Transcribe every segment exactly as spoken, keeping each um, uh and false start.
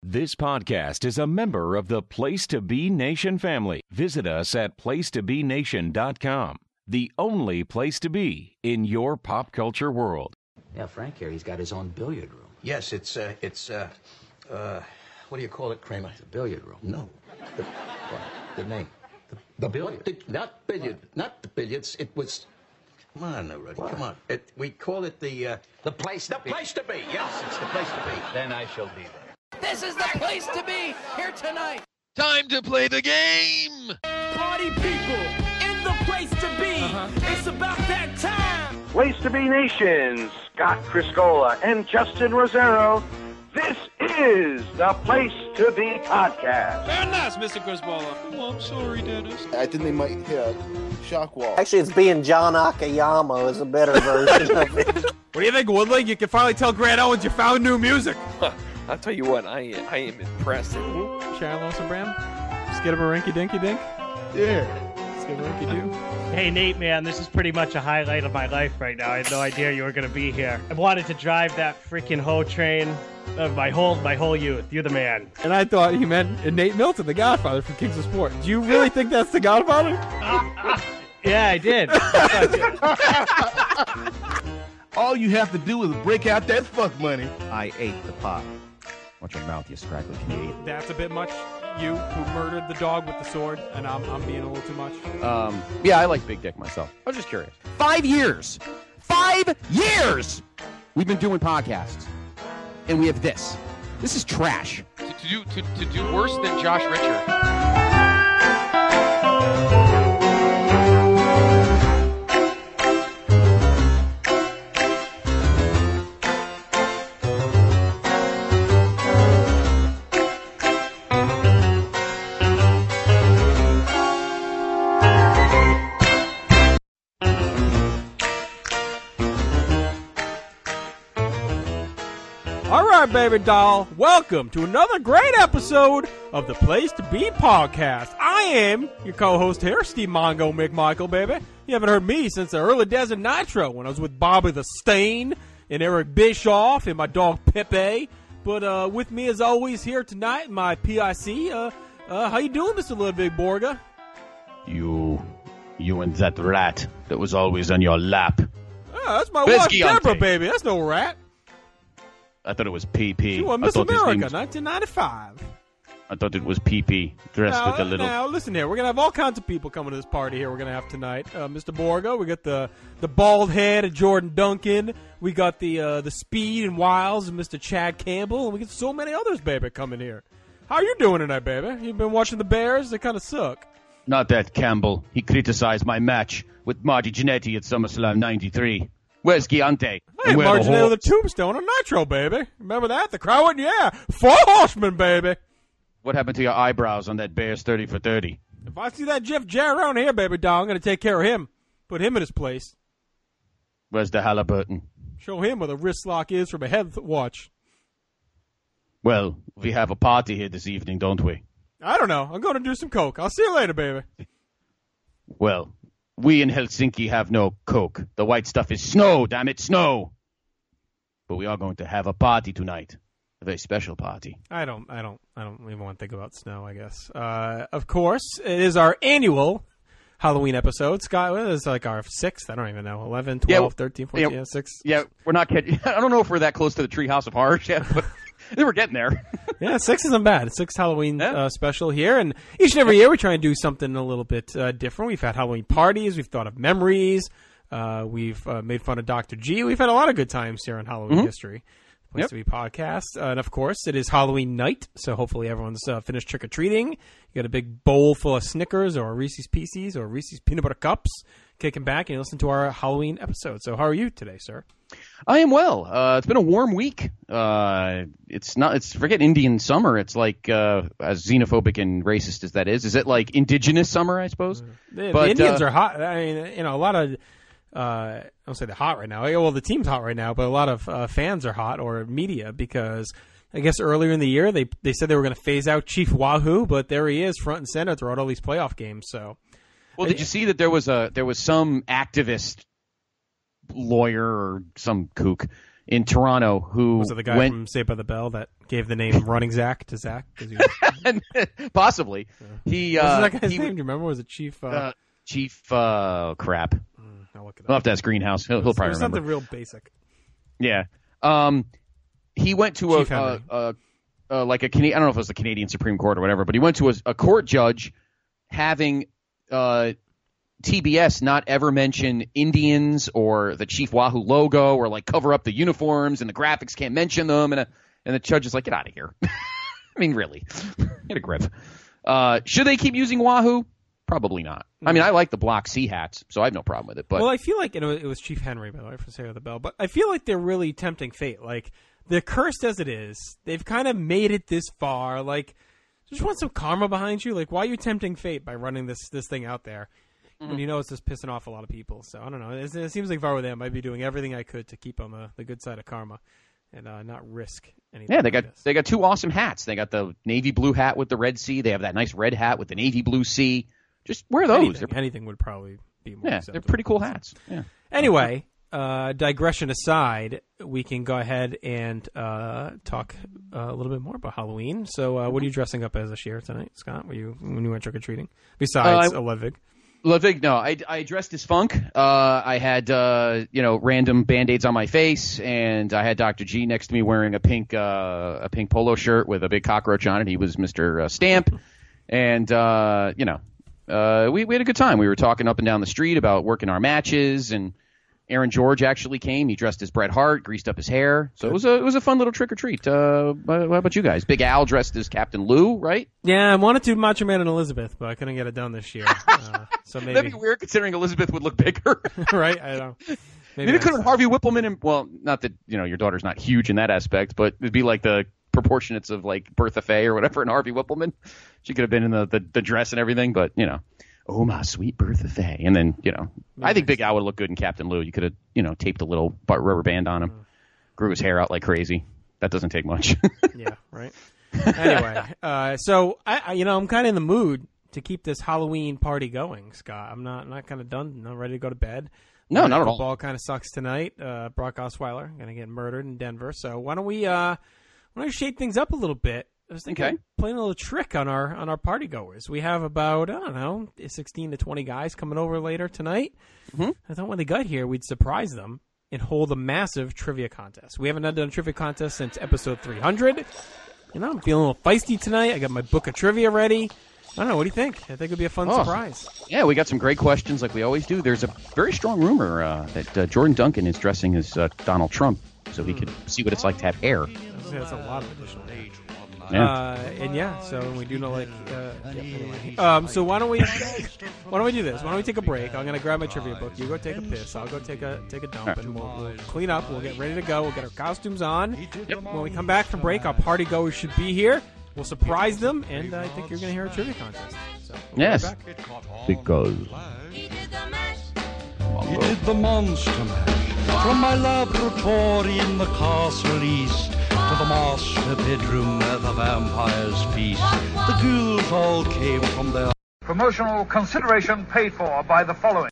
This podcast is a member of the Place to Be Nation family. Visit us at place to be nation dot com, the only place to be in your pop culture world. Yeah, Frank here, he's got his own billiard room. Yes, it's, uh, it's, uh, uh, what do you call it, Kramer? It's a billiard room. No. The, what? The name. The, the billiard. The, not billiard. Not the billiards. It was... Come on, now, Rudy. Come on. It, we call it the, uh... The place to The be. place to be. Yes, it's the place to be. Then I shall be there. This is the place to be here tonight. Time to play the game! Party people in the place to be. Uh-huh. It's about that time. Place to Be Nation, Scott Criscola and Justin Rosero. This is the Place to Be podcast. Very nice, Mister Crisbola. Oh, I'm sorry, Dennis. I think they might hit a shock wall. Actually, it's being John Akiyama is a better version of it. What do you think, Woodley? You can finally tell Grant Owens you found new music. I'll tell you what, I I am impressed. Shiloh and Bram? Skidaberinky dinky dink? Yeah. Skidaberinky doo? Hey, Nate, man, this is pretty much a highlight of my life right now. I had no idea you were going to be here. I wanted to drive that freaking hoe train of my whole my whole youth. You're the man. And I thought he meant Nate Milton, the Godfather from Kings of Sport. Do you really think that's the Godfather? Yeah, I did. All you have to do is break out that fuck money. I ate the pot. Watch your mouth, you scraggly Canadian. That's a bit much. You, who murdered the dog with the sword, and I'm, I'm being a little too much. Um, yeah, I like Big Dick myself. I was just curious. Five years! Five years! We've been doing podcasts. And we have this. This is trash. To, to do to, to do worse than Josh Richard. All right, baby doll. Welcome to another great episode of the Place to Be podcast. I am your co-host here, Steve Mongo McMichael, baby. You haven't heard me since the early days of Nitro when I was with Bobby the Stain and Eric Bischoff and my dog Pepe. But uh, with me, as always, here tonight, my P I C. Uh, uh, how you doing, Mister Ludwig Borga? You, you and that rat that was always on your lap. Oh, that's my wife, Bisciante. Deborah, baby. That's no rat. I thought it was P P. She won I Miss thought his America, name was- nineteen ninety-five. I thought it was P P, dressed Now, with a little... now, listen here. We're going to have all kinds of people coming to this party here we're going to have tonight. Uh, Mister Borgo, we got the the bald head of Jordan Duncan. We got the uh, the speed and wiles of Mister Chad Campbell. And we got so many others, baby, coming here. How you doing tonight, baby? You been watching the Bears? They kind of suck. Not that Campbell. He criticized my match with Marty Jannetty at SummerSlam ninety-three. Where's Giante? Hey, Where the Margin with a horse? tombstone on Nitro, baby. Remember that? The crowd went, yeah. Four horsemen, baby. What happened to your eyebrows on that Bears thirty for thirty? If I see that Jeff Jarrett around here, baby doll, I'm going to take care of him. Put him in his place. Where's the Halliburton? Show him where the wrist lock is from a head watch. Well, we have a party here this evening, don't we? I don't know. I'm going to do some coke. I'll see you later, baby. Well, we in Helsinki have no coke. The white stuff is snow, damn it, snow. But we are going to have a party tonight. A very special party. I don't, I don't, I don't even want to think about snow, I guess. Uh, of course, it is our annual Halloween episode. Scott, what is like our sixth? I don't even know. eleven, twelve, Yeah, thirteen, fourteen, yeah, yeah, six. Yeah, we're not getting... I don't know if we're that close to the Treehouse of Horrors yet, but they were getting there. Yeah, six isn't bad. Six Halloween yeah. uh, special here. And each and every year we try and do something a little bit uh, different. We've had Halloween parties. We've thought of memories. Uh, we've uh, made fun of Doctor G. We've had a lot of good times here on Halloween mm-hmm. history. Place yep. to Be podcast. Uh, and, of course, it is Halloween night, so hopefully everyone's uh, finished trick-or-treating. You got a big bowl full of Snickers or Reese's Pieces or Reese's Peanut Butter Cups, kicking back and you listen to our Halloween episode. So how are you today, sir? I am well. Uh, it's been a warm week. Uh, it's not. It's forget Indian summer. It's like uh, as xenophobic and racist as that is. Is it like indigenous summer? I suppose. The, but, the Indians uh, are hot. I mean, you know, a lot of. Uh, I don't say they're hot right now. Well, the team's hot right now, but a lot of uh, fans are hot or media because I guess earlier in the year they they said they were going to phase out Chief Wahoo, but there he is, front and center throughout all these playoff games. So, well, did you see that there was a there was some activist lawyer or some kook in Toronto who was it the guy went, from Saved by the Bell that Gave the name Running Zach to Zach. He was, Possibly. Yeah. He. What was Uh, that guy's he, name? Do you remember? Was it Chief? Uh, uh, Chief. Uh, crap. Mm, I'll look it up. We'll have to ask Greenhouse. He'll, he'll probably it was remember. something real basic. Yeah. Um, he went to Chief a, Henry. a, a, a like a Canadian. I don't know if it was the Canadian Supreme Court or whatever, but he went to a, a court judge having uh, T B S not ever mention Indians or the Chief Wahoo logo or like cover up the uniforms and the graphics can't mention them, and a, and the judge is like, get out of here. I mean, really, get a grip. Uh, should they keep using Wahoo? Probably not. I mean, I like the Block C hats, so I have no problem with it. But well, I feel like you know, it was Chief Henry, by the way, for Sarah the Bell. But I feel like they're really tempting fate. Like, they're cursed as it is. They've kind of made it this far. Like, just want some karma behind you. Like, why are you tempting fate by running this this thing out there mm-hmm. when you know it's just pissing off a lot of people? So I don't know. It, it seems like if I were them, I'd be doing everything I could to keep on the, the good side of karma and uh, not risk anything. Yeah, they got like this. they got two awesome hats. They got the navy blue hat with the red C. They have that nice red hat with the navy blue C. Just wear those. Anything, anything would probably be more Yeah, acceptable. they're pretty cool hats. Yeah. Anyway, uh, digression aside, we can go ahead and uh, talk uh, a little bit more about Halloween. So, uh, what are you dressing up as this year tonight, Scott? Were you when you went trick or treating? Besides uh, a Ludwig. Ludwig, no. I, I dressed as Funk. Uh, I had uh, you know random Band-Aids on my face, and I had Doctor G next to me wearing a pink uh, a pink polo shirt with a big cockroach on it. He was Mister Uh, Stamp, and uh, you know. Uh, we, we had a good time. We were talking up and down the street about working our matches, and Aaron George actually came. He dressed as Bret Hart, greased up his hair. So it was a it was a fun little trick or treat. Uh, what about you guys? Big Al dressed as Captain Lou, right? Yeah, I wanted to Macho Man and Elizabeth, but I couldn't get it done this year. Uh, so maybe That'd be weird considering Elizabeth would look bigger, right? I don't. Maybe, maybe it could have Harvey Whippleman and well, not that you know your daughter's not huge in that aspect, but it'd be like the proportionates of like Bertha Faye or whatever and Harvey Whippleman. She could have been in the, the, the dress and everything, but you know. Oh, my sweet Bertha Faye. And then, you know, nice. I think Big Al would look good in Captain Lou. You could have, you know, taped a little rubber band on him, mm. grew his hair out like crazy. That doesn't take much. Yeah, right. Anyway, uh, so, I, I, you know, I'm kind of in the mood to keep this Halloween party going, Scott. I'm not not kind of done. I'm ready to go to bed. No, not at all. Football kind of sucks tonight. Uh, Brock Osweiler going to get murdered in Denver. So why don't we, uh, why don't we shake things up a little bit? I was thinking okay. of playing a little trick on our on our party goers. We have about, I don't know, sixteen to twenty guys coming over later tonight. Mm-hmm. I thought when they got here, we'd surprise them and hold a massive trivia contest. We haven't done a trivia contest since episode three hundred. You know, I'm feeling a little feisty tonight. I got my book of trivia ready. I don't know. What do you think? I think it would be a fun oh. surprise. Yeah, we got some great questions like we always do. There's a very strong rumor uh, that uh, Jordan Duncan is dressing as uh, Donald Trump so he mm. could see what it's like to have hair. That's a lot of additional hair. Yeah. Uh, and yeah, so we do know like. Uh, yeah, anyway. Um, so why don't we? Why don't we do this? Why don't we take a break? I'm gonna grab my trivia book. You go take a piss. I'll go take a take a dump, right. and we'll, we'll clean up. We'll get ready to go. We'll get our costumes on. Yep. When we come back from break, our party goers should be here. We'll surprise them, and uh, I think you're gonna hear a trivia contest. So we'll yes, right back. because he did the monster mash from my laboratory in the castle east. To the master bedroom where the vampires feast. The ghouls all came from there. Promotional consideration paid for by the following.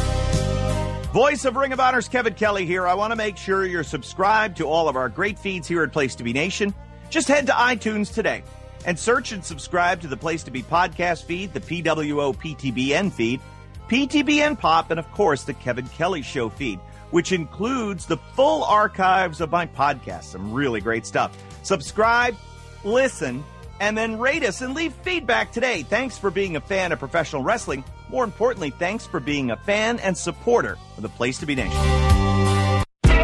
Voice of Ring of Honor's Kevin Kelly here. I want to make sure you're subscribed to all of our great feeds here at Place to Be Nation. Just head to iTunes today and search and subscribe to the Place to Be podcast feed, the P W O P T B N feed, P T B N Pop, and of course the Kevin Kelly Show feed, which includes the full archives of my podcast. Some really great stuff. Subscribe, listen, and then rate us and leave feedback today. Thanks for being a fan of professional wrestling. More importantly, thanks for being a fan and supporter of the Place to Be Nation.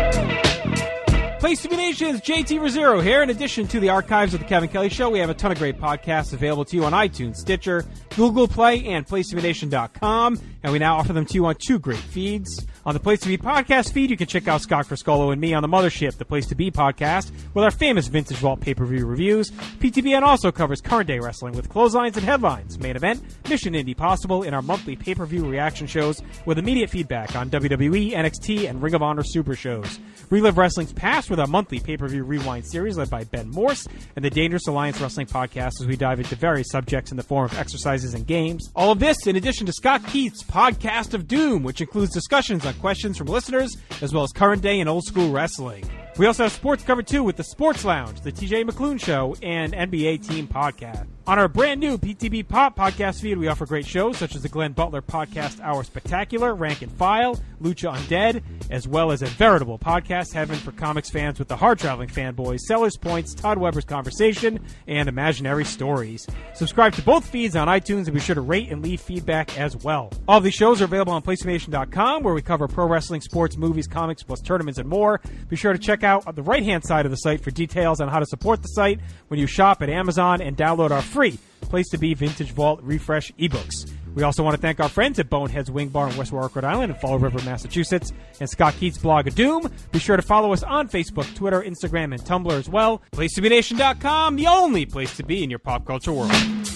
Place to Be Nation's J T Rosero here. In addition to the archives of the Kevin Kelly Show, we have a ton of great podcasts available to you on iTunes, Stitcher, Google Play, and place to be nation dot com. And we now offer them to you on two great feeds. On the Place to Be podcast feed, you can check out Scott Friscolo and me on the Mothership, the Place to Be podcast, with our famous Vintage Vault pay-per-view reviews. P T B N also covers current day wrestling with clotheslines and headlines, main event, Mission Indie Possible, in our monthly pay-per-view reaction shows with immediate feedback on W W E, N X T, and Ring of Honor Super shows. Relive wrestling's past with our monthly pay-per-view rewind series led by Ben Morse and the Dangerous Alliance Wrestling podcast as we dive into various subjects in the form of exercises and games. All of this in addition to Scott Keith's Podcast of Doom, which includes discussions on questions from listeners as well as current day and old school wrestling. We also have sports covered too with the Sports Lounge, the T J McClune Show, and N B A Team Podcast. On our brand new P T B Pop podcast feed, we offer great shows such as the Glenn Butler Podcast Hour Spectacular, Rank and File, Lucha Undead, as well as a veritable podcast heaven for comics fans with the Hard Traveling Fanboys, Sellers Points, Todd Weber's Conversation, and Imaginary Stories. Subscribe to both feeds on iTunes and be sure to rate and leave feedback as well. All of these shows are available on PlayStation dot com, where we cover pro wrestling, sports, movies, comics, plus tournaments and more. Be sure to check out on the right-hand side of the site for details on how to support the site when you shop at Amazon and download our free Place to Be Vintage Vault Refresh ebooks. We also want to thank our friends at Boneheads Wing Bar in West Warwick, Rhode Island, and Fall River, Massachusetts, and Scott Keats' blog of Doom. Be sure to follow us on Facebook, Twitter, Instagram, and Tumblr as well. Place to Be Nation dot com, the only place to be in your pop culture world.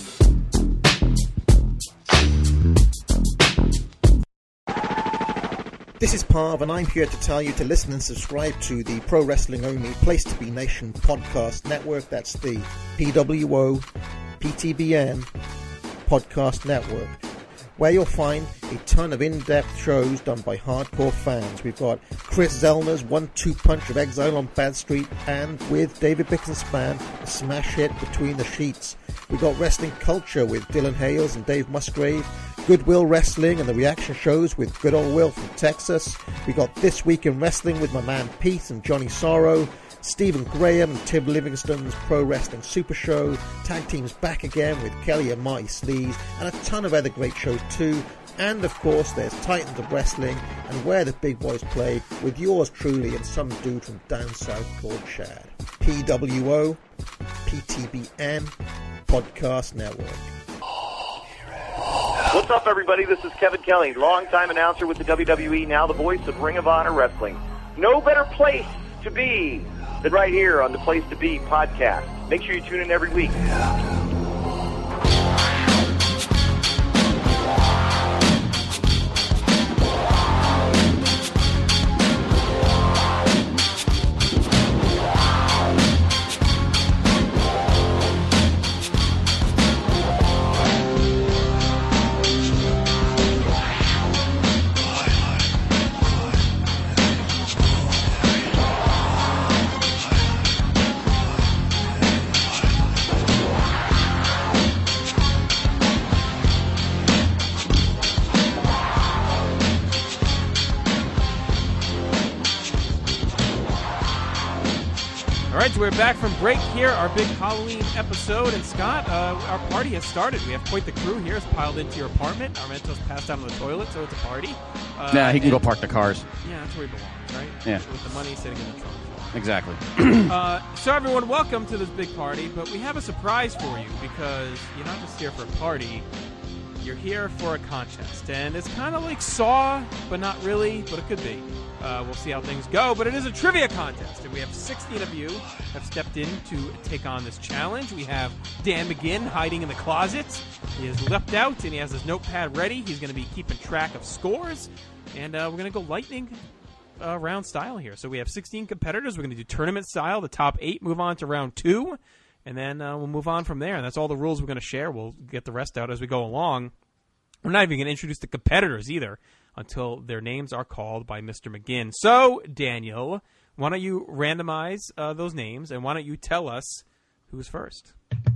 This is Parv, and I'm here to tell you to listen and subscribe to the Pro Wrestling Only Place to Be Nation podcast network. That's the P W O P T B N podcast network, where you'll find a ton of in-depth shows done by hardcore fans. We've got Chris Zellner's one two punch of Exile on Bad Street, and with David Bixenspan, a smash hit Between the Sheets. We've got Wrestling Culture with Dylan Hales and Dave Musgrave, Goodwill Wrestling and the reaction shows with Good Old Will from Texas. We got This Week in Wrestling with my man Pete and Johnny Sorrow, Stephen Graham and Tim Livingston's Pro Wrestling Super Show, Tag Teams Back Again with Kelly and Marty Sleaze, and a ton of other great shows too. And of course there's Titans of Wrestling and Where the Big Boys Play with yours truly and some dude from down south called Chad. P W O P T B N Podcast Network. What's up, everybody? This is Kevin Kelly, longtime announcer with the W W E, now the voice of Ring of Honor Wrestling. No better place to be than right here on the Place to Be podcast. Make sure you tune in every week. All right, so we're back from break here, our big Halloween episode. And Scott, uh, our party has started. We have quite the crew here. It's piled into your apartment. Armento's passed out on the toilet, so it's a party. Uh, nah, he can and, go park the cars. Yeah, that's where he belongs, right? Yeah. With the money sitting in the trunk. Exactly. uh, so everyone, welcome to this big party. But we have a surprise for you because you're not just here for a party. You're here for a contest. And it's kind of like Saw, but not really, but it could be. Uh, we'll see how things go, but it is a trivia contest, and we have sixteen of you have stepped in to take on this challenge. We have Dan McGinn hiding in the closet. He has leapt out, and he has his notepad ready. He's going to be keeping track of scores, and uh, we're going to go lightning uh, round style here. So we have sixteen competitors. We're going to do tournament style. The top eight move on to round two, and then uh, we'll move on from there, and that's all the rules we're going to share. We'll get the rest out as we go along. We're not even going to introduce the competitors either until their names are called by Mister McGinn. So, Daniel, why don't you randomize uh, those names, and why don't you tell us who's first?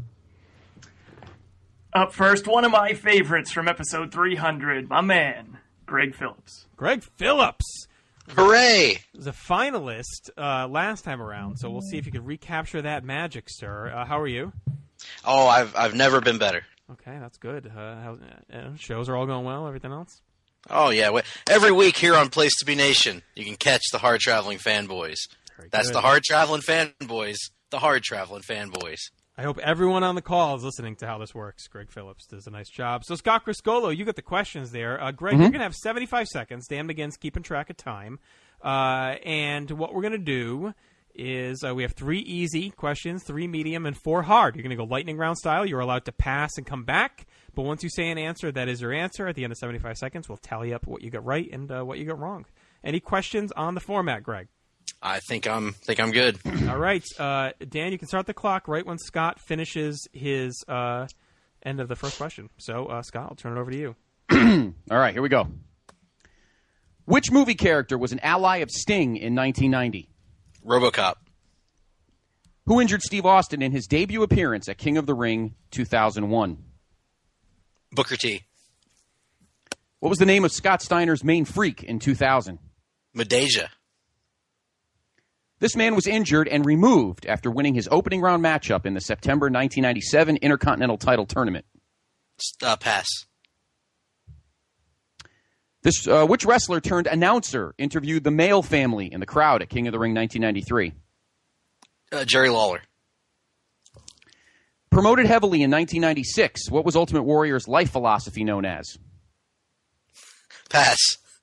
Up first, one of my favorites from episode three hundred, my man, Greg Phillips. Greg Phillips! Hooray! Was a finalist uh, last time around, so we'll see if you can recapture that magic, sir. Uh, how are you? Oh, I've I've never been better. Okay, that's good. Uh, how, uh, shows are all going well, everything else? Oh, yeah. Every week here on Place to Be Nation, you can catch the Hard Traveling Fanboys. That's the Hard Traveling Fanboys, the Hard Traveling Fanboys. I hope everyone on the call is listening to how this works. Greg Phillips does a nice job. So, Scott Criscolo, you got the questions there. Uh, Greg, mm-hmm. You're going to have seventy-five seconds. Dan McGinn's keeping track of time. Uh, and what we're going to do is uh, we have three easy questions, three medium, and four hard. You're going to go lightning round style. You're allowed to pass and come back. But once you say an answer, that is your answer. At the end of seventy-five seconds, we'll tally up what you got right and uh, what you got wrong. Any questions on the format, Greg? I think I'm think I'm good. All right. Uh, Dan, you can start the clock right when Scott finishes his uh, end of the first question. So, uh, Scott, I'll turn it over to you. All right, here we go. Which movie character was an ally of Sting in nineteen ninety? RoboCop. Who injured Steve Austin in his debut appearance at King of the Ring two thousand one? Booker T. What was the name of Scott Steiner's main freak in two thousand? Medeja. This man was injured and removed after winning his opening round matchup in the September nineteen ninety-seven Intercontinental title tournament. Uh, pass. This uh, which wrestler turned announcer interviewed the Mail family in the crowd at King of the Ring nineteen ninety-three? Uh, Jerry Lawler. Promoted heavily in nineteen ninety-six, what was Ultimate Warrior's life philosophy known as? Pass.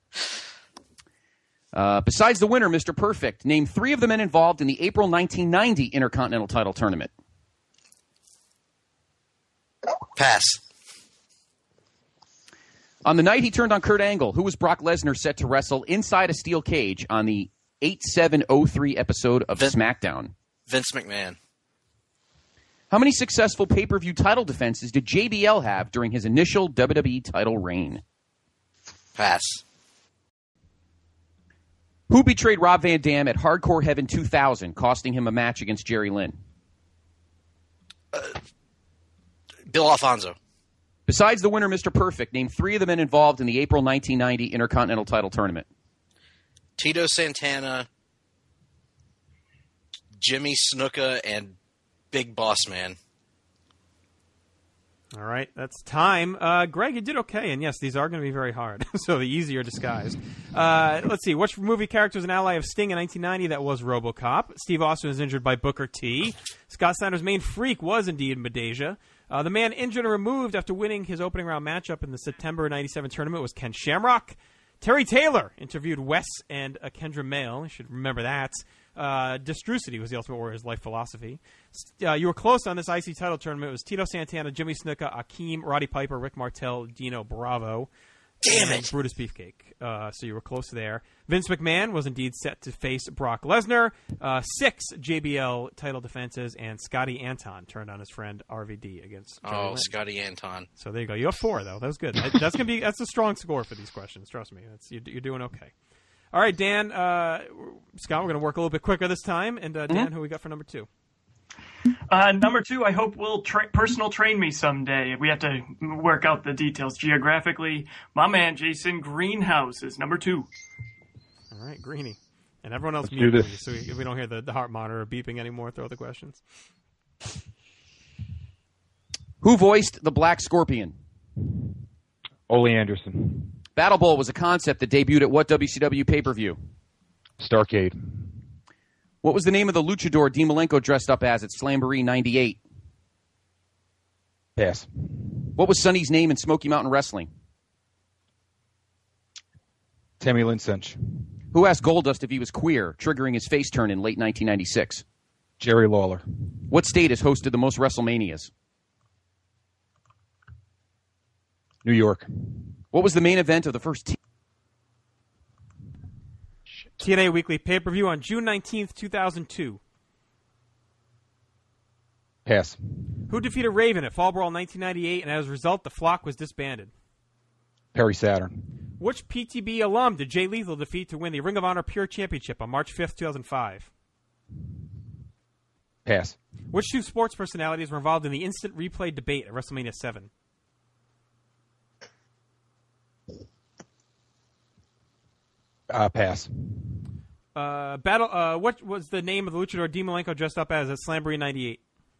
Uh, besides the winner, Mister Perfect, name three of the men involved in the April nineteen ninety Intercontinental title tournament. Pass. On the night he turned on Kurt Angle, who was Brock Lesnar set to wrestle inside a steel cage on the eight seven oh three episode of Vin- SmackDown? Vince McMahon. How many successful pay-per-view title defenses did J B L have during his initial W W E title reign? Pass. Who betrayed Rob Van Dam at Hardcore Heaven two thousand, costing him a match against Jerry Lynn? Uh, Bill Alfonso. Besides the winner, Mister Perfect, name three of the men involved in the April nineteen ninety Intercontinental title tournament. Tito Santana, Jimmy Snuka, and Big Boss Man. All right, that's time. Uh, Greg, you did okay, and yes, these are going to be very hard, so the easier disguised. Uh, let's see, which movie character was an ally of Sting in nineteen ninety? That was RoboCop. Steve Austin was injured by Booker T. Scott Steiner's main freak was indeed Medeja. Uh, the man injured and removed after winning his opening round matchup in the September ninety-seven tournament was Ken Shamrock. Terry Taylor interviewed Wes and uh, Kendra Mail. You should remember that. Uh, Destrucity was the Ultimate Warrior's life philosophy. Uh, you were close on this I C title tournament. It was Tito Santana, Jimmy Snuka, Akeem, Roddy Piper, Rick Martel, Dino Bravo. Damn and it. Brutus Beefcake. Uh, so you were close there. Vince McMahon was indeed set to face Brock Lesnar. Uh, six J B L title defenses, and Scotty Anton turned on his friend R V D against Jerry Oh, Lynn. Scotty Anton. So there you go. You have four though. That was good. That- That's gonna be that's a strong score for these questions. Trust me. That's, you're, you're doing okay. All right, Dan. Uh, Scott, we're gonna work a little bit quicker this time. And uh, Dan, Mhm. who we got for number two? Uh, number two, I hope will tra- personal train me someday. We have to work out the details geographically. My man, Jason Greenhouse, is number two. All right, Greeny. And everyone else Let's do mute, this. so we, we don't hear the, the heart monitor beeping anymore. Throw the questions. Who voiced the Black Scorpion? Ole Anderson. Battle Bowl was a concept that debuted at what W C W pay-per-view? Starcade. What was the name of the luchador Dean Malenko dressed up as at Slamboree ninety-eight? Pass. What was Sonny's name in Smoky Mountain Wrestling? Tammy Lynn Cinch. Who asked Goldust if he was queer, triggering his face turn in late nineteen ninety-six? Jerry Lawler. What state has hosted the most WrestleManias? New York. What was the main event of the first T- T N A Weekly pay-per-view on June nineteenth, two thousand two. Pass. Who defeated Raven at Fall Brawl nineteen ninety-eight, and as a result, the flock was disbanded? Perry Saturn. Which P T B alum did Jay Lethal defeat to win the Ring of Honor Pure Championship on March fifth, two thousand five? Pass. Which two sports personalities were involved in the instant replay debate at WrestleMania seven? Uh, pass. Uh, battle. Uh, what was the name of the luchador Dean Malenko dressed up as at Slamboree ninety-eight?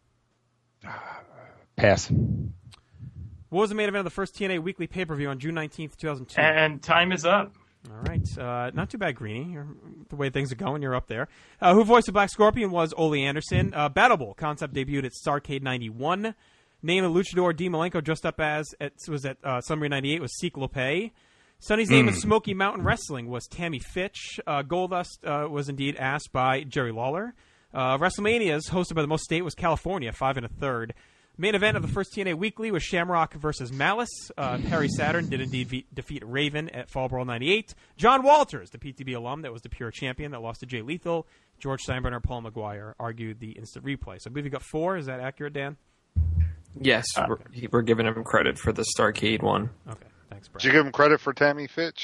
Pass. What was the main event of the first T N A Weekly pay-per-view on June nineteenth, two thousand two? And time is up. All right. Uh, not too bad, Greeny. You're, the way things are going, you're up there. Uh, who voiced the Black Scorpion was Ole Anderson. Uh, Battle Bowl concept debuted at Starrcade ninety-one. Name of luchador Dean Malenko dressed up as at, was at uh, Slamboree ninety-eight was Seek Lopez. Sonny's name in Smoky Mountain Wrestling was Tammy Fitch. Uh, Goldust uh, was indeed asked by Jerry Lawler. Uh, WrestleManias, hosted by the most state, was California, five and a third. Main event of the first T N A Weekly was Shamrock versus Malice. Uh, Perry Saturn did indeed ve- defeat Raven at Fall Brawl ninety-eight. John Walters, the P T B alum that was the pure champion that lost to Jay Lethal. George Steinbrenner, Paul McGuire argued the instant replay. So I believe you got four. Is that accurate, Dan? Yes, Uh, we're, we're giving him credit for the Starcade one. Okay, thanks, Brad. Did you give him credit for Tammy Fitch?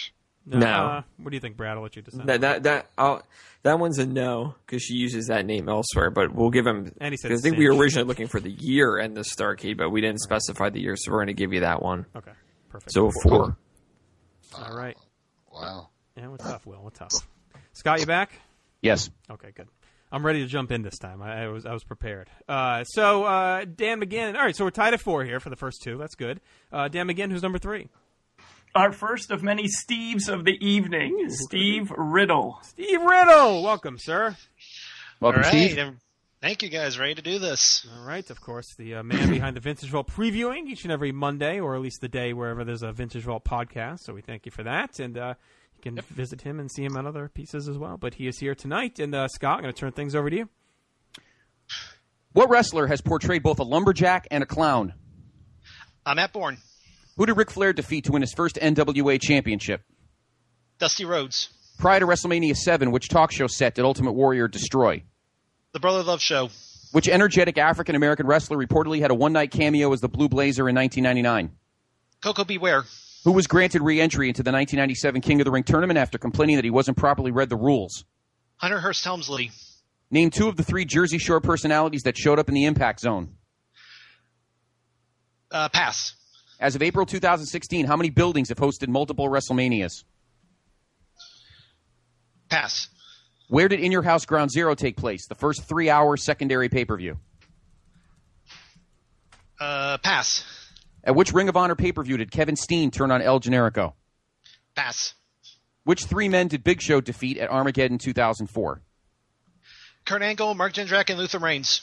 No. No. Uh, what do you think, Brad? I'll let you decide. That that that I'll, that one's a no because she uses that name elsewhere. But we'll give him. And he said I think we cinch. were originally looking for the year and the Starcade, but we didn't specify the year, so we're going to give you that one. Okay, perfect. So four. All right. Wow. Yeah, we're tough, Will. We're tough. Scott, you back? Yes. Okay, good. I'm ready to jump in this time. I, I was I was prepared. Uh, so uh, Dan McGinn. All right, so we're tied at four here for the first two. That's good. Uh, Dan McGinn, who's number three? Our first of many Steves of the evening, Ooh. Steve Riddle. Steve Riddle, welcome, sir. Welcome, All right. Steve. Thank you, guys. Ready to do this. All right, of course, the uh, man behind the Vintage Vault previewing each and every Monday, or at least the day wherever there's a Vintage Vault podcast. So we thank you for that, and uh, you can yep. visit him and see him on other pieces as well. But he is here tonight, and uh, Scott, I'm going to turn things over to you. What wrestler has portrayed both a lumberjack and a clown? I'm Matt Bourne. Who did Ric Flair defeat to win his first N W A championship? Dusty Rhodes. Prior to WrestleMania seven, which talk show set did Ultimate Warrior destroy? The Brother Love Show. Which energetic African-American wrestler reportedly had a one-night cameo as the Blue Blazer in nineteen ninety-nine? Coco Beware. Who was granted re-entry into the nineteen ninety-seven King of the Ring tournament after complaining that he wasn't properly read the rules? Hunter Hearst Helmsley. Name two of the three Jersey Shore personalities that showed up in the Impact Zone. Uh, pass. As of April two thousand sixteen, how many buildings have hosted multiple WrestleManias? Pass. Where did In Your House Ground Zero take place, the first three-hour secondary pay-per-view? Uh, pass. At which Ring of Honor pay-per-view did Kevin Steen turn on El Generico? Pass. Which three men did Big Show defeat at Armageddon two thousand four? Kurt Angle, Mark Jindrak, and Luther Reigns.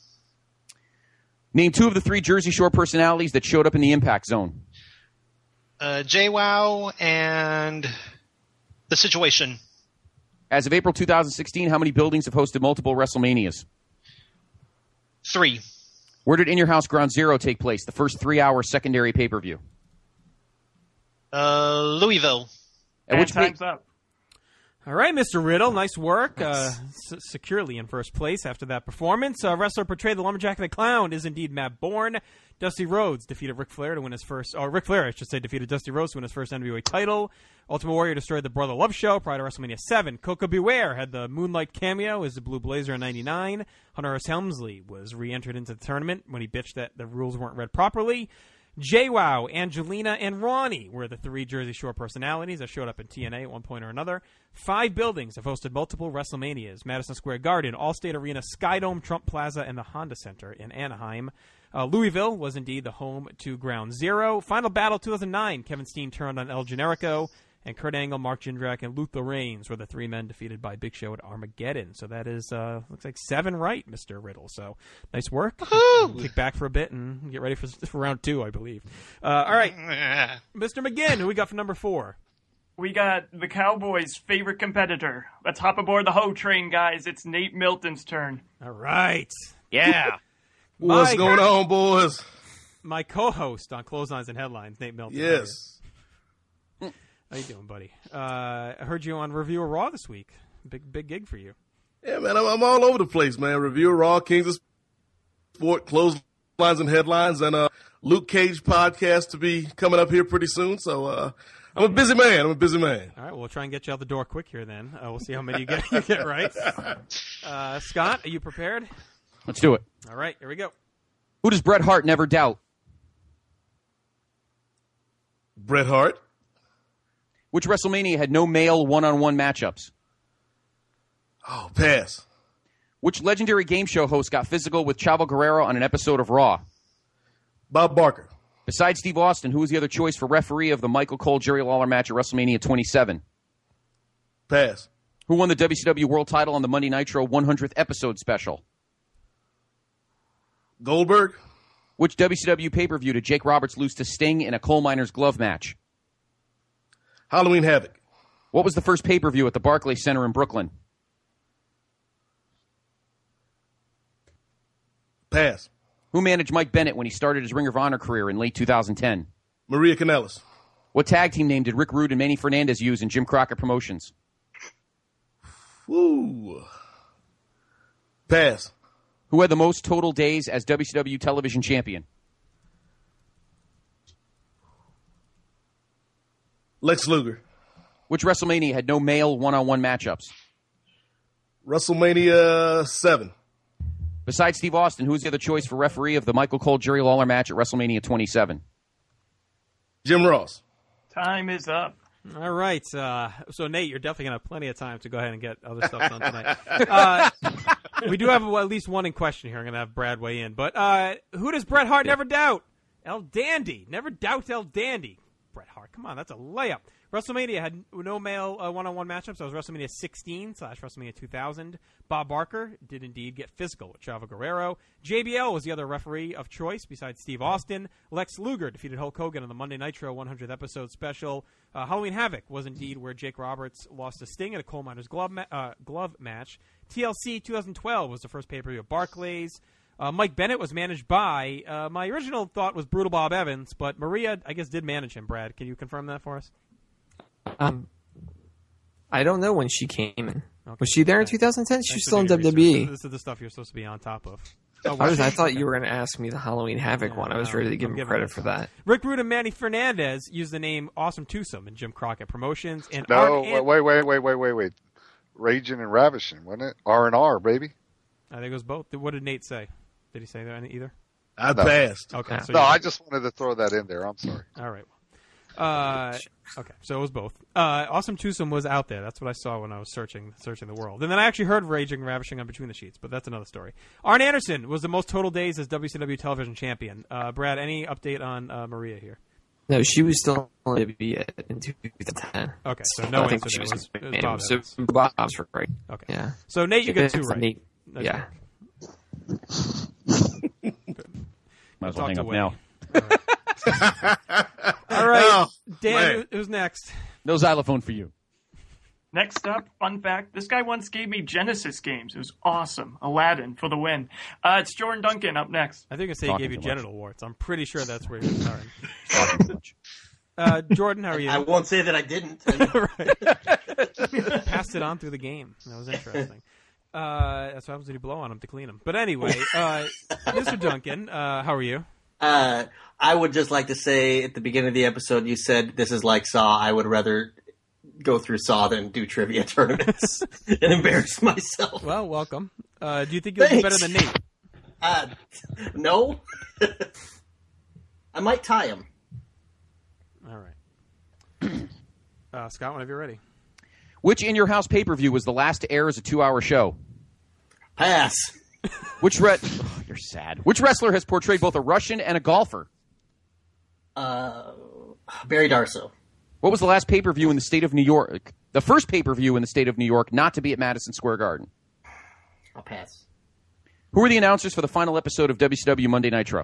Name two of the three Jersey Shore personalities that showed up in the Impact Zone. Uh, JWoww and The Situation. As of April two thousand sixteen, how many buildings have hosted multiple WrestleManias? Three. Where did In Your House Ground Zero take place, the first three-hour secondary pay-per-view? Uh, Louisville. At which time's pay- up. All right, Mister Riddle, nice work. Uh, s- securely in first place after that performance. Uh, wrestler portrayed the Lumberjack and the Clown is indeed Matt Bourne. Dusty Rhodes defeated Ric Flair to win his first, or Ric Flair, I should say, defeated Dusty Rhodes to win his first N W A title. Ultimate Warrior destroyed the Brother Love Show prior to WrestleMania seven. Coco Beware had the Moonlight cameo as the Blue Blazer in ninety-nine. Hunter Hearst Helmsley was re-entered into the tournament when he bitched that the rules weren't read properly. JWoww, Angelina, and Ronnie were the three Jersey Shore personalities that showed up in T N A at one point or another. Five buildings have hosted multiple WrestleManias: Madison Square Garden, Allstate Arena, Skydome, Trump Plaza, and the Honda Center in Anaheim. Uh, Louisville was indeed the home to Ground Zero. Final Battle two thousand nine, Kevin Steen turned on El Generico, and Kurt Angle, Mark Jindrak, and Luther Reigns were the three men defeated by Big Show at Armageddon. So that is, uh, looks like seven right, Mister Riddle. So nice work. Kick back for a bit and get ready for, for round two, I believe. Uh, all right. Mister McGinn, who we got for number four? We got the Cowboys' favorite competitor. Let's hop aboard the Ho train, guys. It's Nate Milton's turn. All right. Yeah. What's My- going on, boys? My co-host on Clotheslines and Headlines, Nate Milton. Yes. How you doing, buddy? Uh, I heard you on Review of Raw this week. Big big gig for you. Yeah, man, I'm, I'm all over the place, man. Review of Raw, Kings of Sport, Clotheslines and Headlines, and uh, Luke Cage podcast to be coming up here pretty soon. So uh, I'm a busy man. I'm a busy man. All right, well, we'll try and get you out the door quick here then. Uh, we'll see how many you get, you get right. Uh, Scott, are you prepared? Let's do it. All right, here we go. Who does Bret Hart never doubt? Bret Hart. Which WrestleMania had no male one-on-one matchups? Oh, pass. Which legendary game show host got physical with Chavo Guerrero on an episode of Raw? Bob Barker. Besides Steve Austin, who was the other choice for referee of the Michael Cole-Jerry Lawler match at WrestleMania twenty-seven? Pass. Who won the W C W World title on the Monday Nitro one hundredth episode special? Goldberg. Which W C W pay-per-view did Jake Roberts lose to Sting in a coal miner's glove match? Halloween Havoc. What was the first pay-per-view at the Barclays Center in Brooklyn? Pass. Who managed Mike Bennett when he started his Ring of Honor career in late two thousand ten? Maria Kanellis. What tag team name did Rick Rude and Manny Fernandez use in Jim Crockett Promotions? Woo. Pass. Who had the most total days as W C W television champion? Lex Luger. Which WrestleMania had no male one-on-one matchups? WrestleMania seven. Besides Steve Austin, who was the other choice for referee of the Michael Cole Jerry Lawler match at WrestleMania twenty-seven? Jim Ross. Time is up. All right. Uh, so, Nate, you're definitely going to have plenty of time to go ahead and get other stuff done tonight. Uh, we do have at least one in question here. I'm going to have Brad weigh in. But uh, who does Bret Hart never doubt? El Dandy. Never doubt El Dandy. Bret Hart. Come on, that's a layup. WrestleMania had no male uh, one-on-one matchups. That was WrestleMania sixteen slash WrestleMania two thousand. Bob Barker did indeed get physical with Chavo Guerrero. J B L was the other referee of choice besides Steve Austin. Lex Luger defeated Hulk Hogan on the Monday Nitro one hundredth episode special. Uh, Halloween Havoc was indeed where Jake Roberts lost to Sting in a coal miner's glove, ma- uh, glove match. T L C twenty twelve was the first pay-per-view of Barclays. Uh, Mike Bennett was managed by, uh, my original thought was Brutal Bob Evans, but Maria, I guess, did manage him. Brad, can you confirm that for us? Um, I don't know when she came in. Okay. Was she there in two thousand ten? She was still in Thanks for W W E. doing your research. This is the stuff you're supposed to be on top of. Oh, I, was, she? I thought you were going to ask me the Halloween Havoc Yeah, one. I was no, ready to give I'm him giving credit it for some. that. Rick Rude and Manny Fernandez used the name Awesome Twosome in Jim Crockett Promotions. And No, Art An- wait, wait, wait, wait, wait, wait. Raging and Ravishing, wasn't it? R and R, baby. I think it was both. What did Nate say? Did he say that either? I No. passed. Okay. So no, you- I just wanted to throw that in there. I'm sorry. All right. Uh, okay, so it was both. Uh, awesome Twosome was out there. That's what I saw when I was searching searching the world. And then I actually heard Raging and Ravishing on Between the Sheets, but that's another story. Arn Anderson was the most total days as W C W television champion. Uh, Brad, any update on uh, Maria here? No, she was still on W W E in two thousand ten. Okay, so no I think answer she there. was, It was- it was Bob so Evans. Bob's right. Okay. Yeah. So, Nate, you get two right. Nate, Nice yeah. work. Might as well Talk hang to up Wayne. now. All right, Oh, Dan, man. who- who's next? No xylophone for you. Next up, fun fact, this guy once gave me Genesis games. It was awesome. Aladdin for the win. Uh, it's Jordan Duncan up next. I think I say he Talking gave you too much. genital warts. I'm pretty sure that's where you're starting. Talking too much. Uh, Jordan, how are you? I won't say that I didn't. Right. Passed it on through the game. That was interesting. Uh, that's what happens when you blow on them to clean them. But anyway, uh, Mister Duncan, uh, how are you? Uh, I would just like to say at the beginning of the episode, you said this is like Saw. I would rather go through Saw than do trivia tournaments and embarrass myself. Well, welcome. Uh, do you think you'll do better than Nate? Uh, no. I might tie him. All right. Uh, Scott, whenever you're ready. Which In Your House pay-per-view was the last to air as a two-hour show? Pass. Which re- oh, you're sad. Which wrestler has portrayed both a Russian and a golfer? Uh, Barry Darso. What was the last pay-per-view in the state of New York? The first pay-per-view in the state of New York not to be at Madison Square Garden. I'll pass. Who were the announcers for the final episode of W C W Monday Nitro?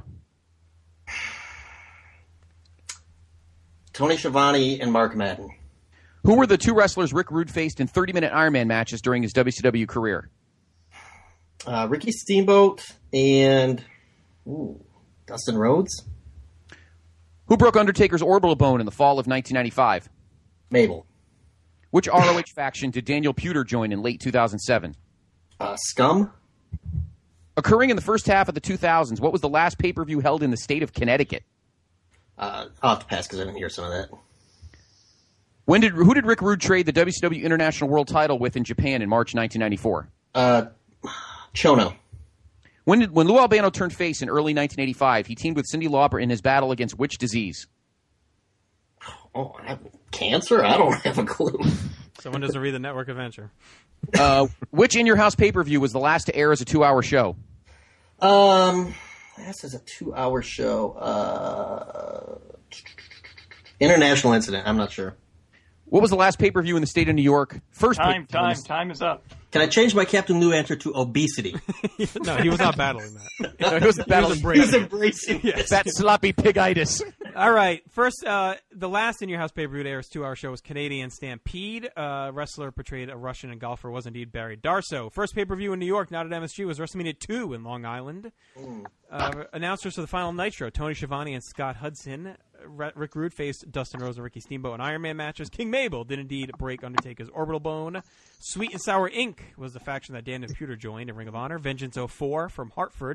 Tony Schiavone and Mark Madden. Who were the two wrestlers Rick Rude faced in thirty-minute Iron Man matches during his W C W career? Uh, Ricky Steamboat and ooh, Dustin Rhodes. Who broke Undertaker's orbital bone in the fall of nineteen ninety-five? Mabel. Which R O H faction did Daniel Puder join in late two thousand seven? Uh, Scum. Occurring in the first half of the two thousands, what was the last pay-per-view held in the state of Connecticut? Uh, I'll have to pass because I didn't hear some of that. When did who did Rick Rude trade the W C W International World Title with in Japan in March nineteen ninety-four? Uh, Chono. When did when Lou Albano turned face in early nineteen eighty-five, he teamed with Cyndi Lauper in his battle against which disease? Oh, I have cancer? I don't have a clue. Someone doesn't read the Network Adventure. Uh, which In Your House pay-per-view was the last to air as a two-hour show? Um, this is a two-hour show. Uh, International Incident. I'm not sure. What was the last pay-per-view in the state of New York? First Time, pay-per-view in time, the- time is up. Can I change my Captain Lou answer to obesity? No, he was not battling that. No, he was battling- embracing He's it. embracing Yes. That sloppy pigitis. All right. First, uh, the last In Your House pay-per-view to air's two-hour show was Canadian Stampede. Uh, wrestler portrayed a Russian and golfer was indeed Barry Darso. First pay-per-view in New York, not at M S G, was WrestleMania two in Long Island. Uh, announcers for the final Nitro, Tony Schiavone and Scott Hudson. R- Rick Rude faced Dustin Rhodes and Ricky Steamboat in Iron Man matches. King Mabel did indeed break Undertaker's orbital bone. Sweet and Sour Incorporated was the faction that Dan and Pewter joined in Ring of Honor. Vengeance oh four from Hartford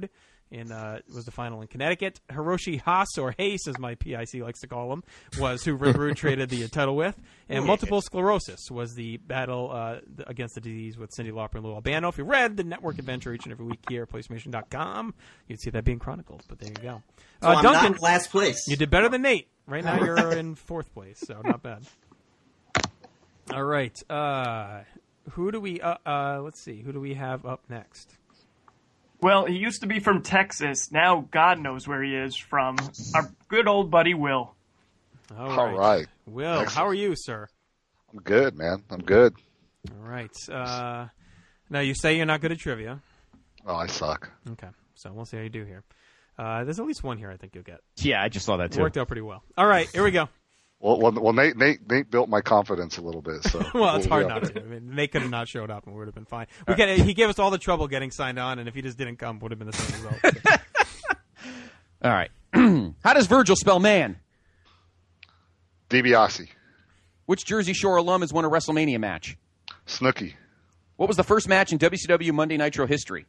in uh, was the final in Connecticut. Hiroshi Haas, or Hayes, as my P I C likes to call him, was who Rick Rude traded the title with. And multiple sclerosis was the battle uh, against the disease with Cyndi Lauper and Lou Albano. If you read the network adventure each and every week here at PlayStation dot com, you'd see that being chronicled. But there you go. So Uh, I'm Duncan, not in last place. You did better than Nate. Right now you're in fourth place, so not bad. All right. Uh, who do we? Uh, uh, let's see. Who do we have up next? Well, he used to be from Texas. Now God knows where he is from. Our good old buddy Will. All All right. right. Will, Excellent. how are you, sir? I'm good, man. I'm good. All right. Uh, now, you say you're not good at trivia. Oh, I suck. Okay. So we'll see how you do here. Uh, there's at least one here I think you'll get. Yeah, I just saw that It too. worked out pretty well. All right. Here we go. Well, well, well Nate, Nate, Nate built my confidence a little bit. So Well, it's hard yeah. not to. I mean, Nate could have not showed up and we would have been fine. We get, he gave us all the trouble getting signed on, and if he just didn't come, would have been the same result. All right. How does Virgil spell man? DiBiase. Which Jersey Shore alum has won a WrestleMania match? Snooki. What was the first match in W C W Monday Nitro history?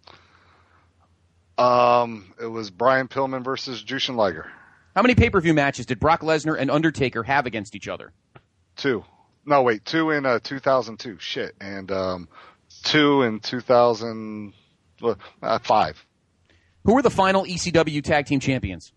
Um, it was Brian Pillman versus Jushin Liger. How many pay-per-view matches did Brock Lesnar and Undertaker have against each other? Two. No, wait, two in uh, two thousand two. Shit. And um, two in two thousand five. Who were the final E C W Tag Team Champions?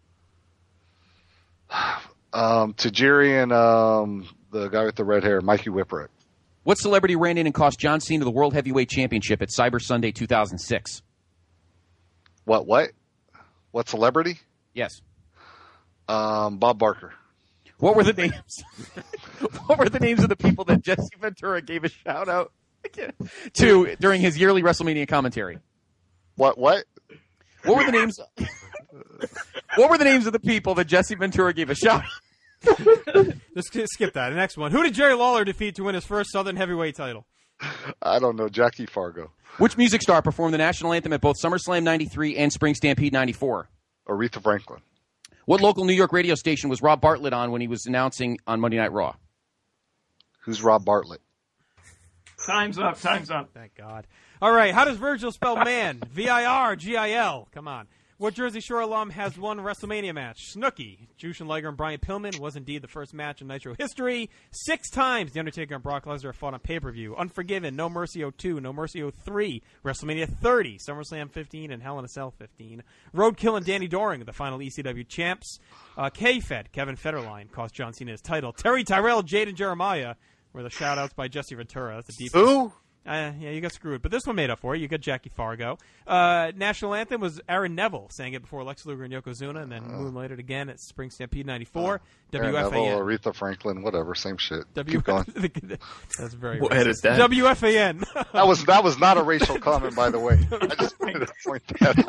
Um, Tajiri and um, the guy with the red hair, Mikey Whipwreck. What celebrity ran in and cost John Cena the World Heavyweight Championship at Cyber Sunday two thousand six? What, what? What celebrity? Yes. Um, Bob Barker. What were the names? What were the names of the people that Jesse Ventura gave a shout out to during his yearly WrestleMania commentary? What? What? What were the names? What were the names of the people that Jesse Ventura gave a shout out? Let's skip that. The next one. Who did Jerry Lawler defeat to win his first Southern Heavyweight title? I don't know. Jackie Fargo. Which music star performed the national anthem at both SummerSlam ninety-three and Spring Stampede ninety-four? Aretha Franklin. What local New York radio station was Rob Bartlett on when he was announcing on Monday Night Raw? Who's Rob Bartlett? Time's up. Time's up. Thank God. All right. How does Virgil spell man? V I R G I L. Come on. What Jersey Shore alum has won a WrestleMania match? Snooki. Jushin Liger and Brian Pillman was indeed the first match in Nitro history. Six times The Undertaker and Brock Lesnar fought on pay-per-view. Unforgiven, No Mercy oh two, No Mercy oh three, WrestleMania thirty, SummerSlam fifteen, and Hell in a Cell fifteen. Roadkill and Danny Doring, the final E C W champs. Uh, K-Fed, Kevin Federline, cost John Cena his title. Terry Tyrell, Jade and Jeremiah were the shout-outs by Jesse Ventura. That's a deep Who? Uh, yeah, you got screwed. But this one made up for it. You got Jackie Fargo. Uh, national anthem was Aaron Neville sang it before Lex Luger and Yokozuna, and then Uh, moonlighted again at Spring Stampede ninety-four. Uh, W F A Neville, N. Aretha Franklin, whatever, same shit. W- Keep going. That's very We'll racist. edit that. W F A N. That was that was not a racial comment, by the way. I just wanted to point that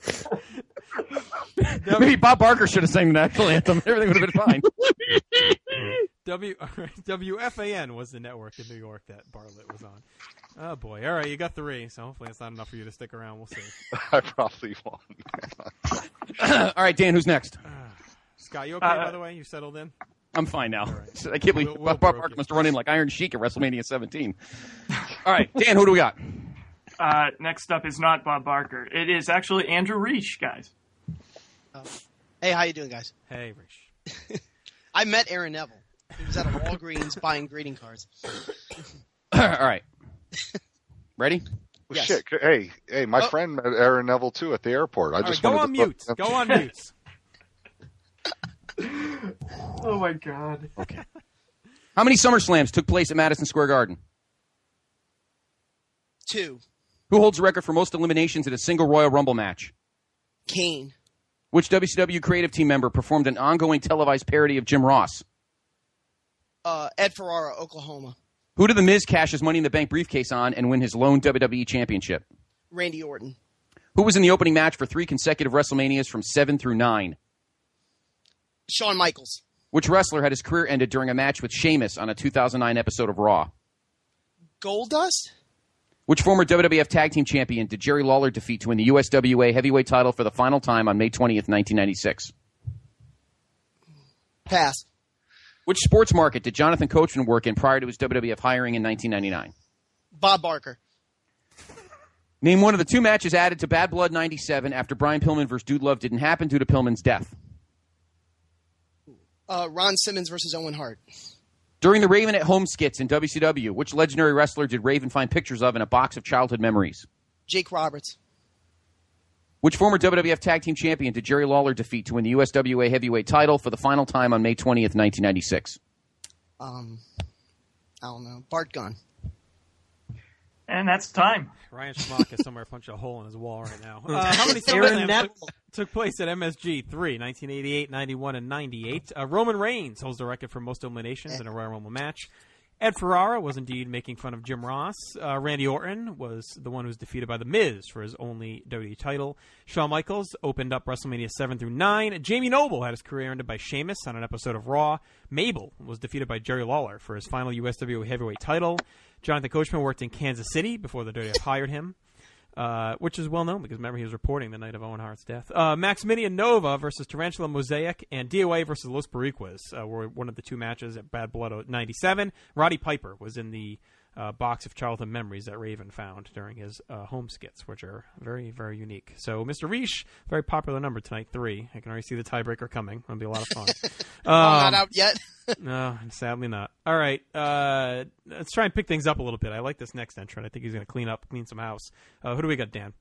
out. Maybe Bob Barker should have sang the national anthem. Everything would have been fine. W W F A N was the network in New York that Bartlett was on. Oh, boy. All right, you got three, so hopefully it's not enough for you to stick around. We'll see. I probably won't. All right, Dan, who's next? Scott, you okay, Uh, by the way? You settled in? I'm fine now. right. I can't believe We'll- we'll Bob Barker broke it. must have run in like Iron Sheik at WrestleMania seventeen. All right, Dan, who do we got? Uh, next up is not Bob Barker. It is actually Andrew Reich, guys. Hey, how you doing, guys? Hey, Rich. I met Aaron Neville. He was at a Walgreens buying greeting cards. All right. Ready? Well, Yes. Shit. Hey, hey, my Oh. friend met Aaron Neville too at the airport. I All just right, go wanted on to mute. Go on mute. Oh, my God. Okay. How many SummerSlams took place at Madison Square Garden? Two. Who holds the record for most eliminations in a single Royal Rumble match? Kane. Which W C W creative team member performed an ongoing televised parody of Jim Ross? Uh, Ed Ferrara, Oklahoma. Who did The Miz cash his Money in the Bank briefcase on and win his lone W W E championship? Randy Orton. Who was in the opening match for three consecutive WrestleManias from seven through nine? Shawn Michaels. Which wrestler had his career ended during a match with Sheamus on a two thousand nine episode of Raw? Goldust. Which former W W F Tag Team Champion did Jerry Lawler defeat to win the U S W A Heavyweight title for the final time on May twentieth, nineteen ninety-six? Pass. Which sports market did Jonathan Coachman work in prior to his W W F hiring in nineteen ninety-nine? Bob Barker. Name one of the two matches added to Bad Blood ninety-seven after Brian Pillman versus Dude Love didn't happen due to Pillman's death. Uh, Ron Simmons versus Owen Hart. During the Raven at Home skits in W C W, which legendary wrestler did Raven find pictures of in a box of childhood memories? Jake Roberts. Which former W W F Tag Team Champion did Jerry Lawler defeat to win the U S W A Heavyweight title for the final time on May twentieth, nineteen ninety-six? Um, I don't know. Bart Gunn. And that's time. Ryan Schmuck is somewhere punching a hole in his wall right now. Uh, how many SummerSlams took, took place at M S G? Three, nineteen eighty-eight, ninety-one, and ninety-eight. Uh, Roman Reigns holds the record for most eliminations in a Royal Rumble match. Ed Ferrara was indeed making fun of Jim Ross. Uh, Randy Orton was the one who was defeated by The Miz for his only W W E title. Shawn Michaels opened up WrestleMania seven through nine. Jamie Noble had his career ended by Sheamus on an episode of Raw. Mabel was defeated by Jerry Lawler for his final U S W A Heavyweight title. Jonathan Coachman worked in Kansas City before the W W F hired him, uh, which is well known because, remember, he was reporting the night of Owen Hart's death. Uh, Maximilian Nova versus Tarantula Mosaic and D O A versus Los Boricuas uh, were one of the two matches at Bad Blood ninety-seven. Roddy Piper was in the uh, box of childhood memories that Raven found during his uh, home skits, which are very, very unique. So, Mister Reish, very popular number tonight, three. I can already see the tiebreaker coming. It'll be a lot of fun. um, not out yet. No, sadly not. All right, uh, let's try and pick things up a little bit. I like this next entrant. I think he's going to clean up, clean some house. Uh, who do we got, Dan?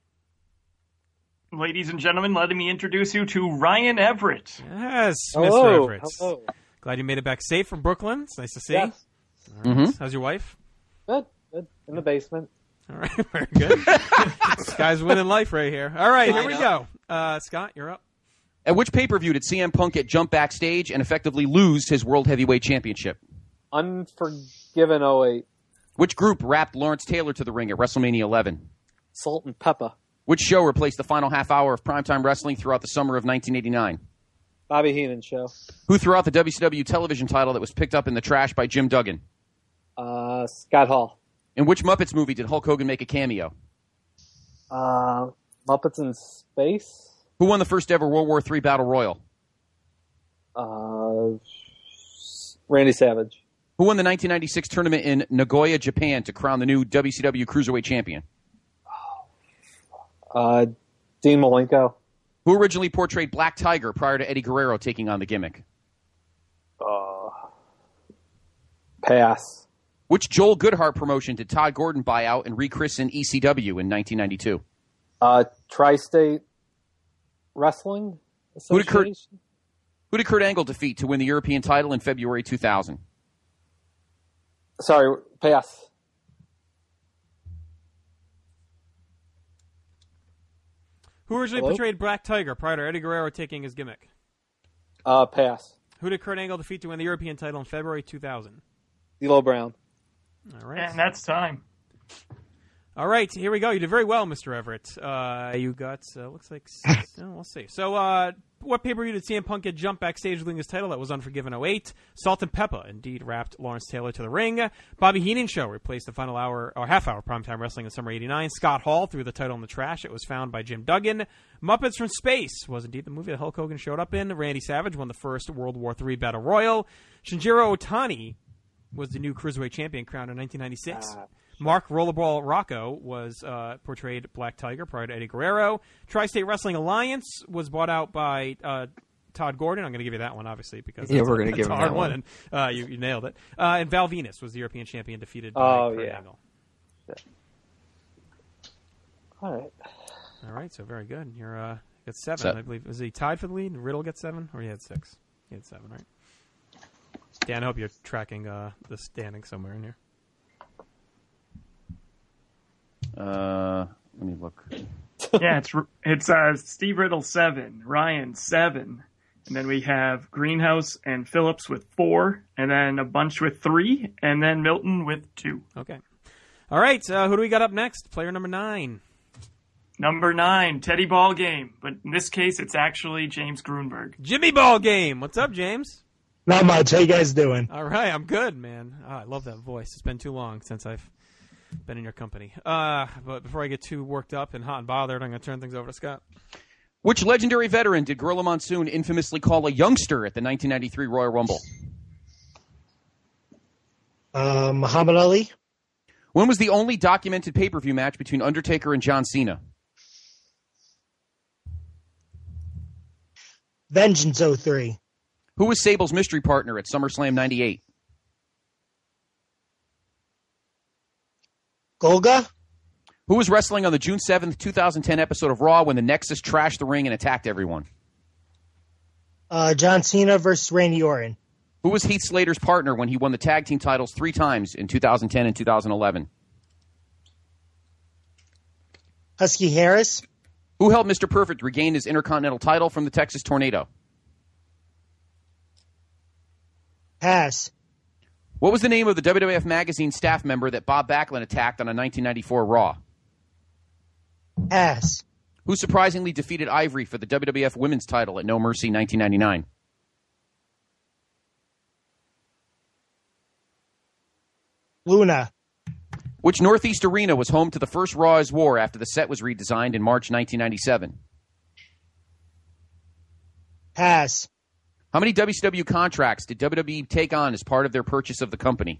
Ladies and gentlemen, let me introduce you to Ryan Everett. Yes, Hello. Mister Everett. Hello. Glad you made it back safe from Brooklyn. It's nice to see. Yes. All right. Mhm. How's your wife? Good, good. In the basement. All right, very good. This guy's winning life right here. All right, here we go. Uh, Scott, you're up. At which pay-per-view did C M Punk get jumped backstage and effectively lose his World Heavyweight Championship? Unforgiven oh eight. Which group wrapped Lawrence Taylor to the ring at WrestleMania eleven? Salt and Pepper. Which show replaced the final half hour of primetime wrestling throughout the summer of nineteen eighty-nine? Bobby Heenan show. Who threw out the W C W television title that was picked up in the trash by Jim Duggan? Uh, Scott Hall. In which Muppets movie did Hulk Hogan make a cameo? Uh, Muppets in Space. Who won the first ever World War Three Battle Royal? Uh, Randy Savage. Who won the nineteen ninety-six tournament in Nagoya, Japan to crown the new W C W Cruiserweight Champion? Uh, Dean Malenko. Who originally portrayed Black Tiger prior to Eddie Guerrero taking on the gimmick? Uh, pass. Which Joel Goodhart promotion did Todd Gordon buy out and rechristen E C W in nineteen ninety-two? Uh, Tri-State Wrestling Who did, Kurt, Association. who did Kurt Angle defeat to win the European title in February two thousand? Sorry, pass. Who originally Hello? portrayed Black Tiger prior to Eddie Guerrero taking his gimmick? Uh, pass. Who did Kurt Angle defeat to win the European title in February two thousand? D'Lo Brown. All right. And that's time. All right, here we go. You did very well, Mister Everett. Uh, you got, uh, looks like, oh, we'll see. So, uh, what pay-per-view did C M Punk get jumped backstage losing his title? That was Unforgiven oh eight. Salt and Pepper indeed wrapped Lawrence Taylor to the ring. Bobby Heenan show replaced the final hour, or half hour primetime wrestling in summer eighty-nine. Scott Hall threw the title in the trash. It was found by Jim Duggan. Muppets from Space was indeed the movie that Hulk Hogan showed up in. Randy Savage won the first World War Three Battle Royal. Shinjiro Otani was the new Cruiserweight Champion crowned in nineteen ninety-six. Uh, Mark Rollerball Rocco was uh, portrayed Black Tiger prior to Eddie Guerrero. Tri-State Wrestling Alliance was bought out by uh, Todd Gordon. I'm going to give you that one, obviously, because yeah, that's, we're going to give a him hard that one. one. And, uh, you, you nailed it. Uh, and Val Venus was the European champion, defeated by Oh, Kurt yeah. Angle. All right. All right, so very good. You're uh, got seven, Set. I believe. Was he tied for the lead? Riddle get seven, or he had six? He had seven, right? Dan, I hope you're tracking uh, the standing somewhere in here. Uh, let me look. yeah, it's it's uh, Steve Riddle seven, Ryan seven, and then we have Greenhouse and Phillips with four, and then a bunch with three, and then Milton with two. Okay. All right, uh, who do we got up next? Player number nine. Number nine, Teddy Ballgame, but in this case, it's actually James Grunberg. Jimmy Ballgame. What's up, James? Not much. How you guys doing? All right, I'm good, man. Oh, I love that voice. It's been too long since I've been in your company. Uh, but before I get too worked up and hot and bothered, I'm going to turn things over to Scott. Which legendary veteran did Gorilla Monsoon infamously call a youngster at the nineteen ninety-three Royal Rumble? Uh, Muhammad Ali. When was the only documented pay-per-view match between Undertaker and John Cena? Vengeance oh three. Who was Sable's mystery partner at SummerSlam ninety-eight? Golga? Who was wrestling on the June seventh, twenty ten episode of Raw when the Nexus trashed the ring and attacked everyone? Uh, John Cena versus Randy Orton. Who was Heath Slater's partner when he won the tag team titles three times in two thousand ten and two thousand eleven? Husky Harris. Who helped Mister Perfect regain his Intercontinental title from the Texas Tornado? Pass. What was the name of the W W F Magazine staff member that Bob Backlund attacked on a nineteen ninety-four Raw? Pass. Who surprisingly defeated Ivory for the W W F Women's title at No Mercy nineteen ninety-nine? Luna. Which Northeast arena was home to the first Raw is War after the set was redesigned in March nineteen ninety-seven? Pass. How many W C W contracts did W W E take on as part of their purchase of the company?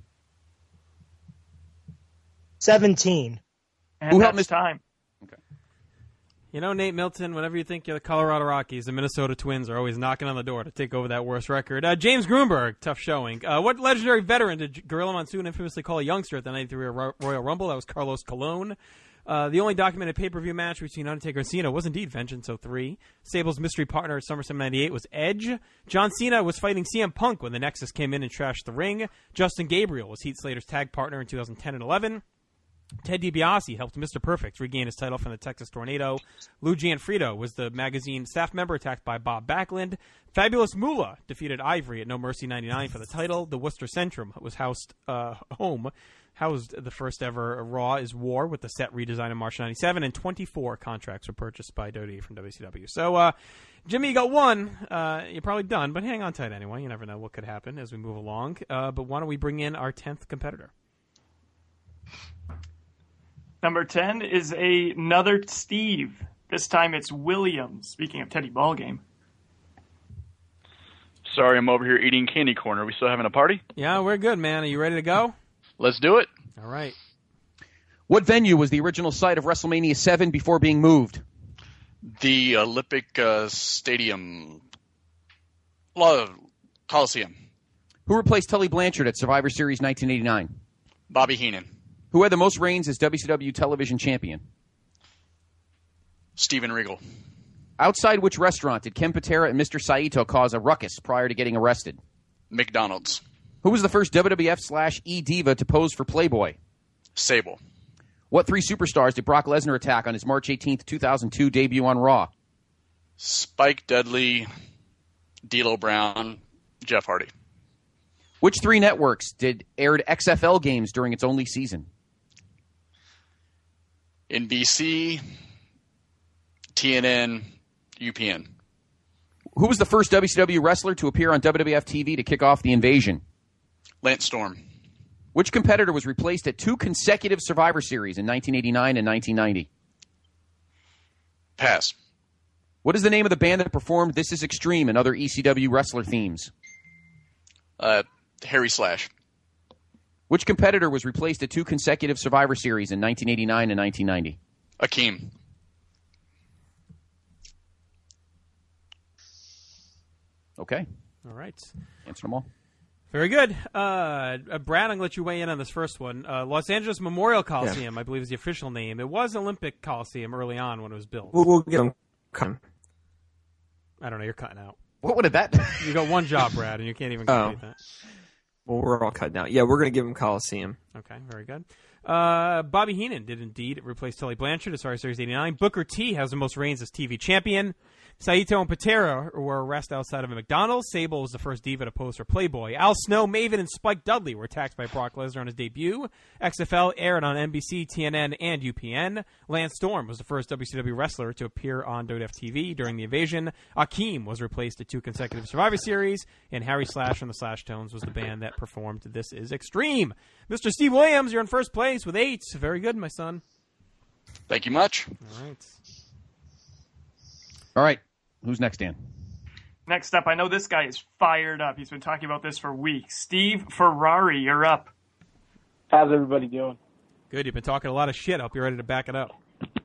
seventeen. And Who that's helped Mister time. You know, Nate Milton, whenever you think you're the Colorado Rockies, the Minnesota Twins are always knocking on the door to take over that worst record. Uh, James Grunberg, tough showing. Uh, what legendary veteran did Gorilla Monsoon infamously call a youngster at the ninety-three Ro- Royal Rumble? That was Carlos Colon. Uh, the only documented pay-per-view match between Undertaker and Cena was indeed Vengeance oh three. Sable's mystery partner at SummerSlam ninety-eight was Edge. John Cena was fighting C M Punk when the Nexus came in and trashed the ring. Justin Gabriel was Heath Slater's tag partner in two thousand ten and eleven. Ted DiBiase helped Mister Perfect regain his title from the Texas Tornado. Lou Gianfrido was the magazine staff member attacked by Bob Backlund. Fabulous Moolah defeated Ivory at No Mercy ninety-nine for the title. The Worcester Centrum was housed uh, home, housed the first ever Raw is War with the set redesign in March ninety-seven, and twenty-four contracts were purchased by W W E from W C W. So, uh, Jimmy, you got one. Uh, you're probably done, but hang on tight anyway. You never know what could happen as we move along. Uh, but why don't we bring in our tenth competitor? Number ten is a, another Steve. This time it's William, speaking of Teddy Ballgame. Sorry, I'm over here eating candy corn. Are we still having a party? Yeah, we're good, man. Are you ready to go? Let's do it. All right. What venue was the original site of WrestleMania seven before being moved? The Olympic uh, Stadium. Love Coliseum. Who replaced Tully Blanchard at Survivor Series nineteen eighty-nine? Bobby Heenan. Who had the most reigns as W C W television champion? Steven Regal. Outside which restaurant did Ken Patera and Mister Saito cause a ruckus prior to getting arrested? McDonald's. Who was the first W W F slash E Diva to pose for Playboy? Sable. What three superstars did Brock Lesnar attack on his March eighteenth, two thousand two debut on Raw? Spike Dudley, D'Lo Brown, Jeff Hardy. Which three networks did aired X F L games during its only season? N B C, T N N, U P N. Who was the first W C W wrestler to appear on W W F T V to kick off the invasion? Lance Storm. Which competitor was replaced at two consecutive Survivor Series in nineteen eighty-nine and nineteen ninety? Pass. What is the name of the band that performed This Is Extreme and other E C W wrestler themes? Uh, Harry Slash. Which competitor was replaced at two consecutive Survivor Series in nineteen eighty-nine and nineteen ninety? Akeem. Okay. All right. Answer them all. Very good. Uh, uh, Brad, I'm going to let you weigh in on this first one. Uh, Los Angeles Memorial Coliseum, yeah. I believe is the official name. It was Olympic Coliseum early on when it was built. We'll, we'll give them cut. I don't know. You're cutting out. What would have that? You got one job, Brad, and you can't even complete oh. that. Well, we're all cut now. Yeah, we're going to give him Coliseum. Okay, very good. Uh, Bobby Heenan did indeed replace Tully Blanchard as Survivor Series eighty-nine. Booker T has the most reigns as T V champion. Saito and Patera were arrested outside of a McDonald's. Sable was the first diva to pose for Playboy. Al Snow, Maven, and Spike Dudley were attacked by Brock Lesnar on his debut. X F L aired on N B C, T N N, and U P N. Lance Storm was the first W C W wrestler to appear on W W F T V during the invasion. Akeem was replaced at two consecutive Survivor Series. And Harry Slash from the Slash Tones was the band that performed This Is Extreme. Mister Steve Williams, you're in first place with eight. Very good, my son. Thank you much. All right. All right. Who's next, Dan? Next up, I know this guy is fired up. He's been talking about this for weeks. Steve Ferrari, you're up. How's everybody doing? Good. You've been talking a lot of shit. I hope you're ready to back it up.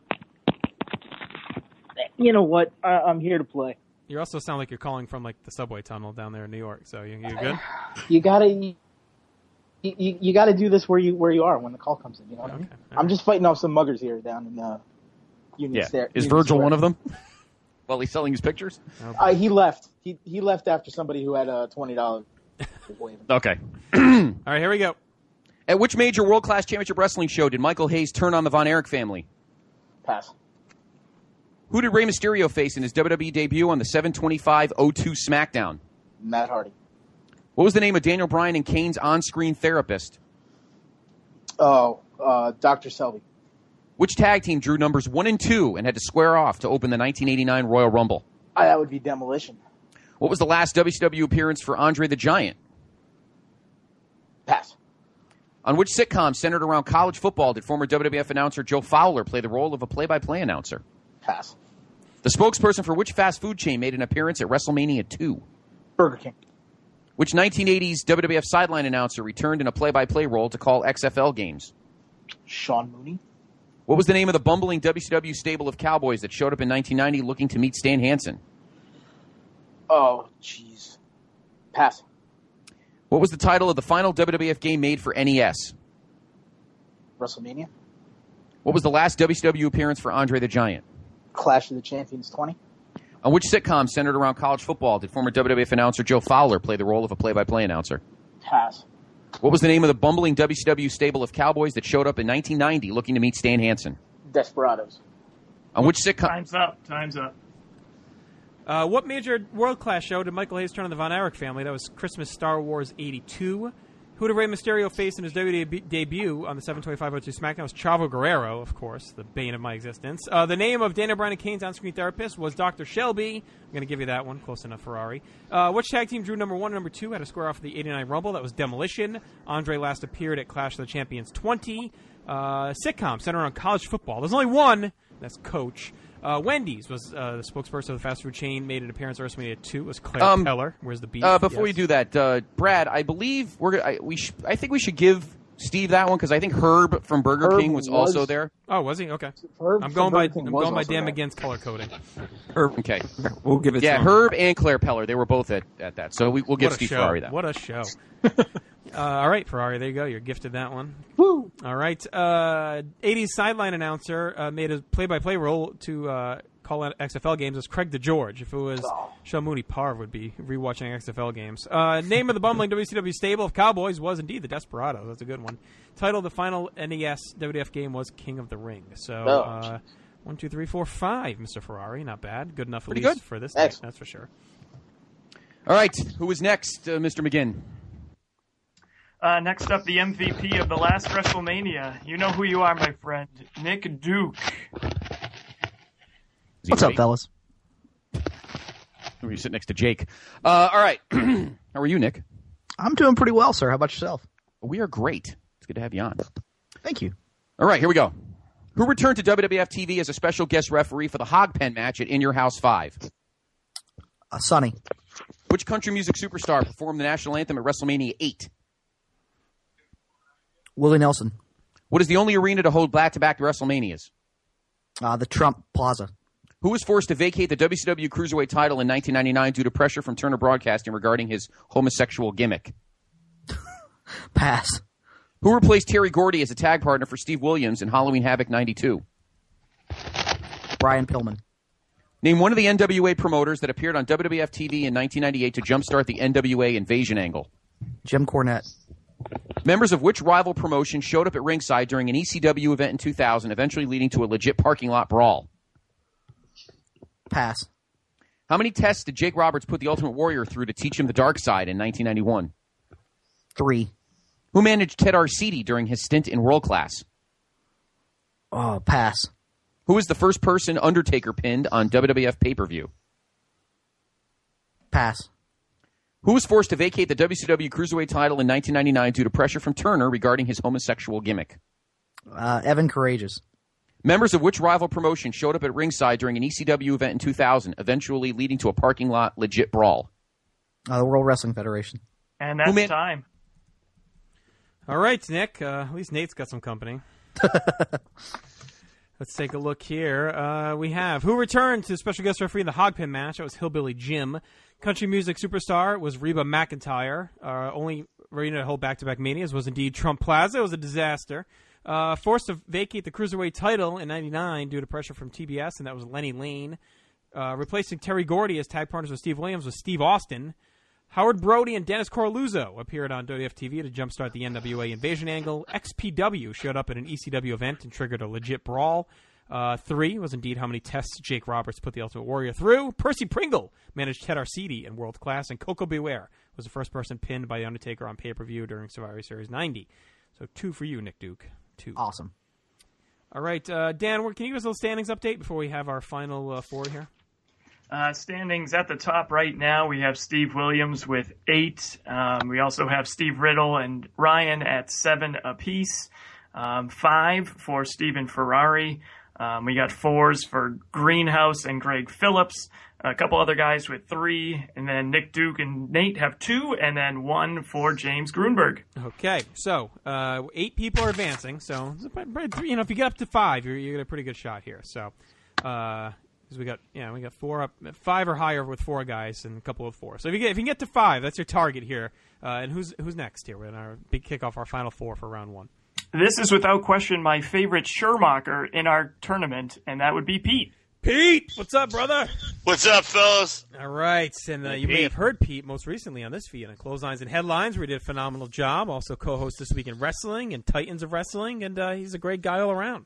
You know what? I, I'm here to play. You also sound like you're calling from like the subway tunnel down there in New York. So you you good? You gotta you, you, you gotta do this where you where you are when the call comes in. You know what Okay. I mean? I'm just fighting off some muggers here down in uh, Union Yeah. Square. Is Union Virgil Square. one of them? While he's selling his pictures? Uh, he left. He he left after somebody who had a uh, twenty dollars. Okay. All right, here we go. At which major world-class championship wrestling show did Michael Hayes turn on the Von Erich family? Pass. Who did Rey Mysterio face in his W W E debut on the seven twenty-five oh two SmackDown? Matt Hardy. What was the name of Daniel Bryan and Kane's on-screen therapist? Oh, uh, Doctor Selby. Which tag team drew numbers one and two and had to square off to open the nineteen eighty-nine Royal Rumble? Uh, that would be Demolition. What was the last W C W appearance for Andre the Giant? Pass. On which sitcom centered around college football did former W W F announcer Joe Fowler play the role of a play-by-play announcer? Pass. The spokesperson for which fast food chain made an appearance at WrestleMania two? Burger King. Which nineteen eighties W W F sideline announcer returned in a play-by-play role to call X F L games? Sean Mooney. What was the name of the bumbling W C W stable of cowboys that showed up in nineteen ninety looking to meet Stan Hansen? Oh, jeez. Pass. What was the title of the final W W F game made for N E S? WrestleMania. What was the last W C W appearance for Andre the Giant? Clash of the Champions twenty. On which sitcom centered around college football did former W W F announcer Joe Fowler play the role of a play-by-play announcer? Pass. What was the name of the bumbling W C W stable of cowboys that showed up in nineteen ninety looking to meet Stan Hansen? Desperados. On which sitcom? Time's up. Time's up. Uh, what major world-class show did Michael Hayes turn on the Von Erich family? That was Christmas Star Wars eighty-two. Who did Rey Mysterio face in his W W E debut on the seven twenty-five oh two SmackDown? It was Chavo Guerrero, of course, the bane of my existence. Uh, the name of Daniel Bryan and Kane's on-screen therapist was Doctor Shelby. I'm going to give you that one. Close enough, Ferrari. Uh, which tag team drew number one and number two? Had a square off of the eighty-nine Rumble. That was Demolition. Andre last appeared at Clash of the Champions twenty. Uh, sitcom centered on college football. There's only one. That's Coach. Uh, Wendy's was uh, the spokesperson of the fast food chain. Made an appearance at WrestleMania two. It was Claire Um, Keller. Where's the beef? Uh, before Yes. you do that, uh, Brad, I believe we're gonna- I, we sh- I think we should give Steve that one because I think Herb from Burger Herb King was, was- also there. Oh, was he? Okay. Herb I'm from going by Burger King I'm was going by also Dan there. McGinn's color coding. Herb, okay, We'll give it yeah, to him. Herb and Claire Peller, they were both at, at that, so we, we'll give What a Steve show. Ferrari that. What a show. uh, all right, Ferrari, there you go. You're gifted that one. Woo! All right. Uh, eighties sideline announcer uh, made a play-by-play role to uh, call out X F L games was Craig DeGeorge. If it was Oh. Sean Mooney, Parv would be rewatching X F L games. Uh, name of the bumbling W C W stable of Cowboys was indeed the Desperados. That's a good one. Title of the final N E S W W F game was King of the Ring. So Oh. uh, one, two, three, four, five, Mister Ferrari. Not bad. Good enough at Pretty least good. for this night, Excellent. that's for sure. All right, who is next, uh, Mister McGinn? Uh, next up, the M V P of the last WrestleMania. You know who you are, my friend. Nick Duke. What's up, fellas? You sit next to Jake. Uh, all right, how are you, Nick? I'm doing pretty well, sir. How about yourself? We are great. It's good to have you on. Thank you. All right, here we go. Who returned to W W F T V as a special guest referee for the Hog Pen match at In Your House five? Uh, Sonny. Which country music superstar performed the national anthem at WrestleMania eight? Willie Nelson. What is the only arena to hold back-to-back WrestleManias? Uh, the Trump Plaza. Who was forced to vacate the W C W Cruiserweight title in nineteen ninety-nine due to pressure from Turner Broadcasting regarding his homosexual gimmick? Pass. Who replaced Terry Gordy as a tag partner for Steve Williams in Halloween Havoc ninety-two? Brian Pillman. Name one of the N W A promoters that appeared on W W F T V in nineteen ninety-eight to jumpstart the N W A invasion angle. Jim Cornette. Members of which rival promotion showed up at ringside during an E C W event in two thousand, eventually leading to a legit parking lot brawl? Pass. How many tests did Jake Roberts put the Ultimate Warrior through to teach him the dark side in nineteen ninety-one? Three. Who managed Ted Arcidi during his stint in World Class? Oh, pass. Who was the first person Undertaker pinned on W W F pay-per-view? Pass. Who was forced to vacate the W C W Cruiserweight title in nineteen ninety-nine due to pressure from Turner regarding his homosexual gimmick? Uh, Evan Courageous. Members of which rival promotion showed up at ringside during an E C W event in two thousand, eventually leading to a parking lot legit brawl? Uh, the World Wrestling And that's man- time. All right, Nick. Uh, at least Nate's got some company. Let's take a look here. Uh, we have who returned to special guest referee in the Hogpin match. That was Hillbilly Jim. Country music superstar was Reba McEntire. Uh, only arena to hold back-to-back Manias was indeed Trump Plaza. It was a disaster. Uh, forced to vacate the Cruiserweight title in ninety-nine due to pressure from T B S, and that was Lenny Lane. Uh, replacing Terry Gordy as tag partners with Steve Williams was Steve Austin. Howard Brody and Dennis Coralluzzo appeared on W W F T V to jumpstart the N W A invasion angle. X P W showed up at an E C W event and triggered a legit brawl. Uh, three was indeed how many tests Jake Roberts put the Ultimate Warrior through. Percy Pringle managed Ted Arcidi in World Class, and Coco Beware was the first person pinned by The Undertaker on pay-per-view during Survivor Series ninety. So two for you, Nick Duke. Two. Awesome. All right, uh, Dan, can you give us a little standings update before we have our final uh, four here? Uh, standings at the top right now, we have Steve Williams with eight. Um, we also have Steve Riddle and Ryan at seven apiece. Um, five for Stephen Ferrari. Um, we got fours for Greenhouse and Greg Phillips. A couple other guys with three. And then Nick Duke and Nate have two. And then one for James Grunberg. Okay, so uh, eight people are advancing. So, you know, if you get up to five, you're, you get a pretty good shot here. So, uh... Because we got, yeah, we got four up, five or higher with four guys, and a couple with four. So if you get, if you can get to five, that's your target here. Uh, and who's who's next here? We're in our big kickoff, our final four for round one. This is without question my favorite Schumacher in our tournament, and that would be Pete. Pete, what's up, brother? What's up, fellas? All right, and uh, Hey, you may Pete. have heard Pete most recently on this feed on Clotheslines and Headlines, where he did a phenomenal job. Also co-host This Week in Wrestling and Titans of Wrestling, and uh, he's a great guy all around.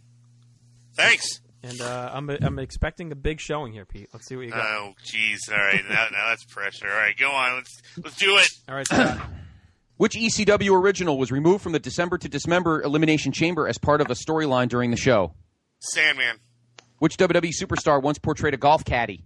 Thanks. And uh, I'm I'm expecting a big showing here, Pete. Let's see what you got. Oh, jeez. All right. Now, now that's pressure. All right, go on. Let's let's do it. All right, Scott. Which E C W original was removed from the December to Dismember Elimination Chamber as part of a storyline during the show? Sandman. Which W W E superstar once portrayed a golf caddy?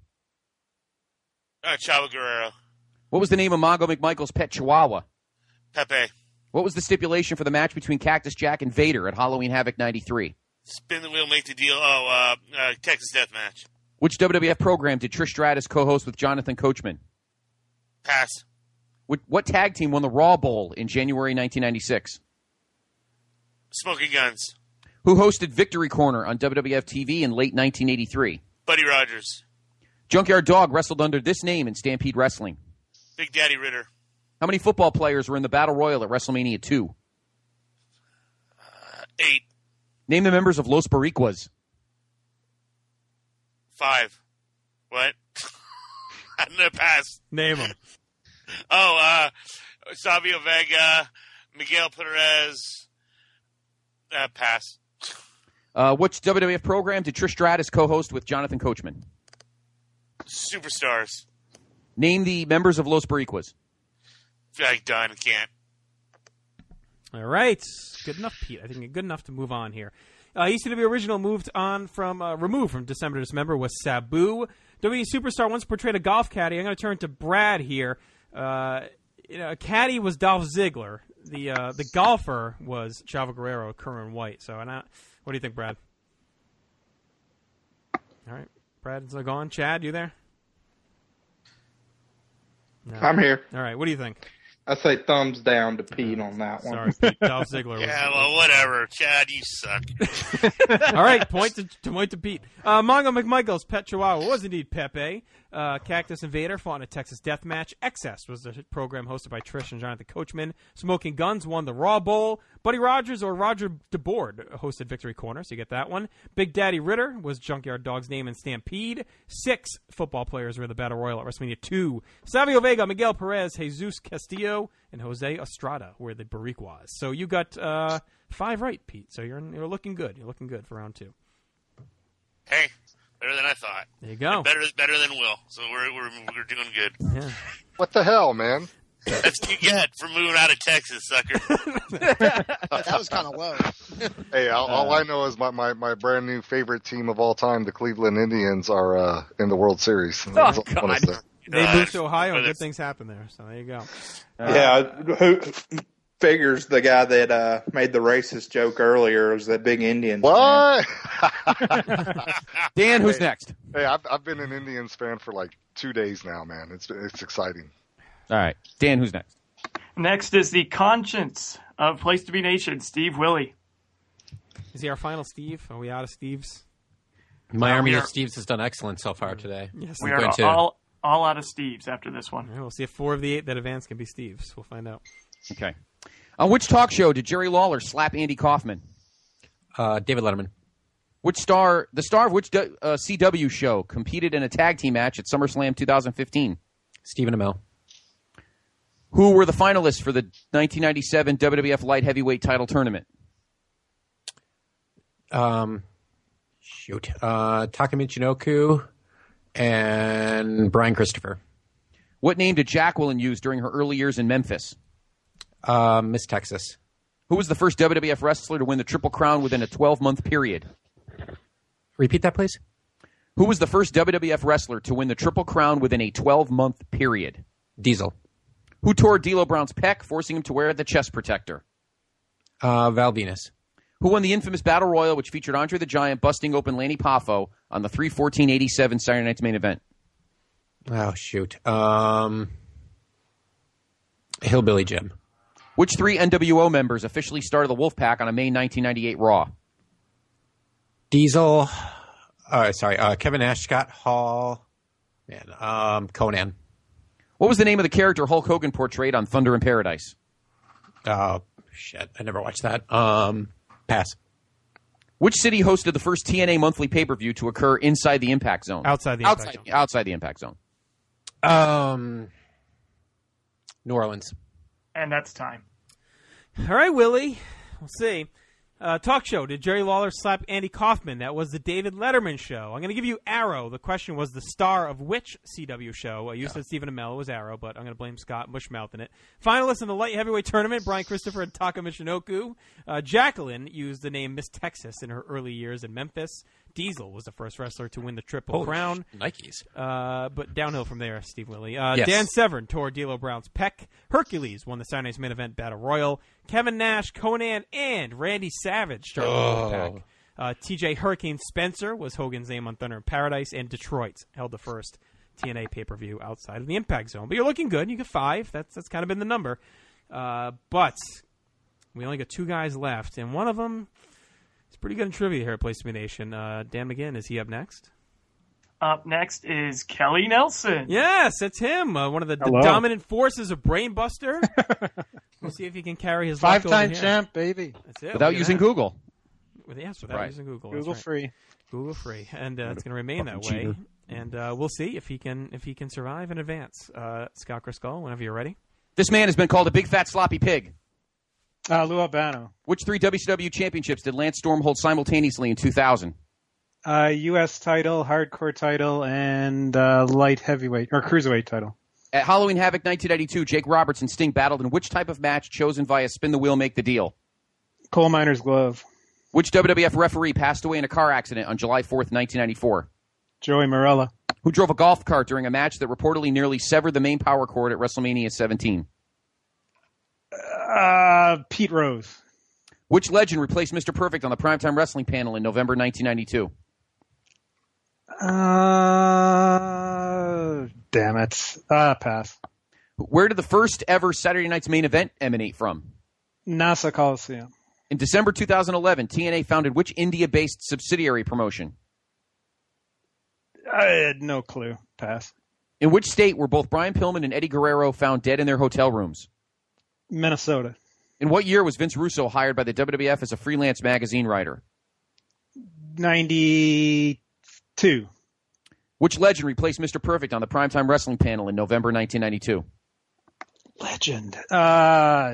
Uh, Chavo Guerrero. What was the name of Mongo McMichael's pet chihuahua? Pepe. What was the stipulation for the match between Cactus Jack and Vader at Halloween Havoc ninety-three? Spin the wheel, make the deal. Oh, uh, uh, Texas Death Match. Which W W F program did Trish Stratus co-host with Jonathan Coachman? Pass. What, what tag team won the Raw Bowl in January nineteen ninety-six? Smoking Guns. Who hosted Victory Corner on W W F T V in late nineteen eighty-three? Buddy Rogers. Junkyard Dog wrestled under this name in Stampede Wrestling. Big Daddy Ritter. How many football players were in the Battle Royal at WrestleMania two? Uh, eight. Name the members of Los Boricuas. Five. What? I'm going to pass. Name them. Oh, uh, Savio Vega, Miguel Perez. Uh, pass. Uh, which W W F program did Trish Stratus co-host with Jonathan Coachman? Superstars. Name the members of Los Boricuas. I done. Can't. All right, good enough, Pete. I think good enough to move on here. Uh, E C W original moved on from uh, removed from December to Dismember was Sabu. W W E superstar once portrayed a golf caddy. I'm going to turn to Brad here. Uh, you know, a caddy was Dolph Ziggler. The uh, the golfer was Chavo Guerrero, Kerwin White. So, and I, what do you think, Brad? All right, Brad's gone. Chad, you there? No. I'm here. All right, what do you think? I say thumbs down to Pete on that one. Sorry, Pete. Dolph Ziggler. Was, Yeah, well, whatever. Chad, you suck. All right, point to, to point to Pete. Uh, Mongo McMichael's pet chihuahua was indeed Pepe. Uh, Cactus and Vader fought in a Texas death match. Excess was the program hosted by Trish and Jonathan Coachman. Smoking Guns won the Raw Bowl. Buddy Rogers or Roger DeBoard hosted Victory Corner, so you get that one. Big Daddy Ritter was Junkyard Dog's name in Stampede. Six football players were in the Battle Royal at WrestleMania two. Savio Vega, Miguel Perez, Jesus Castillo, and Jose Estrada were the Boricuas. So you got uh, five right, Pete. So you're you're looking good. You're looking good for round two. Hey, better than I thought. There you go. Better better than Will. So we're we're we're doing good. Yeah. What the hell, man? That's what you get for moving out of Texas, sucker. That was kind of low. Hey, all, all Uh, I know is my, my, my brand new favorite team of all time, the Cleveland Indians, are uh, in the World Series. That's all I wanna say. They Uh, moved to Ohio, and but good things happen there. So there you go. Yeah, who figures the guy that uh, made the racist joke earlier was that big Indian? What? Dan, who's Hey, next? Hey, I've, I've been an Indians fan for like two days now, man. It's it's exciting. All right. Dan, who's next? Next is the conscience of Place to Be Nation, Steve Willie. Is he our final Steve? Are we out of Steves? My Uh, army we of are- Steves has done excellent so far today. Yes. We I'm are going to- all all out of Steves after this one. All right, we'll see if four of the eight that advance can be Steves. We'll find out. Okay. On which talk show did Jerry Lawler slap Andy Kaufman? Uh, David Letterman. Which star, the star of which uh, C W show competed in a tag team match at SummerSlam twenty fifteen? Stephen Amell. Who were the finalists for the nineteen ninety-seven W W F Light Heavyweight Title Tournament? Um, shoot. Uh, Taka Michinoku and Brian Christopher. What name did Jacqueline use during her early years in Memphis? Uh, Miss Texas. Who was the first W W F wrestler to win the Triple Crown within a twelve-month period? Repeat that, please. Who was the first W W F wrestler to win the Triple Crown within a twelve-month period? Diesel. Who tore D'Lo Brown's pec, forcing him to wear the chest protector? Uh, Val Venus. Who won the infamous Battle Royal, which featured Andre the Giant busting open Lanny Poffo on the three fourteen eighty-seven Saturday Night's Main Event? Oh, shoot. Um, Hillbilly Jim. Which three N W O members officially started the Wolfpack on a May nineteen ninety-eight Raw? Diesel. Uh, sorry, uh, Kevin Nash, Scott Hall, man, um, Conan. What was the name of the character Hulk Hogan portrayed on Thunder in Paradise? Oh, shit. I never watched that. Um, pass. Which city hosted the first T N A monthly pay-per-view to occur inside the Impact Zone? Outside the Impact outside, Zone. Outside the Impact Zone. Um, New Orleans. And that's time. All right, Willie. We'll see. Uh, talk show. Did Jerry Lawler slap Andy Kaufman? That was the David Letterman show. I'm going to give you Arrow. The question was the star of which C W show? Uh, you yeah. said Stephen Amell was Arrow, but I'm going to blame Scott Mushmouth in it. Finalists in the light heavyweight tournament, Brian Christopher and Taka Michinoku. Uh, Jacqueline used the name Miss Texas in her early years in Memphis. Diesel was the first wrestler to win the Triple Holy Crown. Sh- Nikes. Uh, but downhill from there, Steve Willie. Uh, yes. Dan Severn tore D'Lo Brown's pec. Hercules won the Saturday Night's Main Event Battle Royal. Kevin Nash, Conan, and Randy Savage started Oh. the Wolfpack. Uh, T J Hurricane Spencer was Hogan's name on Thunder in Paradise, and Detroit held the first T N A pay-per-view outside of the Impact Zone. But you're looking good. You get five. That's that's kind of been the number. Uh, but we only got two guys left, and one of them is pretty good in trivia here at Place to Be Nation. Uh, Dan McGinn, is he up next? Up next is Kelly Nelson. Yes, it's him. Uh, one of the, the dominant forces of Brainbuster. We'll see if he can carry his luck over Five-time here. champ, baby. That's it. Without Look at using that. Google. With, yes, without Right. using Google. Google That's right. free. Google free, and uh, it's going to remain that way. cheater. And uh, we'll see if he can if he can survive and advance. Uh, Scott Criscull, whenever you're ready. This man has been called a big fat sloppy pig. Uh, Lou Albano. Which three W C W championships did Lance Storm hold simultaneously in two thousand? Uh, U S title, hardcore title, and uh, light heavyweight or cruiserweight title. At Halloween Havoc nineteen ninety-two, Jake Roberts and Sting battled in which type of match chosen via spin the wheel, make the deal? Coal miner's glove. Which W W F referee passed away in a car accident on July fourth, nineteen ninety-four? Joey Morella. Who drove a golf cart during a match that reportedly nearly severed the main power cord at WrestleMania seventeen? Uh, Pete Rose. Which legend replaced Mister Perfect on the Primetime Wrestling panel in November nineteen ninety-two? Uh, damn it. Uh, pass. Where did the first ever Saturday Night's Main Event emanate from? NASA Coliseum. In December two thousand eleven, T N A founded which India-based subsidiary promotion? I had no clue. Pass. In which state were both Brian Pillman and Eddie Guerrero found dead in their hotel rooms? Minnesota. In what year was Vince Russo hired by the W W F as a freelance magazine writer? ninety-two. Which legend replaced Mister Perfect on the Primetime Wrestling panel in November nineteen ninety-two? Legend. Uh, uh,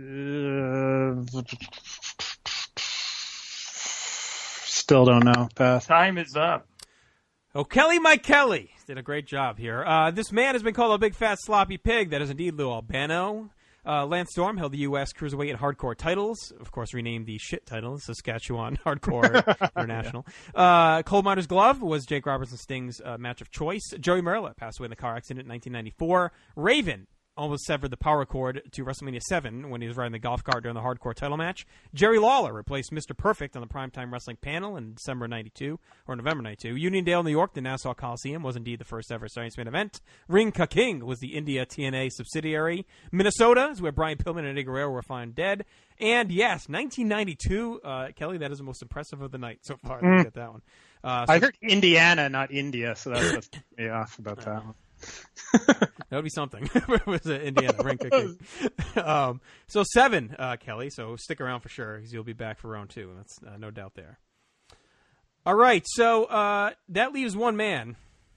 still don't know. Pass. Time is up. Oh, Kelly, my Kelly, did a great job here. Uh, this man has been called a big fat sloppy pig. That is indeed Lou Albano. Uh, Lance Storm held the U S Cruiserweight and Hardcore titles. Of course, renamed the shit title, Saskatchewan Hardcore International. Uh, Coal Miner's Glove was Jake Roberts and Sting's uh, match of choice. Joey Merla passed away in the car accident in nineteen ninety-four. Raven almost severed the power cord to WrestleMania seven when he was riding the golf cart during the Hardcore title match. Jerry Lawler replaced Mister Perfect on the Primetime Wrestling panel in December ninety-two, or November ninety-two. Uniondale, New York, the Nassau Coliseum was indeed the first ever Science main event. Ring Ka King was the India T N A subsidiary. Minnesota is where Brian Pillman and Eddie Guerrero were found dead. And yes, nineteen ninety-two, uh, Kelly, that is the most impressive of the night so far. Mm. Look at that one. Uh, so I heard Indiana, not India, so that's what's me off about that one. That would be something. It was uh, Indiana ring kicking. um, so seven, uh, Kelly. So stick around for sure because you'll be back for round two. That's uh, no doubt there. All right. So uh, that leaves one man.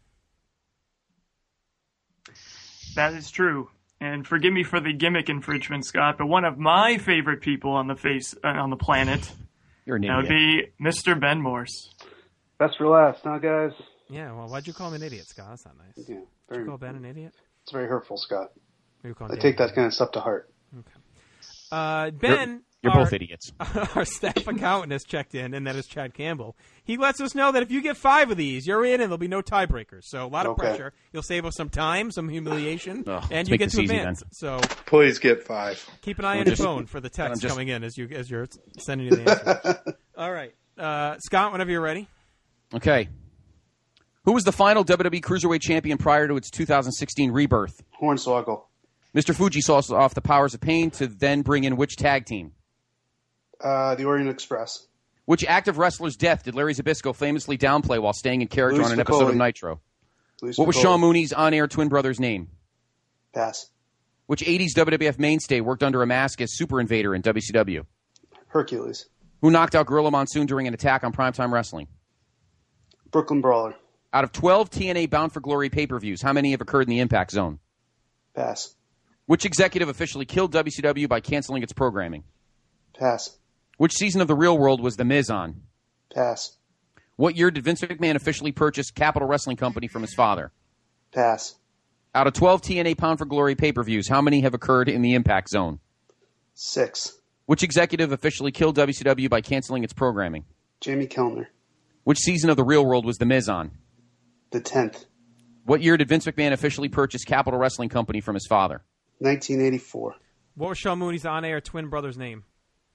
That is true. And forgive me for the gimmick infringement, Scott, but one of my favorite people on the face uh, on the planet. You're an that would be Mister Ben Morse. Best for last, huh, guys? Yeah. Well, why'd you call him an idiot, Scott? That's not nice. Yeah. Did you call Ben an idiot? It's very hurtful, Scott. You call I him take Dan. that kind of stuff to heart. Okay. Uh, Ben, You're, you're our, both idiots. Our staff accountant has checked in, and that is Chad Campbell. He lets us know that if you get five of these, you're in, and there'll be no tiebreakers. So a lot of Okay. pressure. You'll save us some time, some humiliation, Oh, and let's you make get this to easy, advance. then. So Please get five. keep an eye I'm on just- your phone for the I'm text just- coming in as you as you're sending you the answer. All right, uh, Scott, whenever you're ready. Okay. Who was the final W W E Cruiserweight champion prior to its two thousand sixteen rebirth? Hornswoggle. Mister Fuji saw off the Powers of Pain to then bring in which tag team? Uh, the Orient Express. Which active wrestler's death did Larry Zbyszko famously downplay while staying in character Louis on an episode of Spicoli. Nitro? Louis What was Spicoli. Sean Mooney's on-air twin brother's name? Pass. Which eighties W W F mainstay worked under a mask as Super Invader in W C W? Hercules. Who knocked out Gorilla Monsoon during an attack on Primetime Wrestling? Brooklyn Brawler. Out of twelve T N A Bound for Glory pay-per-views, how many have occurred in the Impact Zone? Pass. Which executive officially killed W C W by canceling its programming? Pass. Which season of The Real World was The Miz on? Pass. What year did Vince McMahon officially purchase Capital Wrestling Company from his father? Pass. Out of twelve T N A Pound for Glory pay-per-views, how many have occurred in the Impact Zone? Six. Which executive officially killed W C W by canceling its programming? Jamie Kellner. Which season of The Real World was The Miz on? The tenth. What year did Vince McMahon officially purchase Capital Wrestling Company from his father? nineteen eighty-four. What was Sean Mooney's on-air twin brother's name?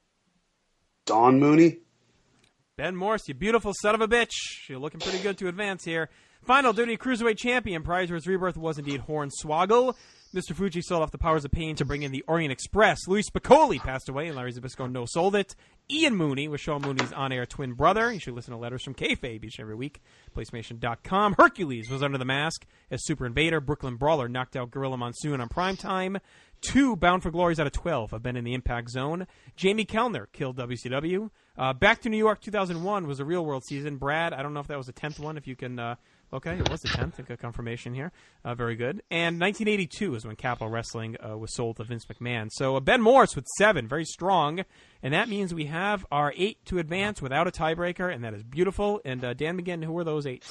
Don Mooney. Ben Morse, you beautiful son of a bitch. You're looking pretty good to advance here. Final W W E Cruiserweight Champion prior to his rebirth was indeed Hornswoggle. Mister Fuji sold off the Powers of Pain to bring in the Orient Express. Louis Spicoli passed away, and Larry Zbyszko no-sold it. Ian Mooney was Sean Mooney's on-air twin brother. You should listen to Letters from Kayfabe each and every week. PlayStation dot com. Hercules was under the mask as Super Invader. Brooklyn Brawler knocked out Gorilla Monsoon on primetime. Two Bound for Glories out of twelve have been in the Impact Zone. Jamie Kellner killed W C W. Uh, Back to New York two thousand one was a Real World season. Brad, I don't know if that was the tenth one. If you can... Uh, Okay, it was the tenth. I got confirmation here. Uh, very good. And nineteen eighty-two is when Capital Wrestling uh, was sold to Vince McMahon. So uh, Ben Morse with seven, very strong. And that means we have our eight to advance without a tiebreaker, and that is beautiful. And uh, Dan McGinn, who are those eight?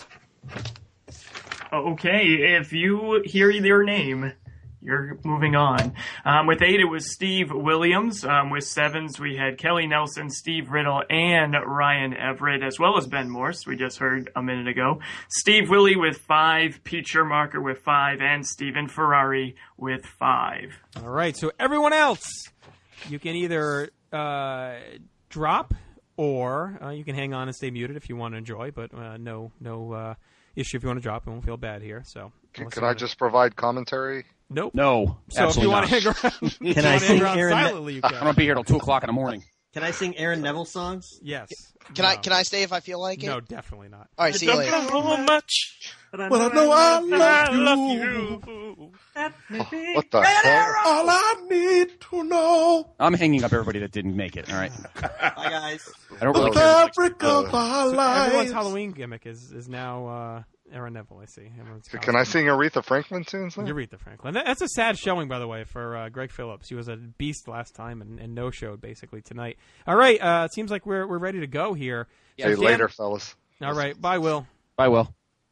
Okay, if you hear their name, you're moving on. Um, with eight, it was Steve Williams. Um, with sevens, we had Kelly Nelson, Steve Riddle, and Ryan Everett, as well as Ben Morse, we just heard a minute ago. Steve Willie with five, Pete Schermarker with five, and Stephen Ferrari with five. All right, so everyone else, you can either uh, drop or uh, you can hang on and stay muted if you want to enjoy, but uh, no no uh, issue if you want to drop. It won't feel bad here. So Can, can I just provide commentary? Nope. No, So if you want to hang around, if you Can I want to hang sing around Aaron? silently, you I can. don't be here till two o'clock in the morning. Can I sing Aaron Neville songs? Yes. Can I can I stay if I feel like it? No, definitely not. All right, see you later. So much. But I know I love you. What the hell? All I need to know. I'm hanging up everybody that didn't make it. All right. Bye, guys. I don't really The care. fabric of our So everyone's lives. Halloween gimmick is is now uh, Aaron Neville. I see. Everyone's Can I sing Aretha Franklin tunes now? Aretha Franklin. That- That's a sad showing, by the way, for uh, Greg Phillips. He was a beast last time and, and no showed basically tonight. All right, uh, it seems like we're we're ready to go here. See you Dan- later, fellas. All right, bye, Will. Bye, Will.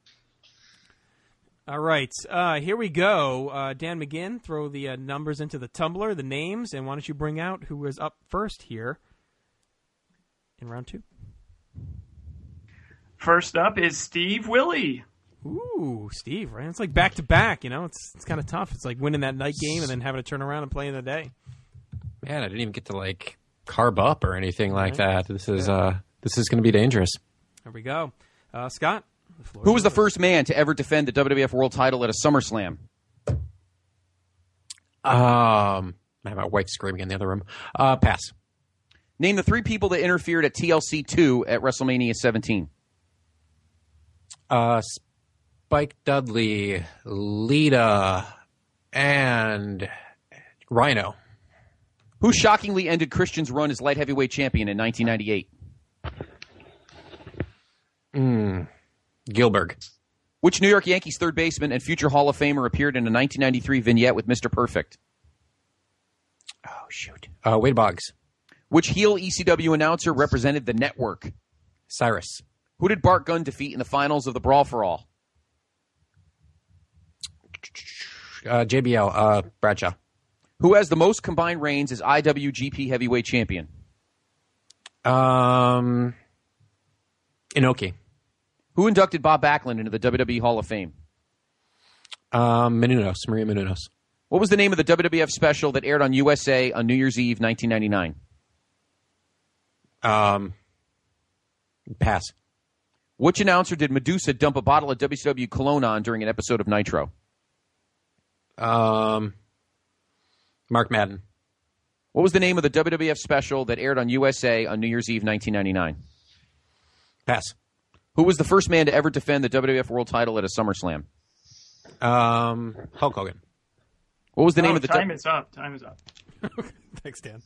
All right, uh, here we go. Uh, Dan McGinn, throw the uh, numbers into the tumbler, the names, and why don't you bring out who is up first here in round two? First up is Steve Willie. Ooh, Steve, right? It's like back to back, you know? It's it's kind of tough. It's like winning that night game and then having to turn around and play in the day. Man, I didn't even get to, like, carb up or anything like Right. that. This is uh, this is going to be dangerous. There we go. Uh, Scott? Who was the first man to ever defend the W W F World Title at a SummerSlam? Um, I have my wife screaming in the other room. Uh, pass. Name the three people that interfered at T L C two at WrestleMania seventeen. Uh, Spike Dudley, Lita, and Rhino. Who shockingly ended Christian's run as light heavyweight champion in nineteen ninety-eight? Mm, Gilbert. Which New York Yankees third baseman and future Hall of Famer appeared in a nineteen ninety-three vignette with Mister Perfect? Oh, shoot. Uh, Wade Boggs. Which heel E C W announcer represented the network? Cyrus. Who did Bart Gunn defeat in the finals of the Brawl for All? Uh, J B L. Uh, Bradshaw. Who has the most combined reigns as I W G P heavyweight champion? Um, Inoki. Who inducted Bob Backlund into the W W E Hall of Fame? Um, Menounos. Maria Menounos. What was the name of the W W F special that aired on U S A on New Year's Eve, nineteen ninety-nine? Um, pass. Which announcer did Medusa dump a bottle of W C W cologne on during an episode of Nitro? Um, Mark Madden. What was the name of the W W F special that aired on U S A on New Year's Eve, nineteen ninety-nine? Pass. Who was the first man to ever defend the W W F World Title at a SummerSlam? Um, Hulk Hogan. What was the Oh, name of the time du- is up. Time is up. Thanks, Dan.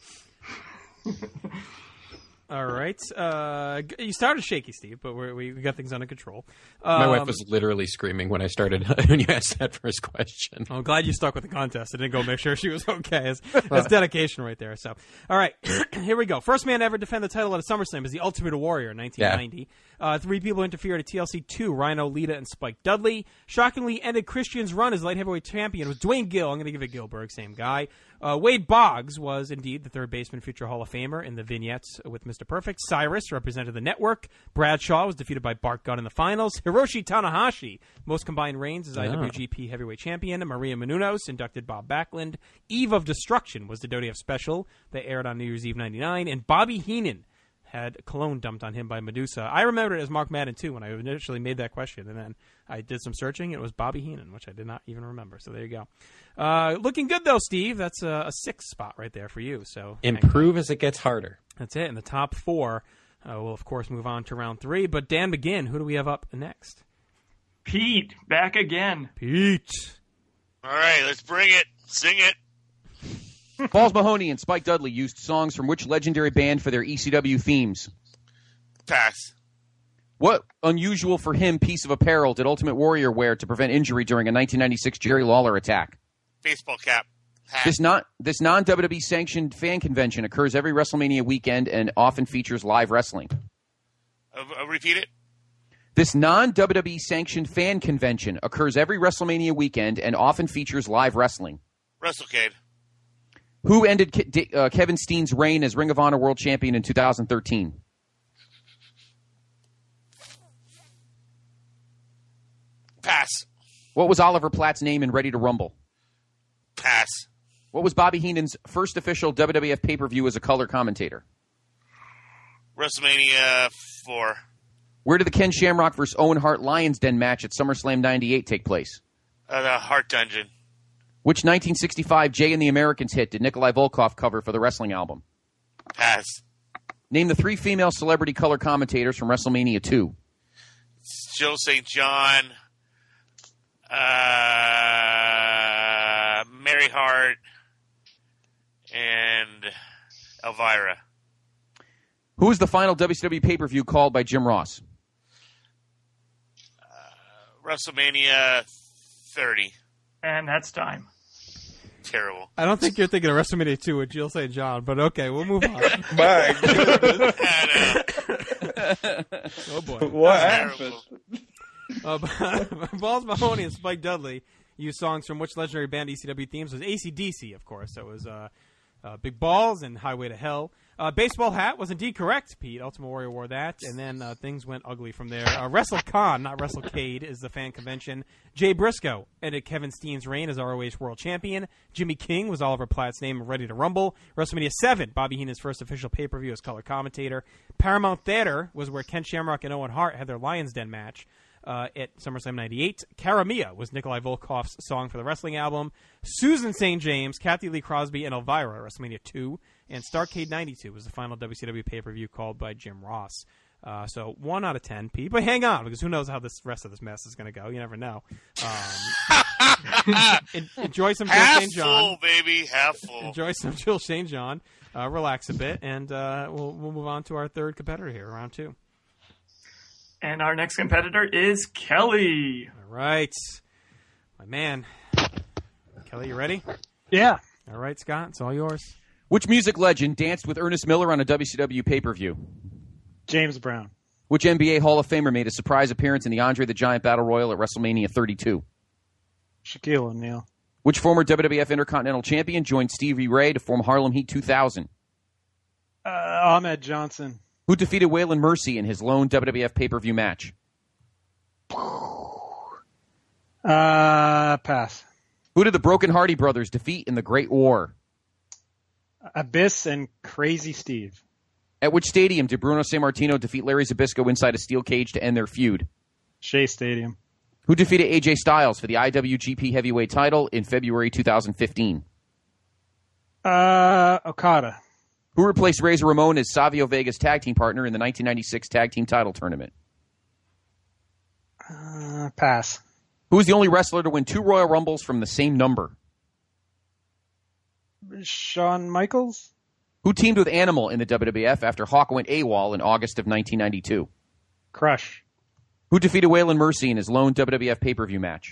All right. Uh, g- you started shaky, Steve, but we're, we we got things under control. Um, My wife was literally screaming when I started when you asked that first question. I'm glad you stuck with the contest. I didn't go make sure she was okay. That's, that's dedication right there. So, all right, here we go. First man to ever defend the title at a SummerSlam is the Ultimate Warrior in nineteen ninety. Yeah. Uh, three people interfered at T L C two, Rhino, Lita, and Spike Dudley. Shockingly ended Christian's run as light heavyweight champion. It was Dwayne Gill. I'm going to give it Gilbert, same guy. Uh, Wade Boggs was indeed the third baseman, future Hall of Famer in the vignettes with Mister Perfect. Cyrus represented the network. Bradshaw was defeated by Bart Gunn in the finals. Hiroshi Tanahashi, most combined reigns as Yeah. I W G P heavyweight champion. Maria Menounos inducted Bob Backlund. Eve of Destruction was the W W F special that aired on New Year's Eve ninety-nine. And Bobby Heenan had cologne dumped on him by Medusa. I remember it as Mark Madden, too, when I initially made that question. And then I did some searching. It was Bobby Heenan, which I did not even remember. So there you go. Uh, looking good, though, Steve. That's a, a sixth spot right there for you. So Improve as it gets harder. That's it. In the top four, uh, we'll, of course, move on to round three. But Dan McGinn, who do we have up next? Pete, back again. Pete. All right, let's bring it. Sing it. Balls Mahoney and Spike Dudley used songs from which legendary band for their E C W themes? Pass. What unusual for him piece of apparel did Ultimate Warrior wear to prevent injury during a nineteen ninety-six Jerry Lawler attack? Baseball cap. Hat. This not this non W W E sanctioned fan convention occurs every WrestleMania weekend and often features live wrestling. Uh, uh, repeat it. This non W W E sanctioned fan convention occurs every WrestleMania weekend and often features live wrestling. WrestleCade. Who ended Ke- D- uh, Kevin Steen's reign as Ring of Honor World Champion in two thousand thirteen? Pass. What was Oliver Platt's name in Ready to Rumble? Pass. What was Bobby Heenan's first official W W F pay-per-view as a color commentator? WrestleMania four. Where did the Ken Shamrock versus Owen Hart Lions Den match at SummerSlam ninety-eight take place? Uh, the Heart Dungeon. Which nineteen sixty-five Jay and the Americans hit did Nikolai Volkov cover for the wrestling album? Pass. Name the three female celebrity color commentators from WrestleMania two. Jill Saint John. Uh, Mary Hart. And Elvira. Who was the final W C W pay-per-view called by Jim Ross? WrestleMania thirty. And that's time. Terrible. I don't think you're thinking of WrestleMania two with Jill Saint John, but okay, we'll move on. My goodness. Oh, boy. What happened? Uh, Balls Mahoney and Spike Dudley used songs from which legendary band E C W themes was A C D C, of course. So it was uh, uh, Big Balls and Highway to Hell. Uh, baseball hat was indeed correct, Pete. Ultimate Warrior wore that, and then uh, things went ugly from there. Uh, WrestleCon, not WrestleCade, is the fan convention. Jay Briscoe ended Kevin Steen's reign as R O H World Champion. Jimmy King was Oliver Platt's name and Ready to Rumble. WrestleMania seven, Bobby Heenan's first official pay-per-view as color commentator. Paramount Theater was where Ken Shamrock and Owen Hart had their Lion's Den match. Uh, at SummerSlam ninety-eight. Cara Mia was Nikolai Volkov's song for the wrestling album. Susan Saint James, Kathy Lee Crosby, and Elvira, WrestleMania two. And Starrcade ninety-two was the final W C W pay-per-view called by Jim Ross. Uh, so one out of ten, Pete. But hang on, because who knows how this rest of this mess is going to go. You never know. Um, en- enjoy some Jill Half Saint John. full, baby. Half full. Enjoy some Jill Saint John. Uh, relax a bit, and uh, we'll, we'll move on to our third competitor here, round two. And our next competitor is Kelly. All right. My man. Kelly, you ready? Yeah. All right, Scott, it's all yours. Which music legend danced with Ernest Miller on a W C W pay-per-view? James Brown. Which N B A Hall of Famer made a surprise appearance in the Andre the Giant Battle Royal at WrestleMania thirty-two? Shaquille O'Neal. Which former W W F Intercontinental Champion joined Stevie Ray to form Harlem Heat two thousand? Uh, Ahmed Johnson. Who defeated Waylon Mercy in his lone W W F pay-per-view match? Uh, pass. Who did the Broken Hardy brothers defeat in the Great War? Abyss and Crazy Steve. At which stadium did Bruno Sammartino defeat Larry Zbyszko inside a steel cage to end their feud? Shea Stadium. Who defeated A J Styles for the I W G P Heavyweight title in February two thousand fifteen? Uh, Okada. Who replaced Razor Ramon as Savio Vega's tag team partner in the nineteen ninety-six tag team title tournament? Uh, pass. Who is the only wrestler to win two Royal Rumbles from the same number? Shawn Michaels. Who teamed with Animal in the W W F after Hawk went AWOL in August of nineteen ninety-two? Crush. Who defeated Waylon Mercy in his lone W W F pay-per-view match?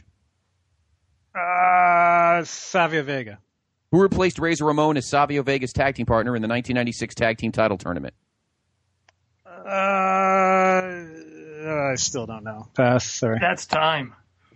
Uh, Savio Vega. Who replaced Razor Ramon as Savio Vega's tag team partner in the nineteen ninety-six tag team title tournament? Uh, I still don't know. Pass. Sorry. That's time.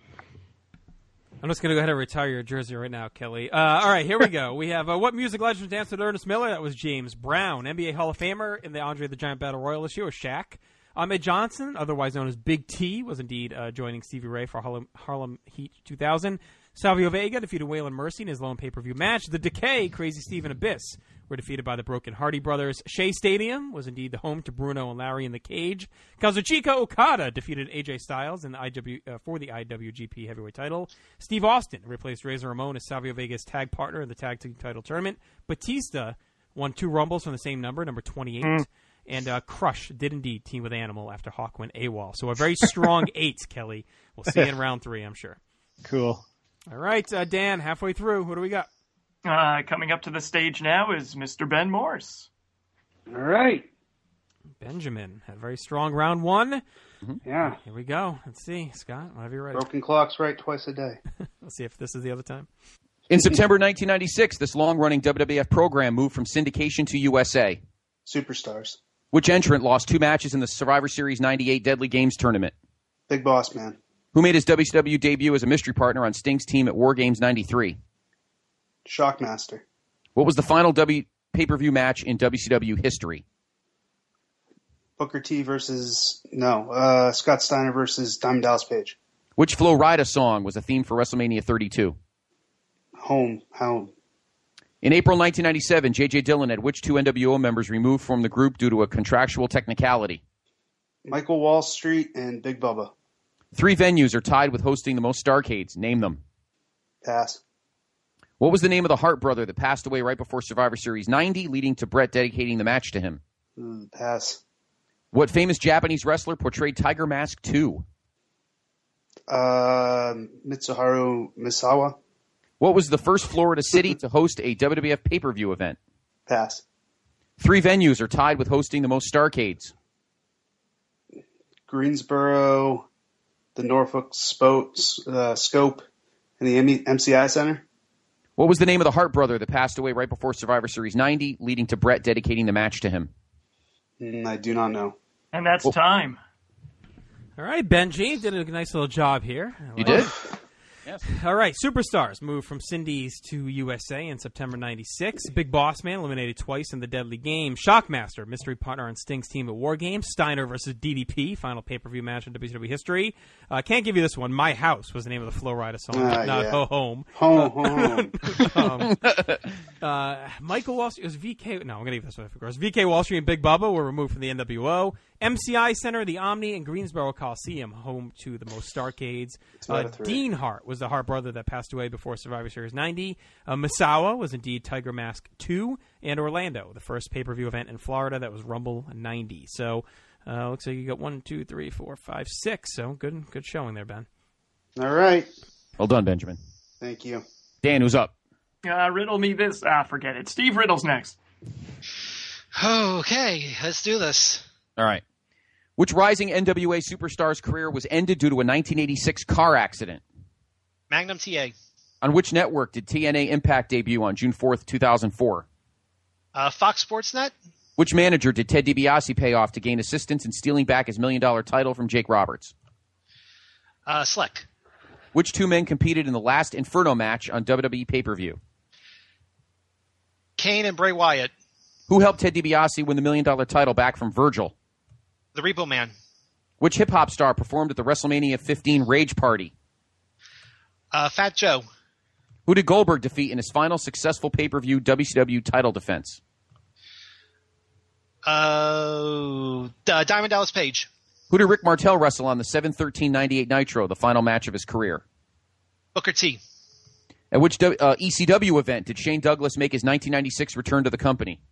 I'm just going to go ahead and retire your jersey right now, Kelly. Uh, all right, here we go. We have uh, what music legend danced with Ernest Miller? That was James Brown. N B A Hall of Famer in the Andre the Giant Battle Royal this year was Shaq. Ahmed Johnson, otherwise known as Big T, was indeed uh, joining Stevie Ray for Harlem, Harlem Heat two thousand. Savio Vega defeated Waylon Mercy in his lone pay-per-view match. The Decay, Crazy Steve, and Abyss were defeated by the Broken Hardy brothers. Shea Stadium was indeed the home to Bruno and Larry in the Cage. Kazuchika Okada defeated A J Styles in the I W uh, for the I W G P Heavyweight title. Steve Austin replaced Razor Ramon as Savio Vega's tag partner in the tag team title tournament. Batista won two Rumbles from the same number, number twenty-eight. Mm. And uh, Crush did indeed team with Animal after Hawk went AWOL. So a very strong eight, Kelly. We'll see you in round three, I'm sure. Cool. All right, uh, Dan, halfway through. Who do we got? Uh, coming up to the stage now is Mister Ben Morse. All right. Benjamin had a very strong round one. Mm-hmm. Yeah. Here we go. Let's see. Scott, whenever you're ready. Broken clock's right twice a day. Let's see if this is the other time. In September nineteen ninety-six, this long-running W W F program moved from syndication to U S A. Superstars. Which entrant lost two matches in the Survivor Series ninety-eight Deadly Games tournament? Big Boss Man. Who made his W C W debut as a mystery partner on Sting's team at War Games ninety-three? Shockmaster. What was the final W pay-per-view match in W C W history? Booker T versus, no, uh, Scott Steiner versus Diamond Dallas Page. Which Flo Rida song was a theme for WrestleMania thirty-two? Home, home. In April nineteen ninety-seven, J J Dillon had which two N W O members removed from the group due to a contractual technicality? Michael Wall Street and Big Bubba. Three venues are tied with hosting the most Starrcades. Name them. Pass. What was the name of the Hart brother that passed away right before Survivor Series ninety, leading to Brett dedicating the match to him? Mm, pass. What famous Japanese wrestler portrayed Tiger Mask two? Uh, Mitsuharu Misawa. What was the first Florida city to host a W W F pay-per-view event? Pass. Three venues are tied with hosting the most Starrcades. Greensboro, the Norfolk Spo- uh, Scope, and the M C I Center. What was the name of the Hart brother that passed away right before Survivor Series ninety, leading to Brett dedicating the match to him? Mm, I do not know. And that's well, time. All right, Benji did a nice little job here. You did? Yes. All right, Superstars moved from Cindy's to U S A in September ninety-six. Big Boss Man eliminated twice in the Deadly Game. Shockmaster, mystery partner on Sting's team at War Games. Steiner versus D D P, final pay-per-view match in W C W history. I uh, can't give you this one. My House was the name of the Flo Rida song, Ah, not yeah. Ho Home. Home, home. um, uh, Michael Wall Street, it was V K. No, I'm going to give this one, of course. V K Wall Street and Big Bubba were removed from the N W O. M C I Center, the Omni, and Greensboro Coliseum, home to the most Starcades. Uh, Dean Hart was the Hart brother that passed away before Survivor Series ninety. Uh, Misawa was indeed Tiger Mask two. And Orlando, the first pay-per-view event in Florida that was Rumble ninety. So, uh, looks like you got one, two, three, four, five, six. So, good good showing there, Ben. All right. Well done, Benjamin. Thank you. Dan, who's up? Uh, riddle me this. Ah, forget it. Steve Riddle's next. Okay, let's do this. All right. Which rising N W A superstar's career was ended due to a nineteen eighty-six car accident? Magnum T A. On which network did T N A Impact debut on June fourth, two thousand four? Uh, Fox Sports Net. Which manager did Ted DiBiase pay off to gain assistance in stealing back his million-dollar title from Jake Roberts? Uh, Slick. Which two men competed in the last Inferno match on W W E pay-per-view? Kane and Bray Wyatt. Who helped Ted DiBiase win the million-dollar title back from Virgil? The Repo Man. Which hip-hop star performed at the WrestleMania fifteen Rage Party? Uh, Fat Joe. Who did Goldberg defeat in his final successful pay-per-view W C W title defense? Uh, D- Diamond Dallas Page. Who did Rick Martel wrestle on the seven thirteen ninety-eight Nitro, the final match of his career? Booker T. At which uh, E C W event did Shane Douglas make his nineteen ninety-six return to the company?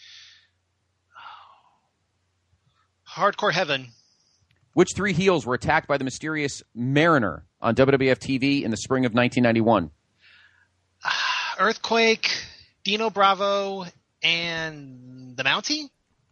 Hardcore Heaven. Which three heels were attacked by the mysterious Mariner on W W F T V in the spring of nineteen ninety-one? Earthquake, Dino Bravo, and the Mountie?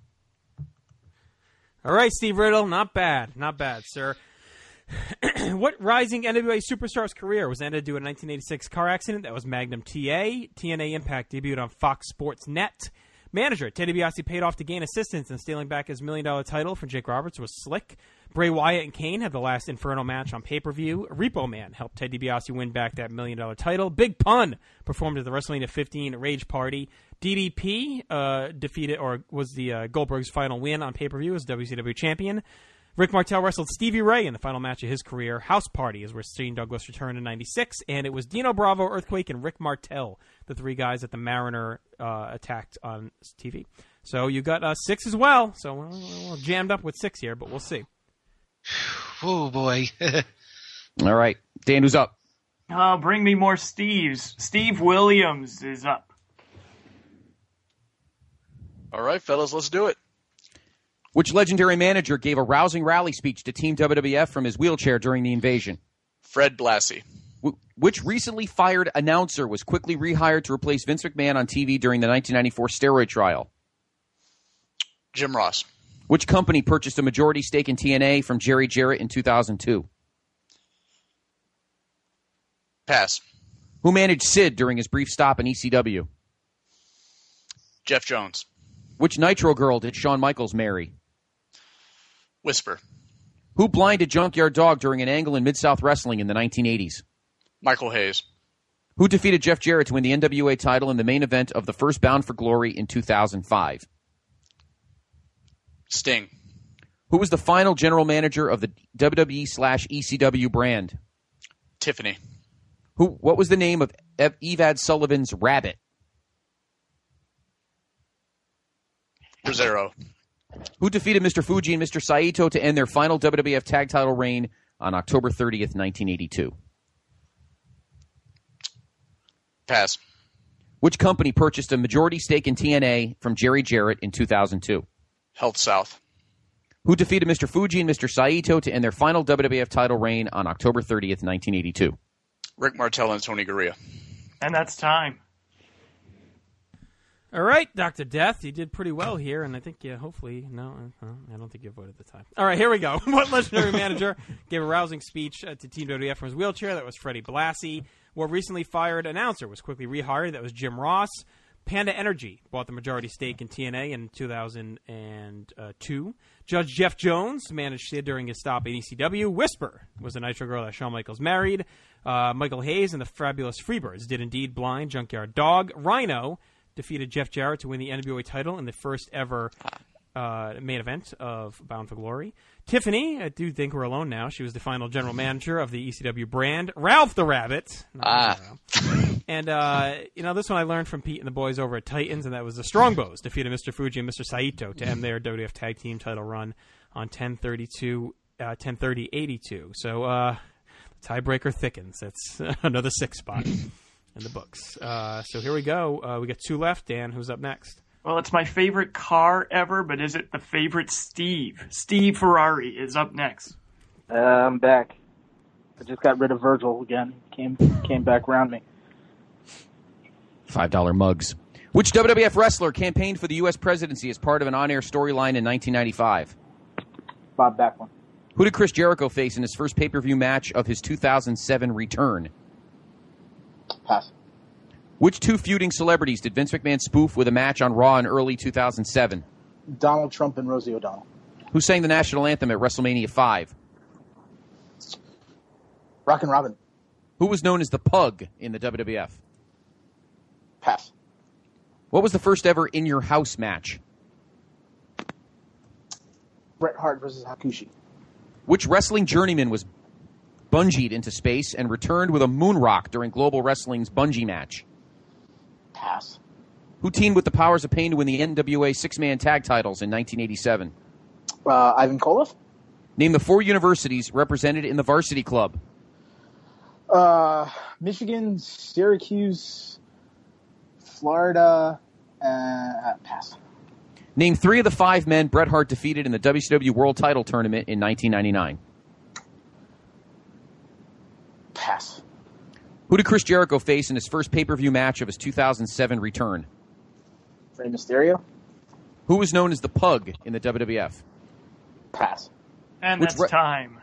All right, Steve Riddle, not bad. Not bad, sir. What rising N W A superstar's career was ended due to a nineteen eighty-six car accident? That was Magnum T A. T N A Impact debuted on Fox Sports Net. Manager, Ted DiBiase paid off to gain assistance in stealing back his million-dollar title from Jake Roberts was Slick. Bray Wyatt and Kane had the last Inferno match on pay-per-view. Repo Man helped Ted DiBiase win back that million-dollar title. Big Pun performed at the WrestleMania fifteen Rage Party. D D P uh, defeated, or was the uh, Goldberg's final win on pay-per-view as W C W champion. Rick Martel wrestled Stevie Ray in the final match of his career. House Party is where Shane Douglas returned in ninety-six, and it was Dino Bravo, Earthquake, and Rick Martel, the three guys that the Mariner uh, attacked on T V. So you got uh, six as well. So we're, we're jammed up with six here, but we'll see. Oh, boy. All right. Dan, who's up? Oh, bring me more Steves. Steve Williams is up. All right, fellas, let's do it. Which legendary manager gave a rousing rally speech to Team W W F from his wheelchair during the invasion? Fred Blassie. Wh- which recently fired announcer was quickly rehired to replace Vince McMahon on T V during the nineteen ninety-four steroid trial? Jim Ross. Which company purchased a majority stake in T N A from Jerry Jarrett in two thousand two? Pass. Who managed Sid during his brief stop in E C W? Jeff Jones. Which Nitro girl did Shawn Michaels marry? Whisper. Who blinded Junkyard Dog during an angle in Mid-South Wrestling in the nineteen eighties? Michael Hayes. Who defeated Jeff Jarrett to win the N W A title in the main event of the first Bound for Glory in two thousand five? Sting. Who was the final general manager of the W W E slash E C W brand? Tiffany. Who? What was the name of Ev- Evad Sullivan's rabbit? Rosero. Who defeated Mister Fuji and Mister Saito to end their final W W F tag title reign on October thirtieth, nineteen eighty-two? Pass. Which company purchased a majority stake in T N A from Jerry Jarrett in two thousand two? Health South. Who defeated Mister Fuji and Mister Saito to end their final W W F title reign on October thirtieth, nineteen eighty-two? Rick Martel and Tony Gurria. And that's time. All right, Doctor Death, you did pretty well here, and I think you hopefully, no, uh, I don't think you voted the time. All right, here we go. What legendary manager gave a rousing speech uh, to Team W W F from his wheelchair? That was Freddie Blassie. What recently fired announcer was quickly rehired? That was Jim Ross. Panda Energy bought the majority stake in T N A in two thousand two. Judge Jeff Jones managed Sid during his stop at E C W. Whisper was the Nitro girl that Shawn Michaels married. Uh, Michael Hayes and the Fabulous Freebirds did indeed blind Junkyard Dog. Rhino defeated Jeff Jarrett to win the N W A title in the first ever uh, main event of Bound for Glory. Tiffany, I do think we're alone now. She was the final general manager of the E C W brand. Ralph the Rabbit. Ah. And, uh, you know, this one I learned from Pete and the boys over at Titans, and that was the Strongbows defeated Mister Fuji and Mister Saito to end their W W F Tag Team title run on ten thirty-two, uh, ten thirty eighty-two. So, uh, the tiebreaker thickens. That's another six spot in the books. Uh, so here we go. Uh, we got two left. Dan, who's up next? Well, it's my favorite car ever, but is it the favorite Steve? Steve Ferrari is up next. Uh, I'm back. I just got rid of Virgil again. Came came back around me. five dollar mugs. Which W W F wrestler campaigned for the U S presidency as part of an on-air storyline in nineteen ninety-five? Bob Backlund. Who did Chris Jericho face in his first pay-per-view match of his two thousand seven return? Pass. Which two feuding celebrities did Vince McMahon spoof with a match on Raw in early two thousand seven? Donald Trump and Rosie O'Donnell. Who sang the national anthem at WrestleMania five? Rockin' Robin. Who was known as the Pug in the W W F? Pass. What was the first ever In Your House match? Bret Hart versus Hakushi. Which wrestling journeyman was bungeed into space and returned with a moon rock during Global Wrestling's bungee match? Pass. Who teamed with the Powers of Pain to win the N W A six-man tag titles in nineteen eighty-seven? Uh, Ivan Koloff. Name the four universities represented in the Varsity Club. Uh, Michigan, Syracuse, Florida, uh, pass. Name three of the five men Bret Hart defeated in the W C W World Title Tournament in nineteen ninety-nine. Pass. Who did Chris Jericho face in his first pay-per-view match of his two thousand seven return? Rey Mysterio. Who was known as the Pug in the W W F? Pass. And Which that's re- time.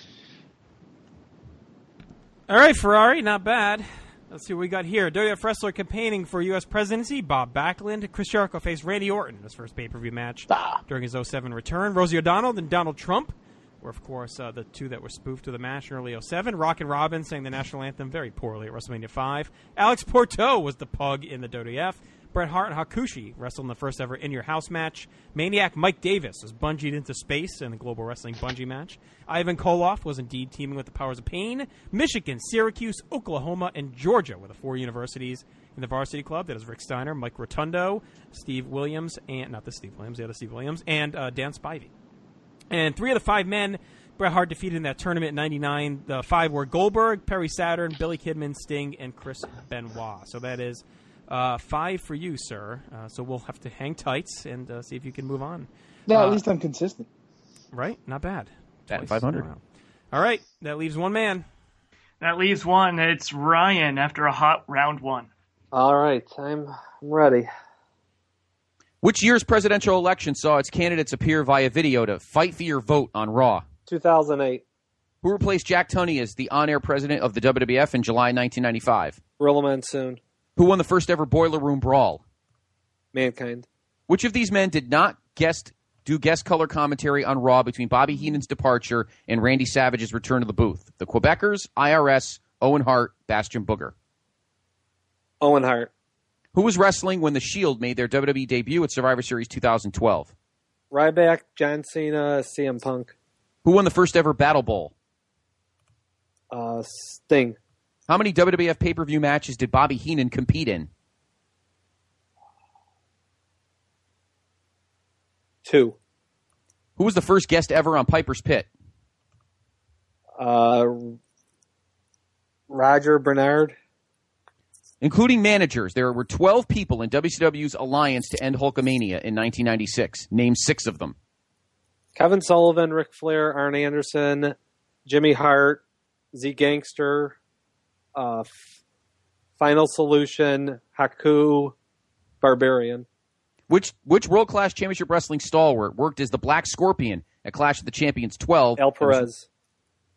All right, Ferrari, not bad. Let's see what we got here. W W F wrestler campaigning for U S presidency, Bob Backlund. Chris Jericho faced Randy Orton in his first pay-per-view match ah. during his oh seven return. Rosie O'Donnell and Donald Trump were, of course, uh, the two that were spoofed to the match in early oh seven. Rockin' Robin sang the national anthem very poorly at WrestleMania five. Alex Porto was the Pug in the W W F. Bret Hart and Hakushi wrestled in the first ever In Your House match. Maniac Mike Davis was bungeed into space in the Global Wrestling bungee match. Ivan Koloff was indeed teaming with the Powers of Pain. Michigan, Syracuse, Oklahoma, and Georgia were the four universities in the Varsity Club. That is Rick Steiner, Mike Rotundo, Steve Williams, and not the Steve Williams, the other Steve Williams, and uh, Dan Spivey. And three of the five men Bret Hart defeated in that tournament in ninety-nine. The five were Goldberg, Perry Saturn, Billy Kidman, Sting, and Chris Benoit. So that is uh, five for you, sir. Uh, so we'll have to hang tight and uh, see if you can move on. Yeah, uh, at least I'm consistent. Right? Not bad. At five hundred. All right. That leaves one man. That leaves one. It's Ryan after a hot round one. All right. I'm, I'm ready. Which year's presidential election saw its candidates appear via video to fight for your vote on Raw? two thousand eight. Who replaced Jack Tunney as the on-air president of the W W F in July nineteen ninety-five? Gorilla Monsoon. Who won the first ever Boiler Room Brawl? Mankind. Which of these men did not guest do guest color commentary on Raw between Bobby Heenan's departure and Randy Savage's return to the booth? The Quebecers, I R S, Owen Hart, Bastion Booger. Owen Hart. Who was wrestling when The Shield made their W W E debut at Survivor Series two thousand twelve? Ryback, John Cena, C M Punk. Who won the first ever Battle Bowl? Uh, Sting. How many W W F pay-per-view matches did Bobby Heenan compete in? Two. Who was the first guest ever on Piper's Pit? Uh, Roger Bernard. Including managers, there were twelve people in W C W's alliance to end Hulkamania in nineteen ninety-six. Name six of them. Kevin Sullivan, Ric Flair, Arn Anderson, Jimmy Hart, Z Gangster, uh, F- Final Solution, Haku, Barbarian. Which which World Class Championship Wrestling stalwart worked as the Black Scorpion at Clash of the Champions twelve? El Perez.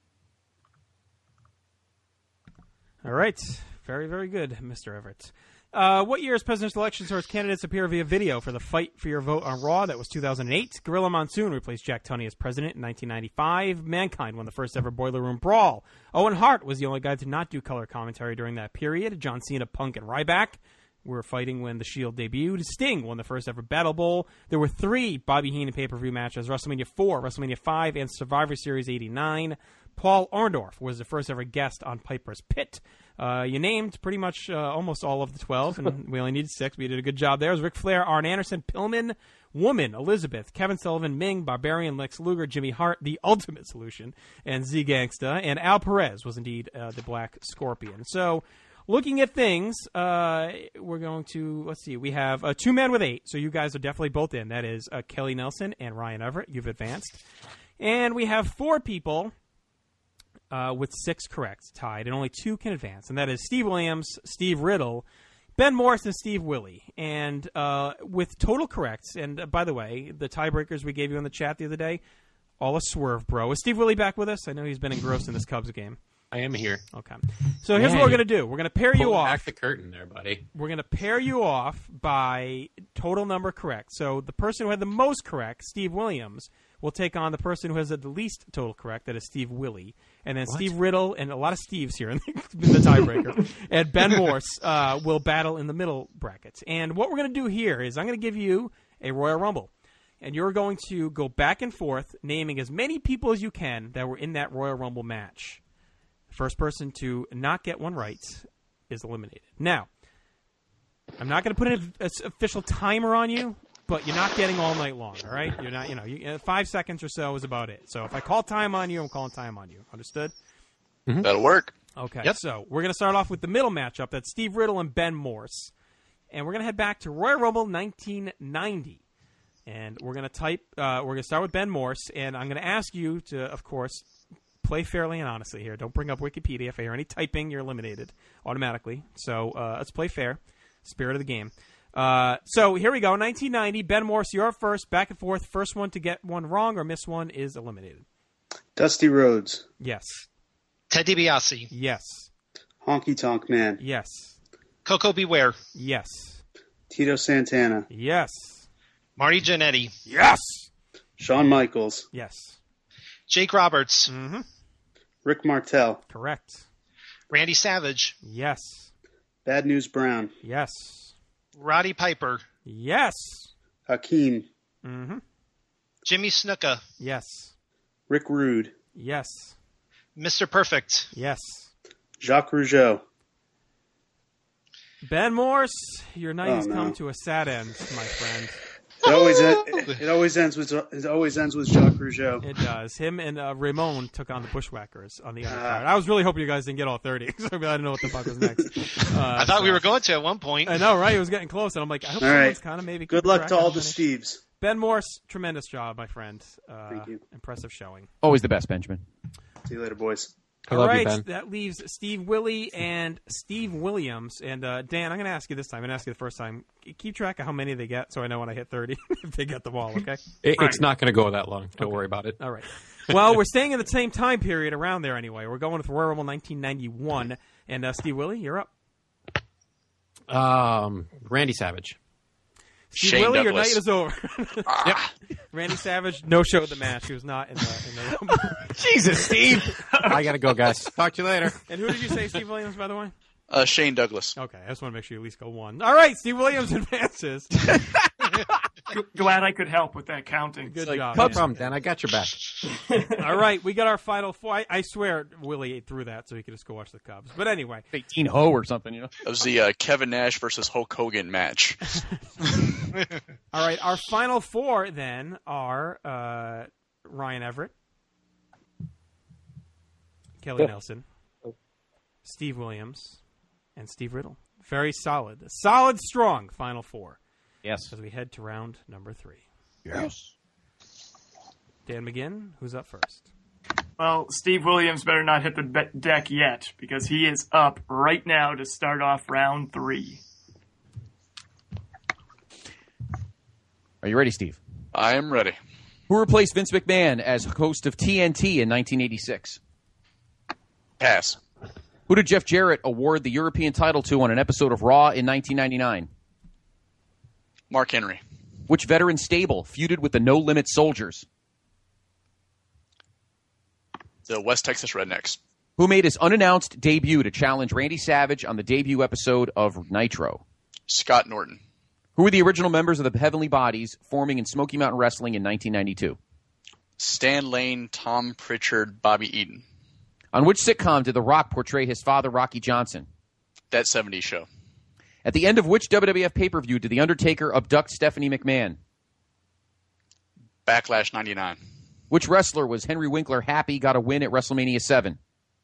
All right. Very, very good, Mister Everett. Uh, what year's presidential election saw its candidates appear via video for the fight for your vote on Raw? That was two thousand eight. Gorilla Monsoon replaced Jack Tunney as president in nineteen ninety-five. Mankind won the first ever Boiler Room Brawl. Owen Hart was the only guy to not do color commentary during that period. John Cena, Punk, and Ryback were fighting when The Shield debuted. Sting won the first ever Battle Bowl. There were three Bobby Heenan pay-per-view matches, WrestleMania four, WrestleMania five, and Survivor Series eighty-nine. Paul Orndorff was the first ever guest on Piper's Pit. Uh, you named pretty much uh, almost all of the twelve, and we only needed six, but you did a good job there. It was Ric Flair, Arn Anderson, Pillman, Woman, Elizabeth, Kevin Sullivan, Ming, Barbarian, Lex Luger, Jimmy Hart, The Ultimate Solution, and Z Gangsta, and Al Perez was indeed uh, the Black Scorpion. So, looking at things, uh, we're going to, let's see, we have uh, two men with eight, so you guys are definitely both in. That is uh, Kelly Nelson and Ryan Everett. You've advanced. And we have four people uh, with six correct, tied, and only two can advance, and that is Steve Williams, Steve Riddle, Ben Morris, and Steve Willie. And uh, with total corrects, and uh, by the way, the tiebreakers we gave you in the chat the other day, all a swerve, bro. Is Steve Willie back with us? I know he's been engrossed in this Cubs game. I am here. Okay. So here's Man, what we're going to do. We're going to pair you pull off. back the curtain there, buddy. We're going to pair you off by total number correct. So the person who had the most correct, Steve Williams, will take on the person who has the least total correct, that is Steve Willie. And then What? Steve Riddle, and a lot of Steves here in the, in the tiebreaker, and Ben Morse uh, will battle in the middle brackets. And what we're going to do here is I'm going to give you a Royal Rumble. And you're going to go back and forth, naming as many people as you can that were in that Royal Rumble match. First person to not get one right is eliminated. Now, I'm not going to put an official timer on you, but you're not getting all night long, all right? You're not, you know, you, uh, five seconds or so is about it. So if I call time on you, I'm calling time on you. Understood? Mm-hmm. That'll work. Okay. Yep. So we're going to start off with the middle matchup. That's Steve Riddle and Ben Morse. And we're going to head back to Royal Rumble nineteen ninety. And we're going to type, uh, we're going to start with Ben Morse, and I'm going to ask you to, of course, play fairly and honestly here. Don't bring up Wikipedia. If I hear any typing, you're eliminated automatically. So uh, let's play fair. Spirit of the game. Uh, so here we go. nineteen ninety, Ben Morse, you're up first. Back and forth. First one to get one wrong or miss one is eliminated. Dusty Rhodes. Yes. Ted DiBiase. Yes. Honky Tonk Man. Yes. Coco Beware. Yes. Tito Santana. Yes. Marty Jannetty. Yes. Shawn Michaels. Yes. Jake Roberts. Mm-hmm. Rick Martel. Correct. Randy Savage. Yes. Bad News Brown. Yes. Roddy Piper. Yes. Hakeem. Mm-hmm. Jimmy Snuka. Yes. Rick Rude. Yes. Mister Perfect. Yes. Jacques Rougeau. Ben Morse, your night Oh, has no. come to a sad end, my friend. It always en- it always ends with it always ends with Jacques Rougeau. It does. Him and uh, Ramon took on the Bushwhackers on the other Ah. card. I was really hoping you guys didn't get all thirty. So I didn't know what the fuck was next. Uh, I thought so- we were going to at one point. I know, right? It was getting close, and I'm like, I hope All someone's right. kind of maybe. Good keeping luck track to on all how the many- Steves. Ben Morse, tremendous job, my friend. Uh, Thank you. Impressive showing. Always the best, Benjamin. See you later, boys. I All love you, right, Ben. that leaves Steve Willie and Steve Williams. And uh, Dan, I'm going to ask you this time. I'm going to ask you the first time. Keep track of how many they get, so I know when I hit thirty if they get the ball. Okay. It, It's not going to go that long. Don't worry about it. All right. Well, we're staying in the same time period around there anyway. We're going with Royal Rumble nineteen ninety-one. And uh, Steve Willie, you're up. Um, Randy Savage. Steve Shane Willie, Douglas. your night is over. Yep. Randy Savage no showed the match. He was not in the, in the Rumble. Jesus, Steve. I got to go, guys. Talk to you later. And who did you say, Steve Williams, by the way? Uh, Shane Douglas. Okay, I just want to make sure you at least go one. All right, Steve Williams advances. Glad I could help with that counting. Good Like, job. no man. problem, Dan. I got your back. All right, we got our final four. I, I swear Willie ate through that so he could just go watch the Cubs. But anyway. eighteen ho or something, you know. That was the uh, Kevin Nash versus Hulk Hogan match. All right, our final four then are uh, Ryan Everett, Kelly Yeah. Nelson, Steve Williams, and Steve Riddle. Very solid. Solid, strong final four. Yes. As we head to round number three. Yes. Dan McGinn, who's up first? Well, Steve Williams better not hit the be- deck yet, because he is up right now to start off round three. Are you ready, Steve? I am ready. Who replaced Vince McMahon as host of T N T in nineteen eighty-six? Pass. Who did Jeff Jarrett award the European title to on an episode of Raw in nineteen ninety-nine? Mark Henry. Which veteran stable feuded with the No Limit Soldiers? The West Texas Rednecks. Who made his unannounced debut to challenge Randy Savage on the debut episode of Nitro? Scott Norton. Who were the original members of the Heavenly Bodies forming in Smoky Mountain Wrestling in nineteen ninety-two? Stan Lane, Tom Pritchard, Bobby Eaton. On which sitcom did The Rock portray his father, Rocky Johnson? That seventies Show. At the end of which W W F pay-per-view did The Undertaker abduct Stephanie McMahon? Backlash ninety-nine. Which wrestler was Henry Winkler happy got a win at WrestleMania seven?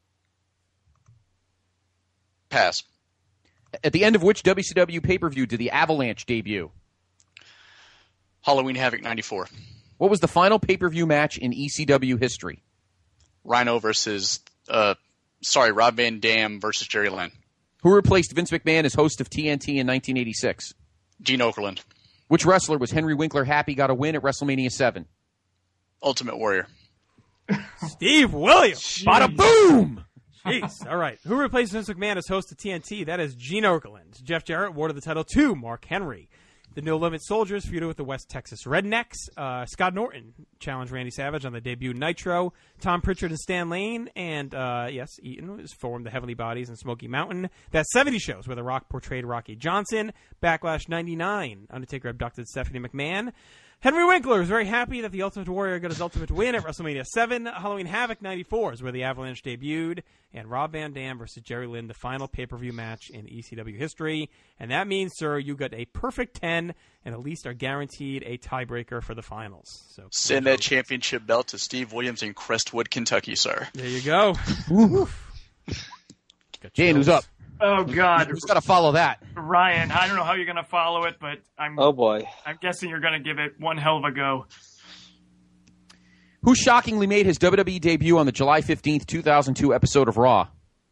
Pass. At the end of which W C W pay-per-view did the Avalanche debut? Halloween Havoc ninety-four. What was the final pay-per-view match in E C W history? Rhino versus, uh, sorry, Rob Van Dam versus Jerry Lynn. Who replaced Vince McMahon as host of T N T in nineteen eighty-six? Gene Okerlund. Which wrestler was Henry Winkler happy got a win at WrestleMania seven? Ultimate Warrior. Steve Williams. Bada boom! Jeez. All right. Who replaced Vince McMahon as host of T N T? That is Gene Okerlund. Jeff Jarrett awarded the title to Mark Henry. The No Limit Soldiers feuded with the West Texas Rednecks. Uh, Scott Norton challenged Randy Savage on the debut Nitro. Tom Pritchard and Stan Lane, and uh, yes, Eaton was formed the Heavenly Bodies in Smoky Mountain. That seventy shows where The Rock portrayed Rocky Johnson. Backlash ninety-nine, Undertaker abducted Stephanie McMahon. Henry Winkler was very happy that the Ultimate Warrior got his ultimate win at WrestleMania seven. Halloween Havoc ninety-four is where the Avalanche debuted. And Rob Van Dam versus Jerry Lynn, the final pay-per-view match in E C W history. And that means, sir, you got a perfect ten and at least are guaranteed a tiebreaker for the finals. So send that championship belt to Steve Williams in Crestwood, Kentucky, sir. There you go. Jane, who's up? Oh, God. Who's got to follow that? Ryan, I don't know how you're going to follow it, but I'm. Oh, boy. I'm guessing you're going to give it one hell of a go. Who shockingly made his W W E debut on the July fifteenth, two thousand two episode of Raw?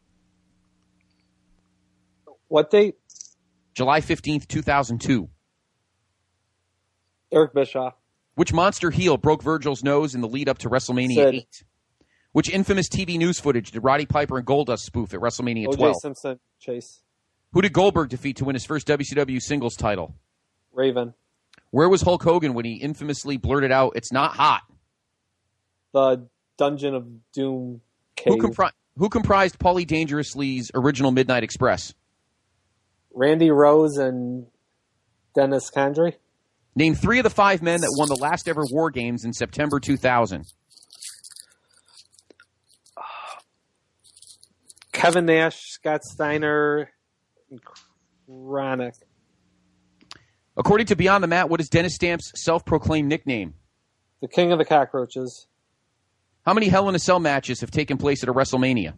What date? July fifteenth, two thousand two. Eric Bischoff. Which monster heel broke Virgil's nose in the lead up to WrestleMania Sid. eight? Which infamous T V news footage did Roddy Piper and Goldust spoof at WrestleMania O J twelve? Simpson. Chase. Who did Goldberg defeat to win his first W C W singles title? Raven. Where was Hulk Hogan when he infamously blurted out, "It's not hot"? The Dungeon of Doom cave. Who, compri- who comprised Paulie Dangerously's original Midnight Express? Randy Rose and Dennis Condrey. Name three of the five men that won the last ever War Games in September two thousand. Kevin Nash, Scott Steiner, and Chronic. According to Beyond the Mat, what is Dennis Stamp's self-proclaimed nickname? The King of the Cockroaches. How many Hell in a Cell matches have taken place at a WrestleMania?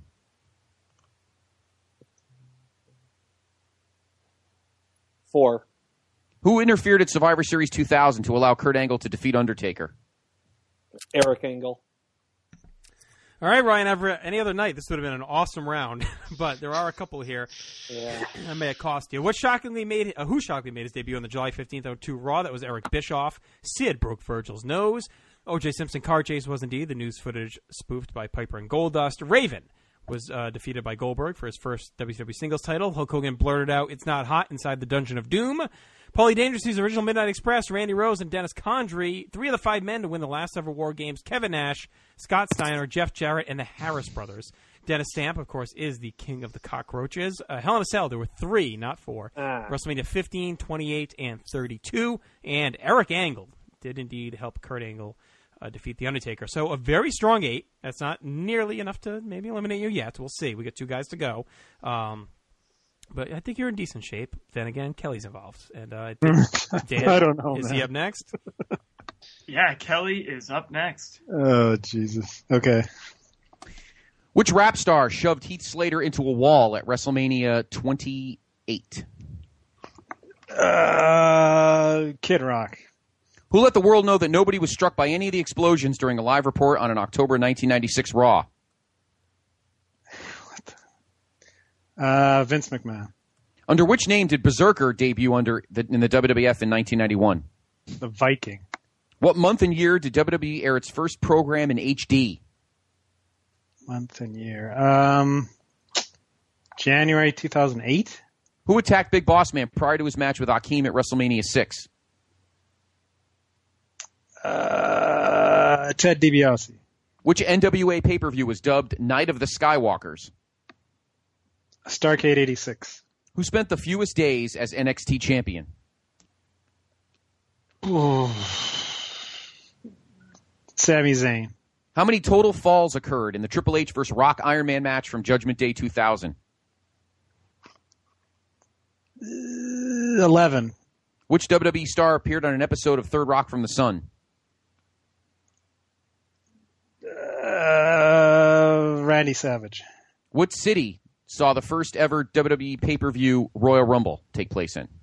Four. Who interfered at Survivor Series two thousand to allow Kurt Angle to defeat Undertaker? Eric Angle. All right, Ryan Everett. Any other night, this would have been an awesome round, but there are a couple here. Yeah. That may have cost you. What shockingly made uh, who shockingly made his debut on the July fifteenth oh two Raw? That was Eric Bischoff. Sid broke Virgil's nose. O J Simpson car chase was indeed the news footage spoofed by Piper and Goldust. Raven was uh, defeated by Goldberg for his first W C W singles title. Hulk Hogan blurted out, "It's not hot" inside the Dungeon of Doom. Paulie Dangerously's original Midnight Express, Randy Rose and Dennis Condrey, three of the five men to win the last ever War Games, Kevin Nash, Scott Steiner, Jeff Jarrett, and the Harris brothers. Dennis Stamp, of course, is the king of the cockroaches. Uh, Hell in a Cell, there were three, not four. Ah. WrestleMania fifteen, twenty-eight, and thirty-two. And Eric Angle did indeed help Kurt Angle uh, defeat The Undertaker. So a very strong eight. That's not nearly enough to maybe eliminate you yet. We'll see. We got two guys to go. Um, But I think you're in decent shape. Then again, Kelly's involved. And uh, I think Dan, I don't know, Is man. he up next? Yeah, Kelly is up next. Oh, Jesus. Okay. Which rap star shoved Heath Slater into a wall at WrestleMania twenty-eight? Uh, Kid Rock. Who let the world know that nobody was struck by any of the explosions during a live report on an October nineteen ninety-six Raw? Uh, Vince McMahon. Under which name did Berserker debut under the, in the W W F in nineteen ninety-one? The Viking. What month and year did W W E air its first program in H D? Month and year. Um, January two thousand eight. Who attacked Big Boss Man prior to his match with Akeem at WrestleMania six? Uh, Ted DiBiase. Which N W A pay-per-view was dubbed Night of the Skywalkers? Starrcade eighty-six. Who spent the fewest days as N X T champion? Ooh. Sami Zayn. How many total falls occurred in the Triple H versus Rock Iron Man match from Judgment Day two thousand? Uh, Eleven. Which W W E star appeared on an episode of Third Rock from the Sun? Uh, Randy Savage. What city saw the first ever W W E pay-per-view Royal Rumble take place in?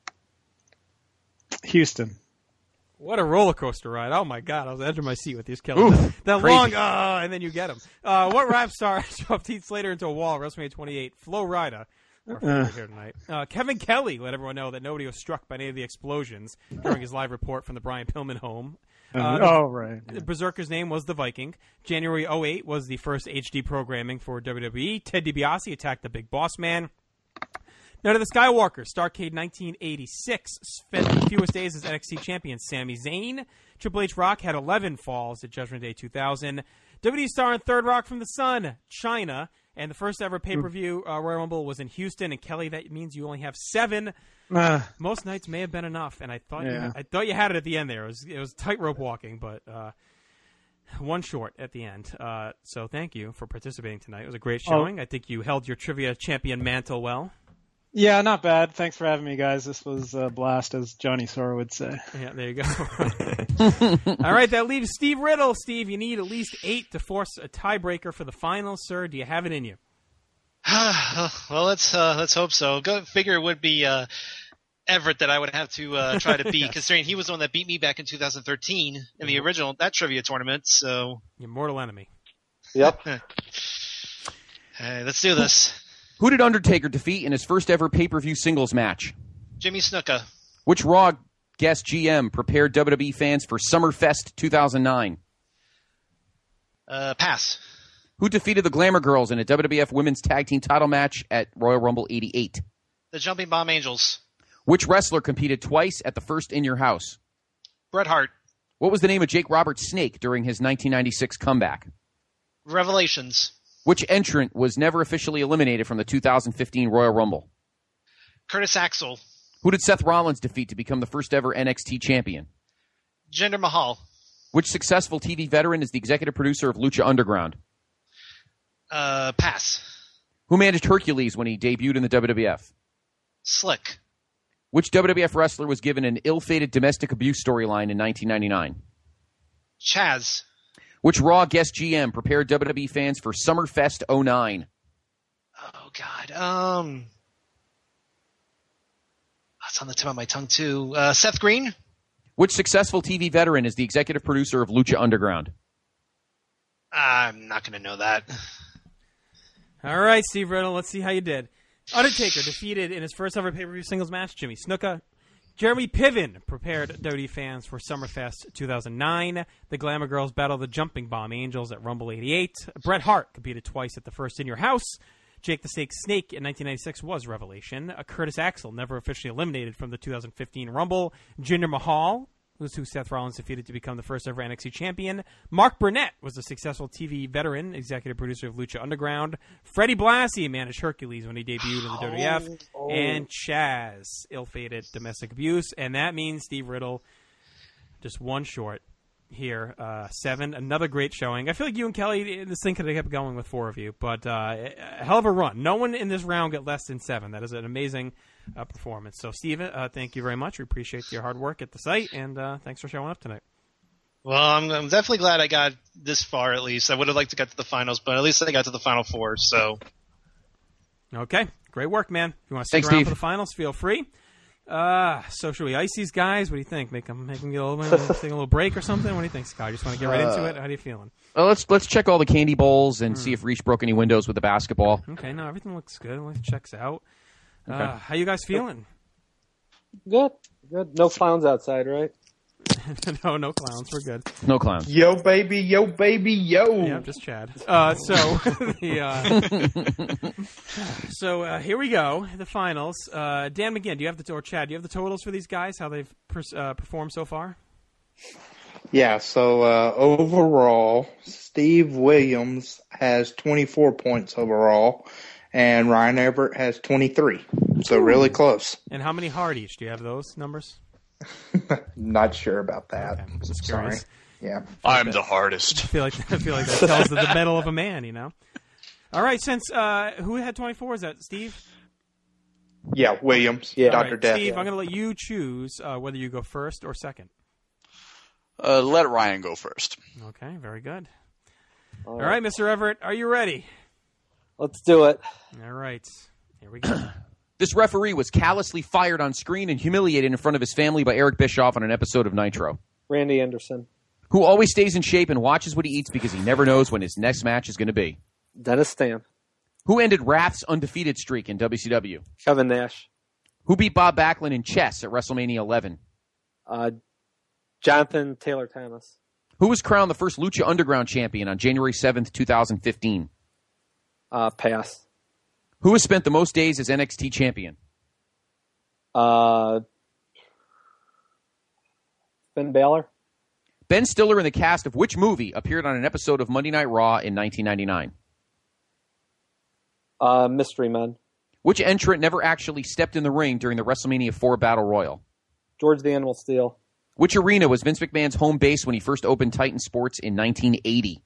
Houston. What a roller coaster ride! Oh my God, I was edge of my seat with these killers. Oof, that crazy. long, uh, and then you get them. Uh, what rap star shoved Heath Slater into a wall? WrestleMania twenty-eight. Flo Rida, our favorite Uh. here tonight. Uh, Kevin Kelly let everyone know that nobody was struck by any of the explosions during his live report from the Brian Pillman home. Uh, the- oh, right. The Berserker's name was the Viking. January oh eight was the first H D programming for W W E. Ted DiBiase attacked the Big Boss Man. Now to the Skywalker. Starrcade nineteen eighty-six spent the fewest days as N X T champion. Sami Zayn. Triple H Rock had eleven falls at Judgment Day two thousand. W W E star in Third Rock from the Sun, China. And the first ever pay-per-view uh, Royal Rumble was in Houston. And Kelly, that means you only have seven. Uh, Most nights may have been enough, and I thought Yeah. you, I thought you had it at the end there. It was it was tightrope walking, but uh, one short at the end. Uh, so thank you for participating tonight. It was a great showing. I think you held your trivia champion mantle well. Yeah, not bad. Thanks for having me, guys. This was a blast, as Johnny Sora would say. Yeah, there you go. All right, that leaves Steve Riddle. Steve, you need at least eight to force a tiebreaker for the final, sir. Do you have it in you? Well, let's uh, let's hope so. Go figure it would be uh, Everett that I would have to uh, try to beat, considering he was the one that beat me back in two thousand thirteen in the original that trivia tournament. So your mortal enemy. Yep. Hey, let's do this. Who did Undertaker defeat in his first ever pay-per-view singles match? Jimmy Snuka. Which Raw guest G M prepared W W E fans for Summerfest two thousand nine? Uh, pass. Who defeated the Glamour Girls in a W W F Women's Tag Team title match at Royal Rumble eighty-eight? The Jumping Bomb Angels. Which wrestler competed twice at the first In Your House? Bret Hart. What was the name of Jake Roberts' snake during his nineteen ninety-six comeback? Revelations. Which entrant was never officially eliminated from the two thousand fifteen Royal Rumble? Curtis Axel. Who did Seth Rollins defeat to become the first ever N X T champion? Jinder Mahal. Which successful T V veteran is the executive producer of Lucha Underground? Uh, pass. Who managed Hercules when he debuted in the W W F? Slick. Which W W F wrestler was given an ill-fated domestic abuse storyline in nineteen ninety-nine? Chaz. Which Raw guest G M prepared W W E fans for Summerfest oh nine? Oh, God. Um, that's on the tip of my tongue, too. Uh, Seth Green. Which successful T V veteran is the executive producer of Lucha Underground? I'm not going to know that. All right, Steve Riddle, let's see how you did. Undertaker defeated in his first ever pay-per-view singles match Jimmy Snuka. Jeremy Piven prepared W W E fans for Summerfest two thousand nine. The Glamour Girls battled the Jumping Bomb Angels at Rumble eighty-eight. Bret Hart competed twice at the first In Your House. Jake the Snake Snake in nineteen ninety-six was Revelation. Uh, Curtis Axel never officially eliminated from the two thousand fifteen Rumble. Jinder Mahal, who's who Seth Rollins defeated to become the first ever N X T champion. Mark Burnett was a successful T V veteran, executive producer of Lucha Underground. Freddie Blassie managed Hercules when he debuted in the W W F. Oh, oh. And Chaz, ill-fated domestic abuse. And that means Steve Riddle just one short here. Uh, seven, another great showing. I feel like you and Kelly, this thing could have kept going with four of you, but uh, a hell of a run. No one in this round got less than seven. That is an amazing uh, performance. So, Steven, uh, thank you very much. We appreciate your hard work at the site, and uh, thanks for showing up tonight. Well, I'm, I'm definitely glad I got this far, at least. I would have liked to get to the finals, but at least I got to the final four, so. Okay, great work, man. If you want to stick Thanks, around Steve. for the finals, feel free. Uh, so should we ice these guys? What do you think? Make them, make them get a little, take a little break or something? What do you think, Scott? You just want to get right into it? How are you feeling? Well, let's let's check all the candy bowls and Hmm. see if Reach broke any windows with the basketball. Okay, no, everything looks good. It checks out. Uh, Okay. how you guys feeling? Good. Good. No clowns outside, right? no, no clowns. We're good. No clowns. Yo, baby, yo, baby, yo. Yeah, just Chad. Uh, so, the, uh, so uh, here we go. The finals. Uh, Dan McGinn, do you have the or Chad? Do you have the totals for these guys? How they've per, uh, performed so far? Yeah. So uh, overall, Steve Williams has twenty-four points overall, and Ryan Everett has twenty-three. So really close. And how many hard each? Do you have those numbers? Not sure about that. Okay, just Sorry. curious. Yeah. I'm the hardest. I feel like I feel like that tells the, the mettle of a man, you know. All right, since uh, who had twenty-four? Is that Steve? Yeah, Williams. Yeah, All Doctor right, Death. Steve, I'm going to let you choose uh, whether you go first or second. Uh, let Ryan go first. Okay, very good. All All right. right, Mister Everett, are you ready? Let's do it. All right, here we go. This referee was callously fired on screen and humiliated in front of his family by Eric Bischoff on an episode of Nitro. Randy Anderson. Who always stays in shape and watches what he eats because he never knows when his next match is going to be. Dennis Stan. Who ended Wrath's undefeated streak in W C W? Kevin Nash. Who beat Bob Backlund in chess at WrestleMania eleven? Uh, Jonathan Taylor Thomas. Who was crowned the first Lucha Underground champion on January seventh, twenty fifteen? Uh, pass. Who has spent the most days as N X T champion? Uh, Finn Balor. Ben Stiller in the cast of which movie appeared on an episode of Monday Night Raw in nineteen ninety-nine? Uh, Mystery Men. Which entrant never actually stepped in the ring during the WrestleMania four Battle Royal? George the Animal Steel. Which arena was Vince McMahon's home base when he first opened Titan Sports in nineteen eighty?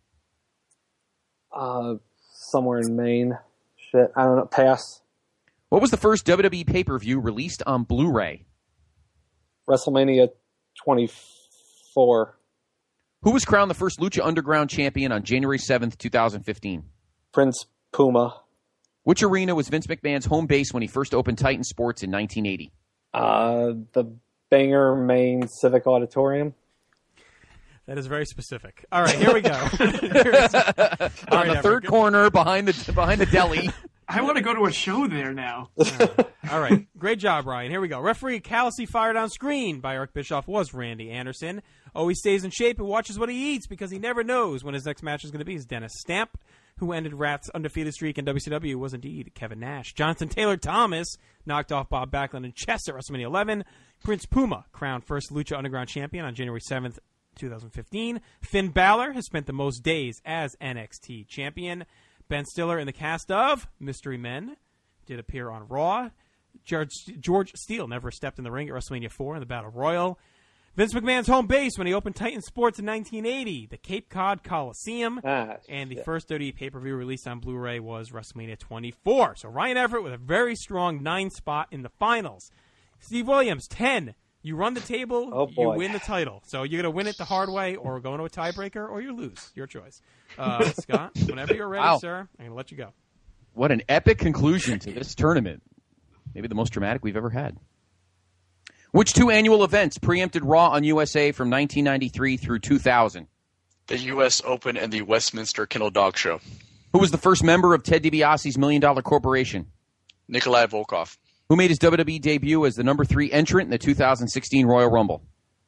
Uh, somewhere in Maine. Shit, I don't know. Pass. What was the first W W E pay-per-view released on Blu-ray? WrestleMania twenty-four. Who was crowned the first Lucha Underground champion on January seventh, twenty fifteen? Prince Puma. Which arena was Vince McMahon's home base when he first opened Titan Sports in nineteen eighty? Uh, the Bangor, Maine Civic Auditorium. That is very specific. All right, here we go. On the Everett, third good. corner behind the behind the deli. I want to go to a show there now. All right. Great job, Ryan. Here we go. Referee callously fired on screen by Eric Bischoff was Randy Anderson. Always stays in shape and watches what he eats because he never knows when his next match is going to be. Is Dennis Stamp, who ended Wrath's undefeated streak in W C W, was indeed Kevin Nash. Jonathan Taylor Thomas knocked off Bob Backlund in chess at WrestleMania eleven. Prince Puma crowned first Lucha Underground champion on January seventh, twenty fifteen. Finn Balor has spent the most days as N X T champion. Ben Stiller in the cast of Mystery Men did appear on Raw. George, George Steele never stepped in the ring at WrestleMania four in the Battle Royal. Vince McMahon's home base when he opened Titan Sports in nineteen eighty, the Cape Cod Coliseum. Ah, and the shit. first W W E pay-per-view released on Blu-ray was WrestleMania twenty-four. So Ryan Everett with a very strong nine spot in the finals. Steve Williams, ten. You run the table, Oh, you boy. win the title. So you're going to win it the hard way or go into a tiebreaker or you lose. Your choice. Uh, Scott, whenever you're ready, Wow. sir, I'm going to let you go. What an epic conclusion to this tournament. Maybe the most dramatic we've ever had. Which two annual events preempted Raw on U S A from nineteen ninety-three through two thousand? The U S Open and the Westminster Kennel Dog Show. Who was the first member of Ted DiBiase's Million Dollar Corporation? Nikolai Volkov. Who made his W W E debut as the number three entrant in the two thousand sixteen Royal Rumble?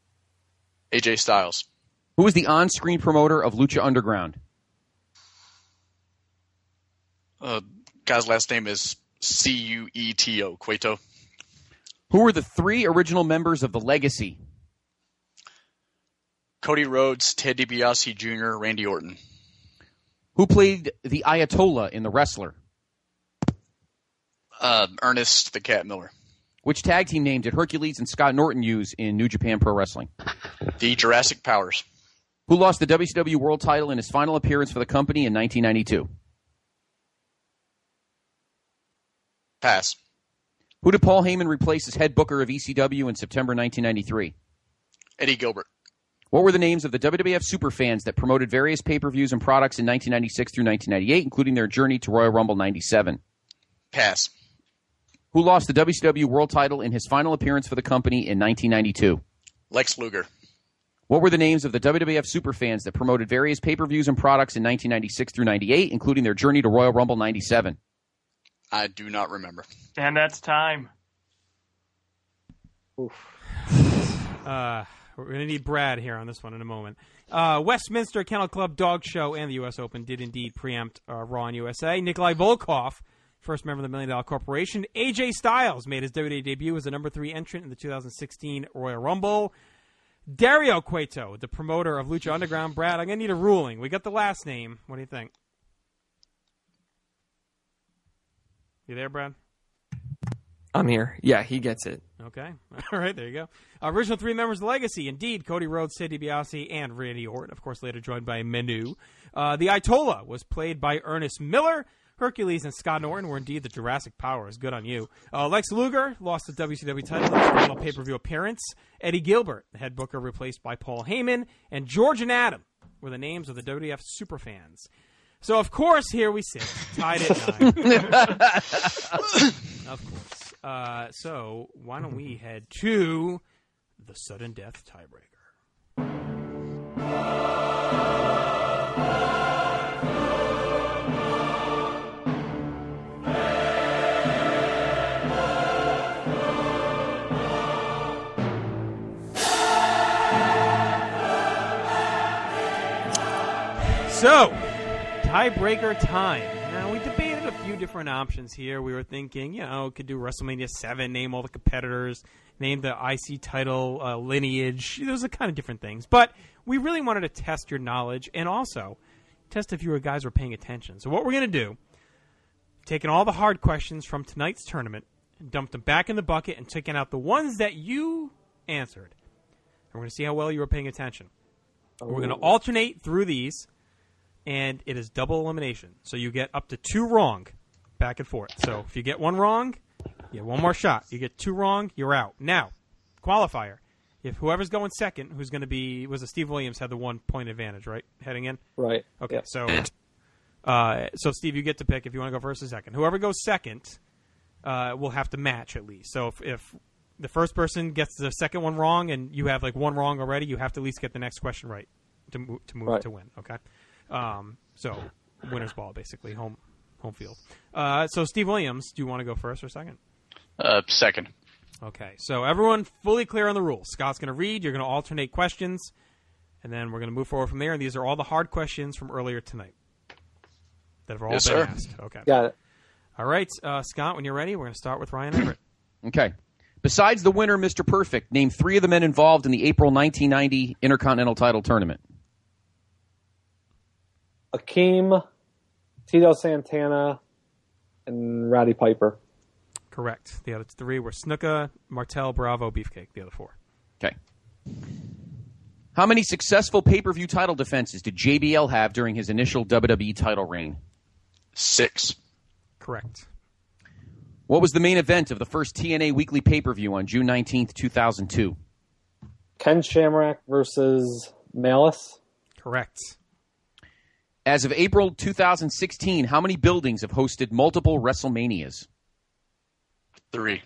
A J Styles. Who was the on-screen promoter of Lucha Underground? Uh, guy's last name is C U E T O, Cueto. Who were the three original members of The Legacy? Cody Rhodes, Ted DiBiase Junior, Randy Orton. Who played the Ayatollah in The Wrestler? Uh, Ernest the Cat Miller. Which tag team name did Hercules and Scott Norton use in New Japan Pro Wrestling? The Jurassic Powers. Who lost the W C W World title in his final appearance for the company in nineteen ninety-two? Pass. Who did Paul Heyman replace as head booker of E C W in September nineteen ninety-three? Eddie Gilbert. What were the names of the W W F superfans that promoted various pay-per-views and products in nineteen ninety-six through nineteen ninety-eight, including their journey to Royal Rumble ninety-seven? Pass. Who lost the W C W World title in his final appearance for the company in nineteen ninety-two? Lex Luger. What were the names of the W W F superfans that promoted various pay-per-views and products in nineteen ninety-six through ninety-eight, including their journey to Royal Rumble ninety-seven? I do not remember. And that's time. Uh, we're going to need Brad here on this one in a moment. Uh, Westminster Kennel Club Dog Show and the U S Open did indeed preempt uh, Raw and U S A. Nikolai Volkov, first member of the Million Dollar Corporation. A J Styles made his W W E debut as the number three entrant in the two thousand sixteen Royal Rumble. Dario Cueto, the promoter of Lucha Underground. Brad, I'm going to need a ruling. We got the last name. What do you think? You there, Brad? I'm here. Yeah, he gets it. Okay. All right, there you go. Original three members of Legacy. Indeed, Cody Rhodes, Sid DiBiase, and Randy Orton. Of course, later joined by Menu. Uh, the Ayatollah was played by Ernest Miller. Hercules and Scott Norton were indeed the Jurassic Powers. Good on you. Uh, Lex Luger lost the W C W title in his final pay-per-view appearance. Eddie Gilbert, the head booker, replaced by Paul Heyman. And George and Adam were the names of the W W F superfans. So, of course, here we sit, tied at nine. Of course. Uh, so, why don't we head to the sudden death tiebreaker? So, tiebreaker time. Now, we debated a few different options here. We were thinking, you know, could do WrestleMania seven, name all the competitors, name the I C title uh, lineage. Those are kind of different things. But we really wanted to test your knowledge and also test if you guys were paying attention. So what we're going to do, taking all the hard questions from tonight's tournament, and dumped them back in the bucket and taking out the ones that you answered. And we're going to see how well you were paying attention. Oh. We're going to alternate through these. And it is double elimination. So you get up to two wrong back and forth. So if you get one wrong, you get one more shot. You get two wrong, you're out. Now, qualifier. If whoever's going second, who's going to be, was it Steve Williams had the one point advantage, right? Heading in? Right. Okay, yep. so uh, so Steve, you get to pick if you want to go first or second. Whoever goes second uh, will have to match at least. So if, if the first person gets the second one wrong and you have like one wrong already, you have to at least get the next question right to, mo- to move right. to win, okay? Um, so winner's ball, basically, home home field. Uh, so Steve Williams, do you want to go first or second? Uh, second. Okay, so everyone fully clear on the rules. Scott's going to read. You're going to alternate questions, and then we're going to move forward from there. And these are all the hard questions from earlier tonight that have all yes, been sir. asked. Okay, got it. All right, uh, Scott, when you're ready, we're going to start with Ryan Everett. Okay. Besides the winner, Mister Perfect, name three of the men involved in the April nineteen ninety Intercontinental Title Tournament. Akeem, Tito Santana, and Roddy Piper. Correct. The other three were Snuka, Martel, Bravo, Beefcake. The other four. Okay. How many successful pay-per-view title defenses did J B L have during his initial W W E title reign? Six. Correct. What was the main event of the first T N A weekly pay-per-view on June nineteenth, two thousand two? Ken Shamrock versus Malice. Correct. As of April two thousand sixteen, how many buildings have hosted multiple WrestleManias? Three.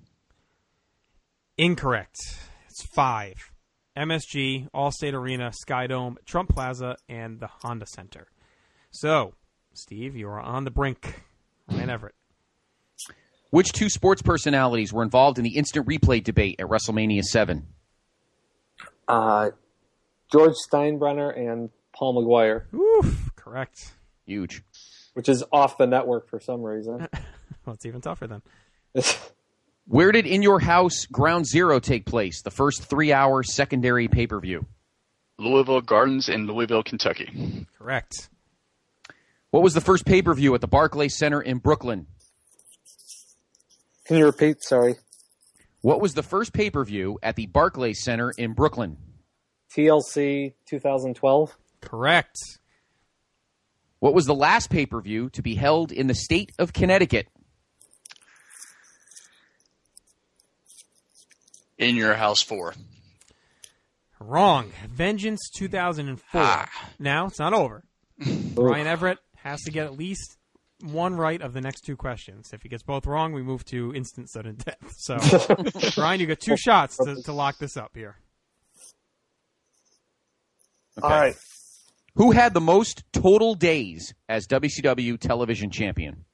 Incorrect. It's five. M S G, Allstate Arena, Skydome, Trump Plaza, and the Honda Center. So, Steve, you are on the brink. Ryan Everett. Which two sports personalities were involved in the instant replay debate at WrestleMania seven? Uh, George Steinbrenner and Paul McGuire. Oof, correct. Huge. Which is off the network for some reason. Well, it's even tougher then. Where did In Your House Ground Zero take place, the first three-hour secondary pay-per-view? Louisville Gardens in Louisville, Kentucky. Correct. What was the first pay-per-view at the Barclays Center in Brooklyn? Can you repeat? Sorry. What was the first pay-per-view at the Barclays Center in Brooklyn? T L C twenty twelve. Correct. What was the last pay-per-view to be held in the state of Connecticut? In Your House four. Wrong. Vengeance two thousand four. Ah. Now, it's not over. Ryan Everett has to get at least one right of the next two questions. If he gets both wrong, we move to instant sudden death. So, Ryan, you got two shots to, to lock this up here. Okay. All right. Who had the most total days as W C W television champion?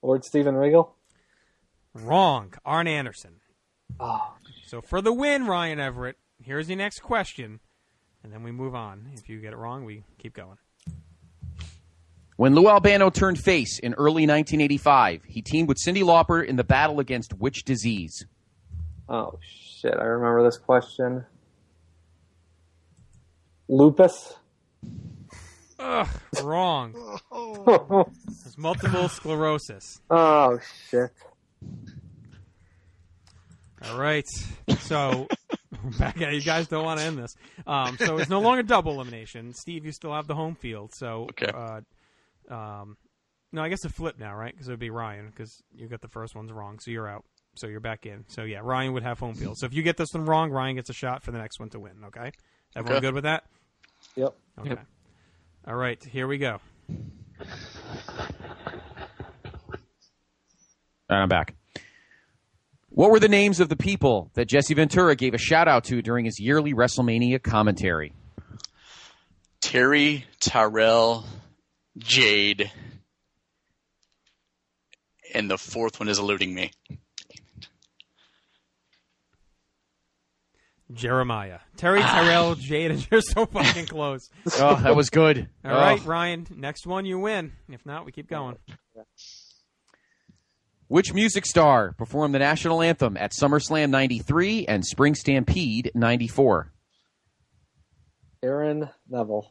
Lord Steven Regal? Wrong. Arn Anderson. Oh. So for the win, Ryan Everett, here's your next question, and then we move on. If you get it wrong, we keep going. When Lou Albano turned face in early nineteen eighty-five, he teamed with Cyndi Lauper in the battle against which disease? Oh, shit. I remember this question. Lupus? Ugh, wrong. It's multiple sclerosis. Oh, shit. All right. So, back at you guys don't want to end this. Um, so it's no longer double elimination. Steve, you still have the home field. So, okay. Uh, um, no, I guess it's flip now, right? Because it would be Ryan, because you got the first ones wrong, so you're out. So you're back in. So yeah, Ryan would have home field. So if you get this one wrong, Ryan gets a shot for the next one to win. Okay, everyone Okay. good with that? Yep. Okay. Yep. All right, here we go. All right, I'm back. What were the names of the people that Jesse Ventura gave a shout out to during his yearly WrestleMania commentary? Terry, Tyrell, Jade, and the fourth one is eluding me. Jeremiah. Terry, Tyrell, Jade, and you're so fucking close. Oh, that was good. All Oh. right, Ryan, next one you win. If not, we keep going. Which music star performed the national anthem at SummerSlam ninety-three and Spring Stampede ninety-four? Aaron Neville.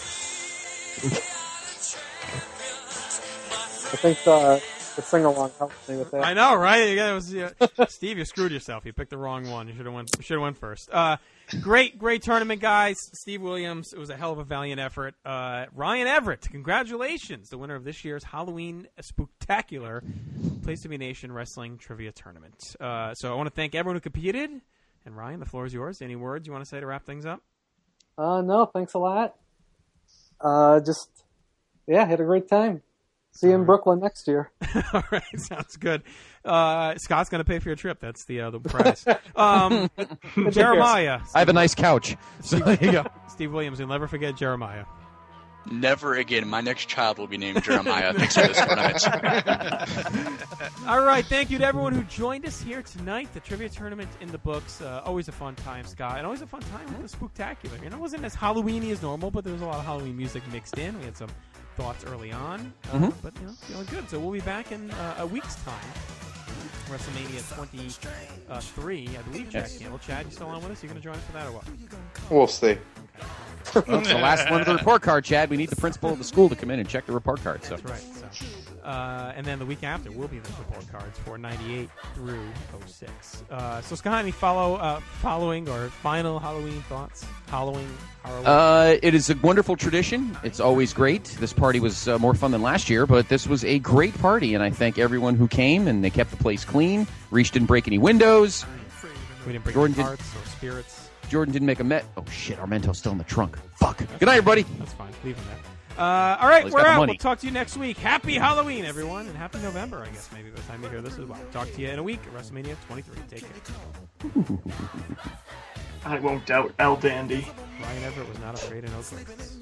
I think the, the sing-along helped me with that. I know, right? You got, it was, uh, Steve, you screwed yourself. You picked the wrong one. You should have went. Should have went first. Uh, great, great tournament, guys. Steve Williams. It was a hell of a valiant effort. Uh, Ryan Everett, congratulations, the winner of this year's Halloween Spooktacular Place to Be Nation Wrestling Trivia Tournament. Uh, so I want to thank everyone who competed. And Ryan, the floor is yours. Any words you want to say to wrap things up? Uh, no, thanks a lot. Uh, just, yeah, had a great time. See you in Brooklyn next year. All right, sounds good. Uh, Scott's going to pay for your trip. That's the uh, the prize. Um, Jeremiah. I have a nice couch. So there you go. Steve Williams, you'll never forget Jeremiah. Never again. My next child will be named Jeremiah. Thanks for this tournament. All right, thank you to everyone who joined us here tonight. The trivia tournament in the books. Uh, always a fun time, Scott, and always a fun time with the Spooktacular. You know, it wasn't as Halloween-y as normal, but there was a lot of Halloween music mixed in. We had some thoughts early on, uh, Mhm. but you know, feeling good. So we'll be back in uh, a week's time. WrestleMania twenty-three, I believe. Chad Yes. Campbell. Chad, you still on with us? You going to join us for that or what? We'll see. Well, it's the last one of the report card, Chad. We need the principal of the school to come in and check the report card. So. That's right. So, uh, and then the week after will be the report cards for ninety-eight through oh six. Uh, so, Scott, any follow, uh, following or final Halloween thoughts? Halloween? Halloween? Uh, it is a wonderful tradition. It's always great. This party was uh, more fun than last year, but this was a great party, and I thank everyone who came, and they kept the place clean. Reach didn't break any windows. We didn't break Jordan any did- hearts or spirits. Jordan didn't make a met. Oh, shit, our Mento's still in the trunk. Fuck. Good night, everybody. That's fine. Leave him there. Uh, all right, Well, he's we're got the out. money. We'll talk to you next week. Happy Halloween, everyone, and happy November, I guess, maybe by the time you hear this as well. Talk to you in a week at WrestleMania twenty-three. Take care. I won't doubt El Dandy. Ryan Everett was not afraid of no ghosts.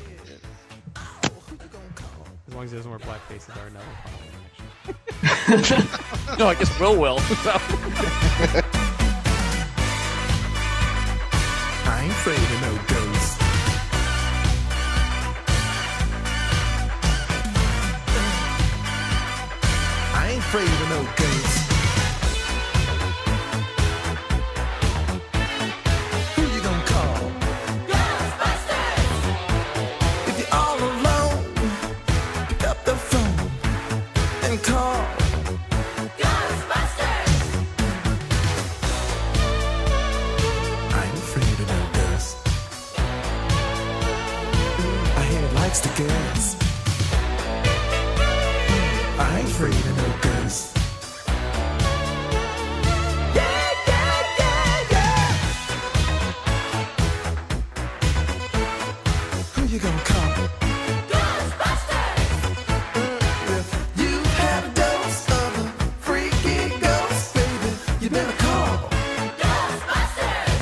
As long as he doesn't wear black faces, I would never. No, I guess Will will. I ain't afraid of no ghosts. I ain't afraid of no ghosts. Who you gonna call? Ghostbusters! If you're all alone, pick up the phone and call Ghostbusters! I ain't afraid of no ghosts. I hear it likes to guess. I ain't afraid of no ghosts. Yeah, yeah, yeah, yeah. Who you gonna call? Ghostbusters! If you have a dose of a freaky ghost, baby, you better call Ghostbusters!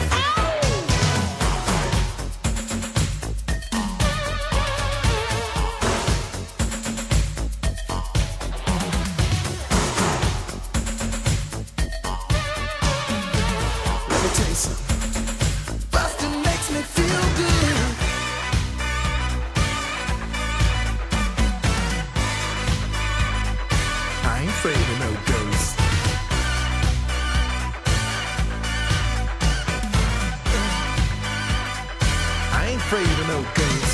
afraid of no ghosts. I ain't afraid of no ghosts.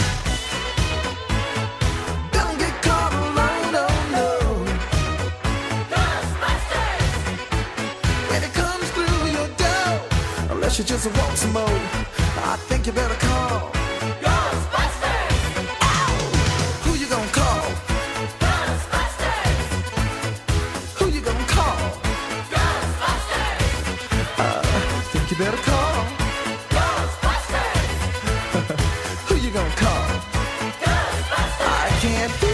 Don't get caught alone, no, no. Ghostbusters! When it comes through your door, unless you just want some more, I think you better call Ghostbusters! Ow! Who you gonna call? Ghostbusters! Who you gonna call? Ghostbusters! I think you better call Ghostbusters! Who you gonna call? Ghostbusters! I can't